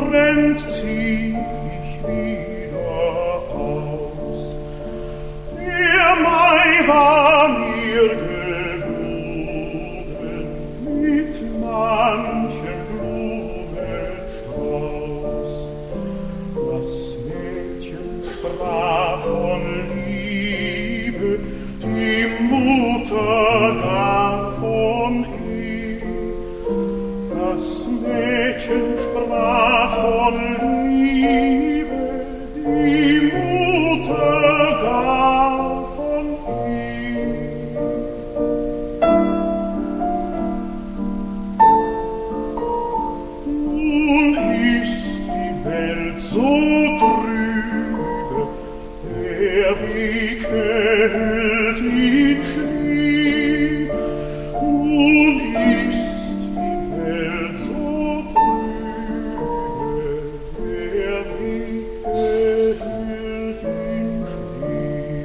fremd zieh ich wieder aus. Der Mai war mir gewogen mit manchem Blumenstrauß. Das Mädchen sprach von Liebe, die Mutter gar von Ehe. Das Mädchen sprach von Liebe, die Mutter gar von Ehe. Nun ist die Welt so trübe, der Weg hält in Schnee. Nun ist die Welt so trübe, der Weg hält in Schnee.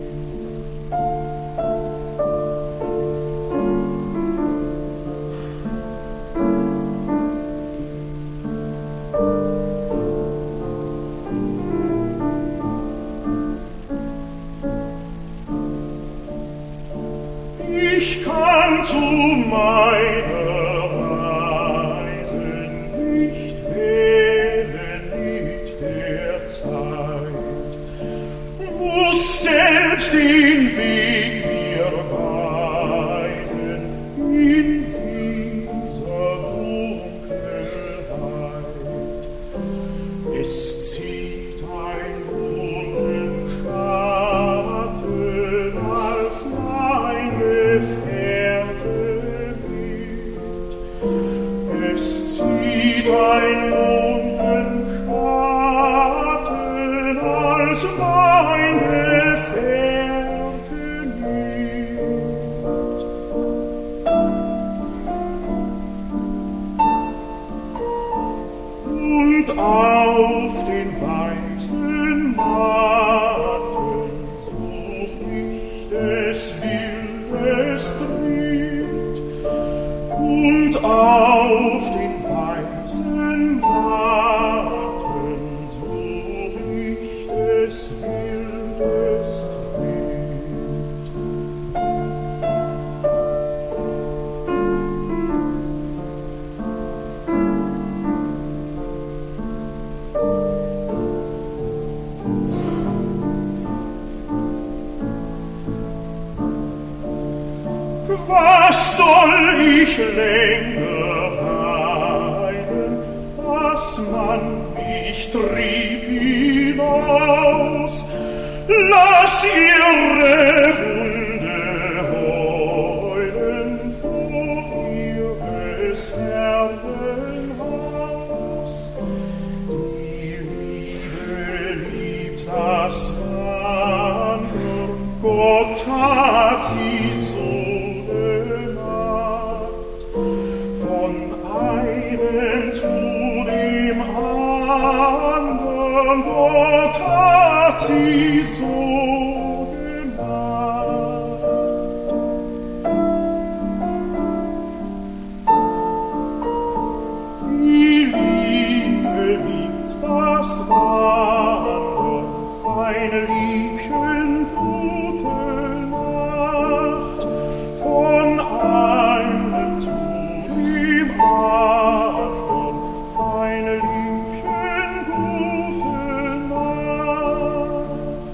Ich kann zu meiner Reise nicht wählen mit der Zeit, muss selbst den Weg mir weisen in dieser Dunkelheit. Es zieht ein Mondenschatten als mein Gefährte mit. Es zieht ein Mondenschatten als mein Gefährte mit. Und auf den weißen Matten sucht mich des Wildes Tritt. Und auf den weißen Matten sucht mich des Wildes Tritt. Was soll ich länger weinen, dass man mich trieb hinaus? Lass ihre Hunde heulen vor ihres Herrenhaus. Die Liebe liebt das Wandern, Gott hat sie so gemacht. Von einem zu dem anderen, Gott hat sie so gemacht. Die Liebe liebt das Wandern, feine Liebchen, gute Nacht. Von einem zu dem anderen, feine Liebchen, gute Nacht.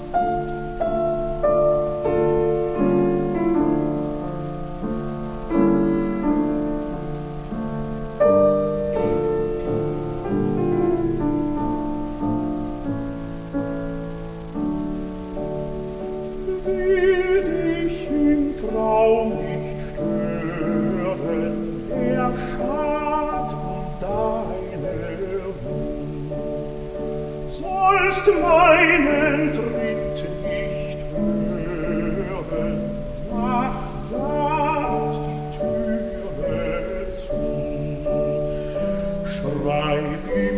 Will dich im Traum nicht stören, der Schatten deine Ruhe. Sollst meinen Tritt nicht hören, sacht, sacht die Türe zu. Schreib im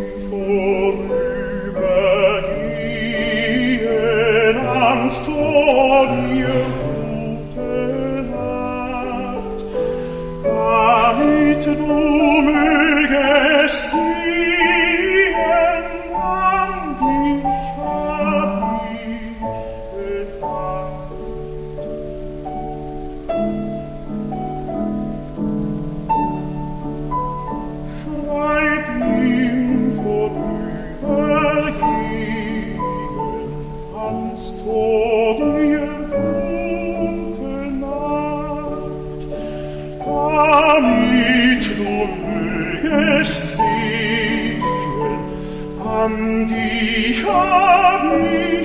Vorübergehen ans Tor dir gute Nacht, damit du mögest sehen, an dich hab ich